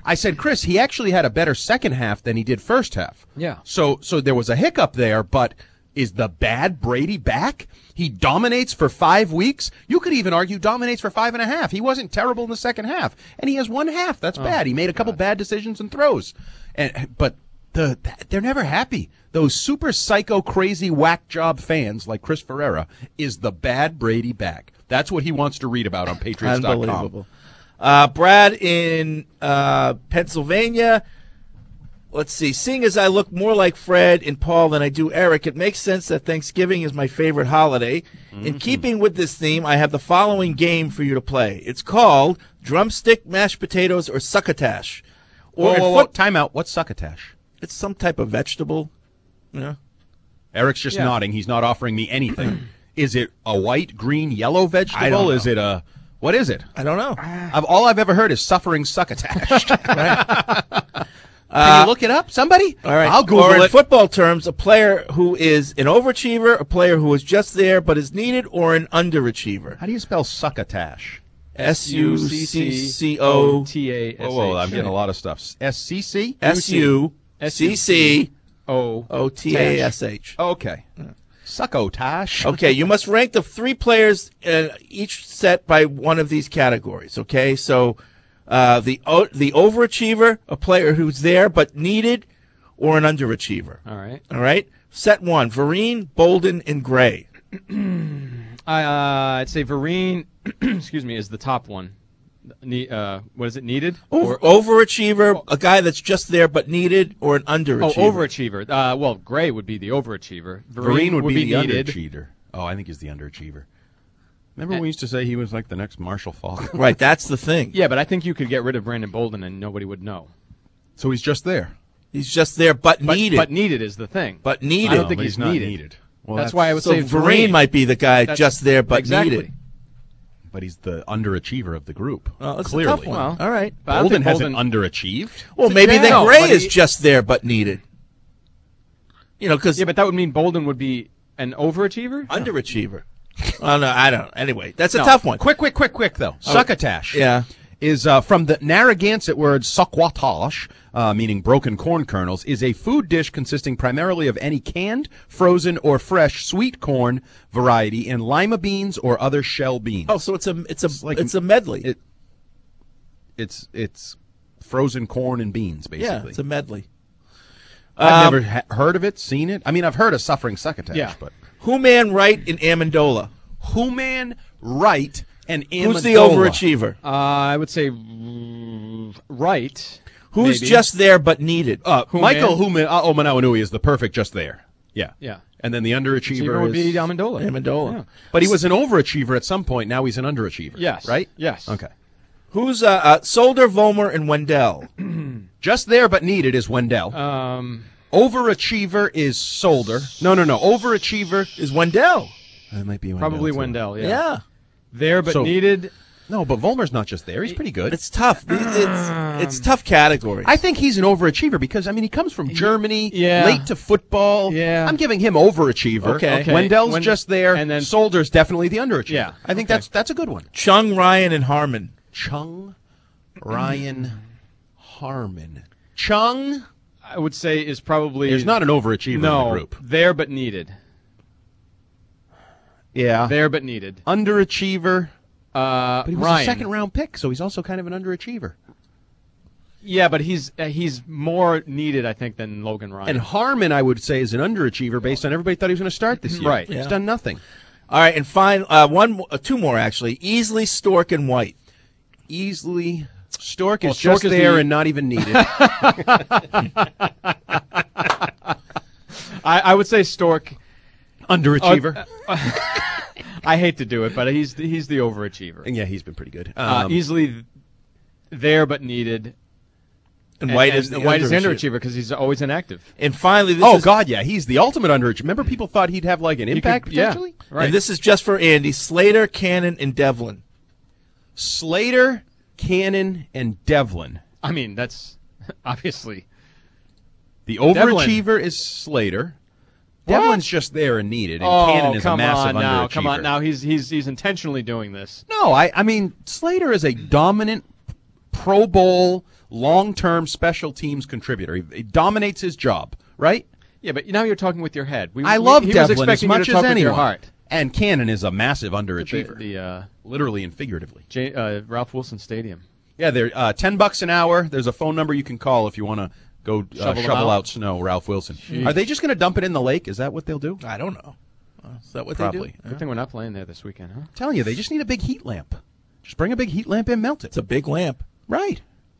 I said, Chris, he actually had a better second half than he did first half. Yeah. So so there was a hiccup there, but is the bad Brady back? He dominates for five weeks. You could even argue dominates for five and a half. He wasn't terrible in the second half, and he has one half. That's Oh, bad. He made a couple bad decisions and throws, and but the they're never happy. Those super psycho crazy whack job fans like Chris Ferreira is the bad Brady back. That's what he wants to read about on Patriots dot com. Unbelievable. Uh, Brad in uh, Pennsylvania. Let's see. Seeing as I look more like Fred and Paul than I do Eric, it makes sense that Thanksgiving is my favorite holiday. Mm-hmm. In keeping with this theme, I have the following game for you to play. It's called Drumstick, Mashed Potatoes, or Succotash. Or Whoa, in whoa, whoa. foot- Time out. What's succotash? It's some type of vegetable. Yeah. Eric's just Yeah. nodding. He's not offering me anything. Is it a white, green, yellow vegetable? I don't know. Is it a what is it? I don't know. I've, all I've ever heard is suffering succotash. Can Uh, you look it up, somebody? All right. I'll Google or in it. football terms, a player who is an overachiever, a player who is just there but is needed, or an underachiever. How do you spell succotash? S U C C O T A S H. Whoa, whoa, I'm getting a lot of stuff. S C C? S U C C O O T A S H. Okay. Succotash. Okay, you must rank the three players uh, each set by one of these categories. Okay, so uh, the o- the overachiever, a player who's there but needed, or an underachiever. All right. All right. Set one: Vereen, Bolden, and Gray. I, uh, I'd say Vereen, excuse me, is the top one. Ne- uh, what is it, needed? Over- overachiever, a guy that's just there but needed, or an underachiever. Oh, overachiever. Uh, well, Gray would be the overachiever. Vereen would, be, the needed. underachiever. Oh, I think he's the underachiever. Remember we used to say he was like the next Marshall Falk? Right, that's the thing. Yeah, but I think you could get rid of Brandon Bolden and nobody would know. So he's just there. He's just there but, But, needed. but needed is the thing. But needed. I don't think but he's, he's not needed. needed. Well, Well, that's, why I would so say Vereen might be the guy That's- just there but exactly. needed. But he's the underachiever of the group. Well, that's a Clearly. tough one. Well, All right. But I don't Bolden think hasn't Bolden- underachieved. Well, maybe Yeah. then No, Gray but is he- just there but needed. You know, because Yeah, but that would mean Bolden would be an overachiever? underachiever. Oh no, I don't. Anyway, that's a No. tough one. Quick, quick, quick, quick, though. Succotash. Yeah. Is uh, from the Narragansett word succotash, uh, meaning broken corn kernels, is a food dish consisting primarily of any canned, frozen, or fresh sweet corn variety in lima beans or other shell beans. Oh, so it's a it's a it's, like- a medley. It, it's it's frozen corn and beans, basically. yeah, it's a medley. I've Um, never ha- heard of it, seen it. I mean, I've heard of suffering succotash, Yeah. but Who man right in Amendola? Human Wright and Who's the Amendola. overachiever? Uh, I would say mm, right. Who's maybe. just there but needed? Uh, Human. Michael Human uh, Omanawanui is the perfect just there. Yeah. Yeah. And then the underachiever Achiever would is be Amendola. Amendola. Yeah. But he was an overachiever at some point. Now he's an underachiever. Yes. Right? Yes. Okay. Who's uh, uh Solder, Vollmer, and Wendell? Just there but needed is Wendell. Um, Overachiever is Solder. No, no, no. Overachiever is Wendell. That might be Wendell. probably too. Wendell, yeah. Yeah. There but So- needed. No, but Vollmer's not just there. He's pretty good. It's tough. It's it's tough categories. I think he's an overachiever because, I mean, he comes from Germany, Yeah. late to football. Yeah. I'm giving him overachiever. Okay. Okay. Wendell's When- just there, and then- Solder's definitely the underachiever. Yeah. I think Okay. that's that's a good one. Chung, Ryan, and Harmon. Chung, Ryan, Harmon. Chung I would say is probably is not an overachiever no, in the group. there but needed. Yeah. There but needed. Underachiever. Uh, But he was Ryan. a second round pick, so he's also kind of an underachiever. Yeah, but he's uh, he's more needed, I think, than Logan Ryan. And Harmon, I would say, is an underachiever based on everybody thought he was going to start this year. Right. He's Yeah. done nothing. All right, and fine. Uh, one, mo- uh, two more actually. Easily, Stork, and White. Easily. Stork is Well, Stork just is there the- and not even needed. I, I would say Stork. Underachiever. Uh, I hate to do it, but he's the, he's the overachiever. And yeah, he's been pretty good. Uh, Um, easily there but needed. And White is the White is underachiever. underachiever because he's always inactive. And finally, this oh, is, God, yeah. He's the ultimate underachiever. Remember people thought he'd have like an He impact could- yeah, potentially? right. and this is just for Andy. Slater, Cannon, and Devlin. Slater, Cannon, and Devlin. I mean, that's obviously. The overachiever is Slater. Devlin's just there and needed, and Oh, Cannon is come a massive on now, underachiever. come on now. He's he's he's intentionally doing this. No, I, I mean, Slater is a dominant Pro Bowl long-term special teams contributor. He, he dominates his job, right? Yeah, but now you're talking with your head. We, I we, love he Devlin was as expecting much you to as talk with anyone. your heart. And Cannon is a massive underachiever, The, the uh, literally and figuratively. J- uh, Ralph Wilson Stadium. Yeah, they're uh, ten bucks an hour. There's a phone number you can call if you want to go uh, Shovel shovel, them out? out snow. Ralph Wilson. Jeez. Are they just going to dump it in the lake? Is that what they'll do? I don't know. Uh, is that what Probably. they do? Good thing we're not playing there this weekend, huh? I'm telling you, they just need a big heat lamp. Just bring a big heat lamp and melt it. It's a big lamp. Right.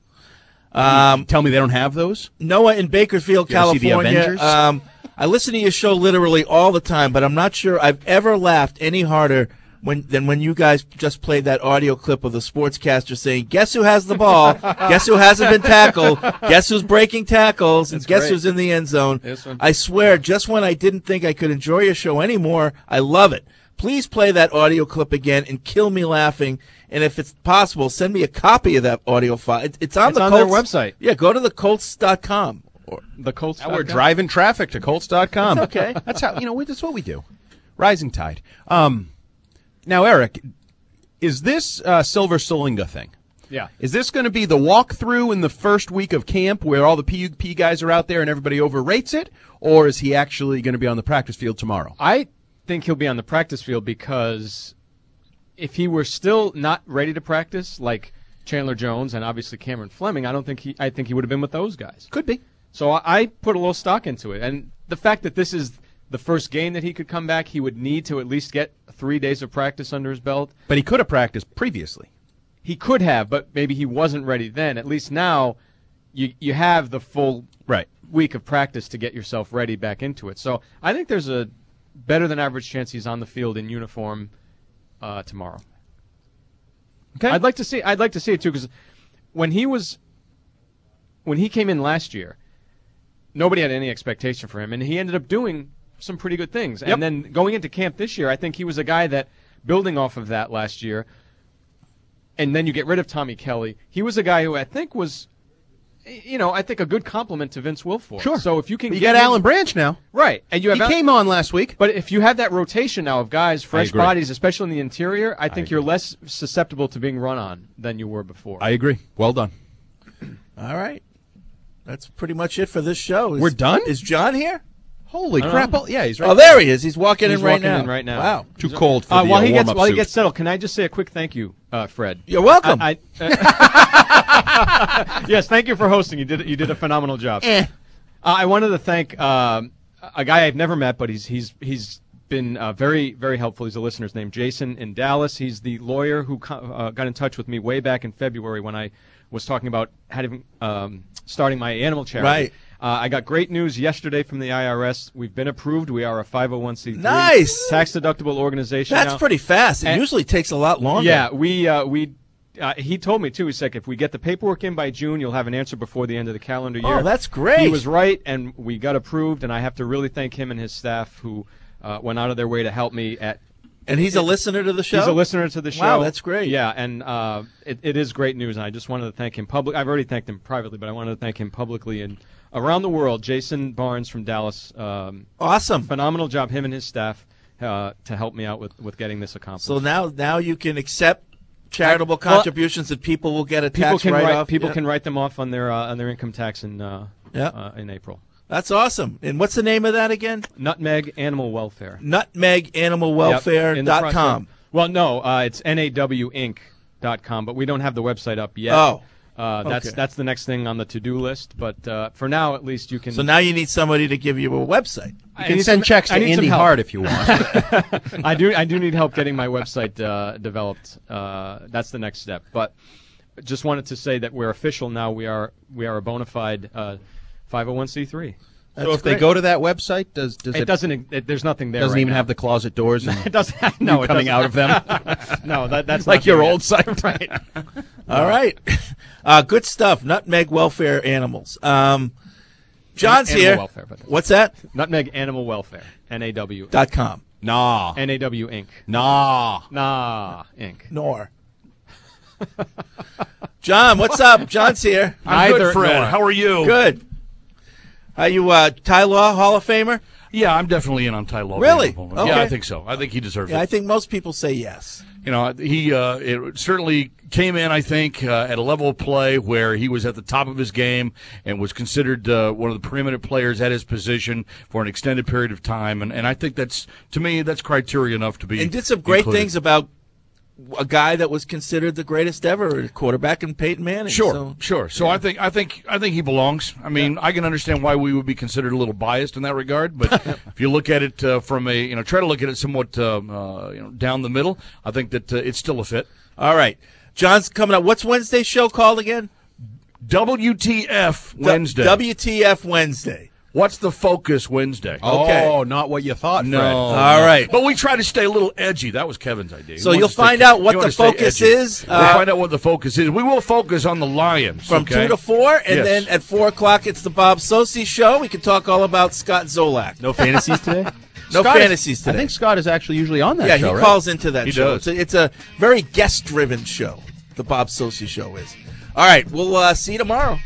Um, you tell me they don't have those? Noah in Bakersfield, You ever see The California. Avengers? Um, I listen to your show literally all the time, but I'm not sure I've ever laughed any harder when than when you guys just played that audio clip of the sportscaster saying, "Guess who has the ball? Guess who hasn't been tackled? Guess who's breaking tackles? And That's guess great. who's in the end zone?" This one. I swear, just when I didn't think I could enjoy your show anymore, I love it. Please play that audio clip again and kill me laughing. And if it's possible, send me a copy of that audio file. It, it's on It's the on Colts their website. Yeah, go to the Colts dot com. Or The Colts. Now we're driving traffic to Colts dot com. That's okay. That's how, you know, we- that's what we do. Rising tide. Um, now, Eric, is this uh, Silver Salinga thing? Yeah. Is this going to be the walkthrough in the first week of camp where all the P U P guys are out there and everybody overrates it? Or is he actually going to be on the practice field tomorrow? I think he'll be on the practice field because if he were still not ready to practice, like Chandler Jones and obviously Cameron Fleming, I don't think he. I think he would have been with those guys. Could be. So I, I put a little stock into it, and the fact that this is the first game that he could come back, he would need to at least get three days of practice under his belt. But he could have practiced previously. He could have, but maybe he wasn't ready then. At least now, you you have the full right. week of practice to get yourself ready back into it. So I think there's a better than average chance he's on the field in uniform uh, tomorrow. Okay. I'd like to see. I'd like to see it too because when he was when he came in last year, nobody had any expectation for him, and he ended up doing some pretty good things. Yep. And then going into camp this year, I think he was a guy that, building off of that last year, and then you get rid of Tommy Kelly, he was a guy who I think was, you know, I think a good compliment to Vince Wilfork. Sure. So if you can But you get got him- Alan Branch now. Right. And you have He Al- came on last week. But if you have that rotation now of guys, fresh agree. bodies, especially in the interior, I think you're less susceptible to being run on than you were before. I agree. Well done. All right. That's pretty much it for this show. Is, We're done? Is John here? Holy I don't crap. know. Oh, yeah, he's right Oh, there he is. He's walking He's in right walking now. in right now. Wow. Too cold for Uh, the while uh, he gets warm-up while he suit. gets settled, can I just say a quick thank you, uh, Fred? You're welcome. I, I, yes, thank you for hosting. You did you did a phenomenal job. Eh. Uh, I wanted to thank um, a guy I've never met, but he's he's he's been uh, very very helpful. He's a listener's name, Jason in Dallas. He's the lawyer who co- uh, got in touch with me way back in February when I was talking about having um, starting my animal charity. Right. Uh, I got great news yesterday from the I R S. We've been approved. We are a five oh one c three Nice. tax-deductible organization That's now. pretty fast. It And- usually takes a lot longer. Yeah, we uh, we uh, he told me too. He said if we get the paperwork in by June, you'll have an answer before the end of the calendar year. Oh, that's great. He was right, and we got approved. And I have to really thank him and his staff who uh, went out of their way to help me at. And he's a listener to the show? He's a listener to the show. Wow, that's great. Yeah, and uh, it, it is great news. And I just wanted to thank him public. I've already thanked him privately, but I wanted to thank him publicly and around the world. Jason Barnes from Dallas. Um, awesome, phenomenal job, him and his staff, uh, to help me out with, with getting this accomplished. So now, now you can accept charitable I- well, contributions that people will get a people tax can write write off. people Yeah. can write them off on their uh, on their income tax in uh, Yeah. uh, in April. That's awesome. And what's the name of that again? Nutmeg Animal Welfare. Nutmeg Animal Welfare Yep, in the dot process- com. Well, no, uh, it's N A W Inc dot com, but we don't have the website up yet. Oh. Uh, that's Okay. that's the next thing on the to-do list. But uh, for now, at least you can. So now you need somebody to give you a website. I can need send some- checks I to need some Andy help. Hart if you want. I do. I do need help getting my website uh, developed. Uh, that's the next step. But just wanted to say that we're official now. We are we are a bona fide uh, five oh one c three. So if they go to that website, does does it, it, doesn't? It, there's nothing there. doesn't right even now. have the closet doors and it doesn't. No, you it coming doesn't. out of them? No, that, that's like not your there old yet. site, right? All right. Uh, good stuff. Nutmeg Welfare Animals. Um, John's Animal here. Welfare, but- What's that? Nutmeg Animal Welfare. N A W. Dot com. Nah. N A W Inc. Nah. Nah. Inc. Nor. John, what's up? John's here. I'm good, Fred. How are you? Good. Are you uh, Ty Law Hall of Famer? Yeah, I'm definitely in on Ty Law. Really? Okay. Yeah, I think so. I think he deserves yeah, it. I think most people say yes. You know, he uh, it certainly came in, I think, uh, at a level of play where he was at the top of his game and was considered uh, one of the preeminent players at his position for an extended period of time. And, and I think that's, to me, that's criteria enough to be And did some great included. things about a guy that was considered the greatest ever quarterback in Peyton Manning. Sure, so, sure. So yeah. I think I think I think he belongs. I mean, yeah. I can understand why we would be considered a little biased in that regard, but if you look at it uh, from a you know try to look at it somewhat uh, uh, you know down the middle, I think that uh, it's still a fit. All right, John's coming up. What's Wednesday's show called again? W T F Wednesday. W T F Wednesday. What's the focus Wednesday? Okay. Oh, not what you thought, no. Fred. All right. But we try to stay a little edgy. That was Kevin's idea. So you'll find out what the focus is. We'll uh, find out what the focus is. We will focus on the Lions. From okay? two to four, and yes. then at four o'clock it's the Bob Sosi show. We can talk all about Scott Zolak. No fantasies today? No Scott fantasies is, today. I think Scott is actually usually on that yeah, show, he right? calls into that he show. Does. It's, a, it's a very guest-driven show, the Bob Sosi show is. All right, we'll uh, see you tomorrow.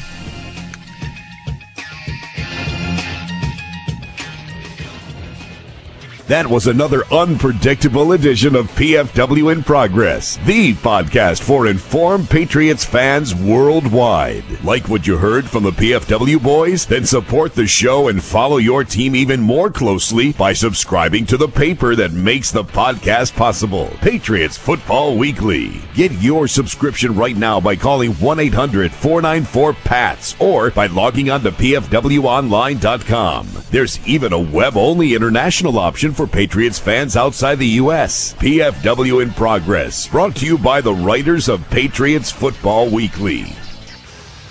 That was another unpredictable edition of P F W in Progress, the podcast for informed Patriots fans worldwide. Like what you heard from the P F W boys? Then support the show and follow your team even more closely by subscribing to the paper that makes the podcast possible, Patriots Football Weekly. Get your subscription right now by calling one eight hundred four nine four P A T S or by logging on to P F W online dot com. There's even a web-only international option for Patriots fans outside the U S. P F W in Progress, brought to you by the writers of Patriots Football Weekly.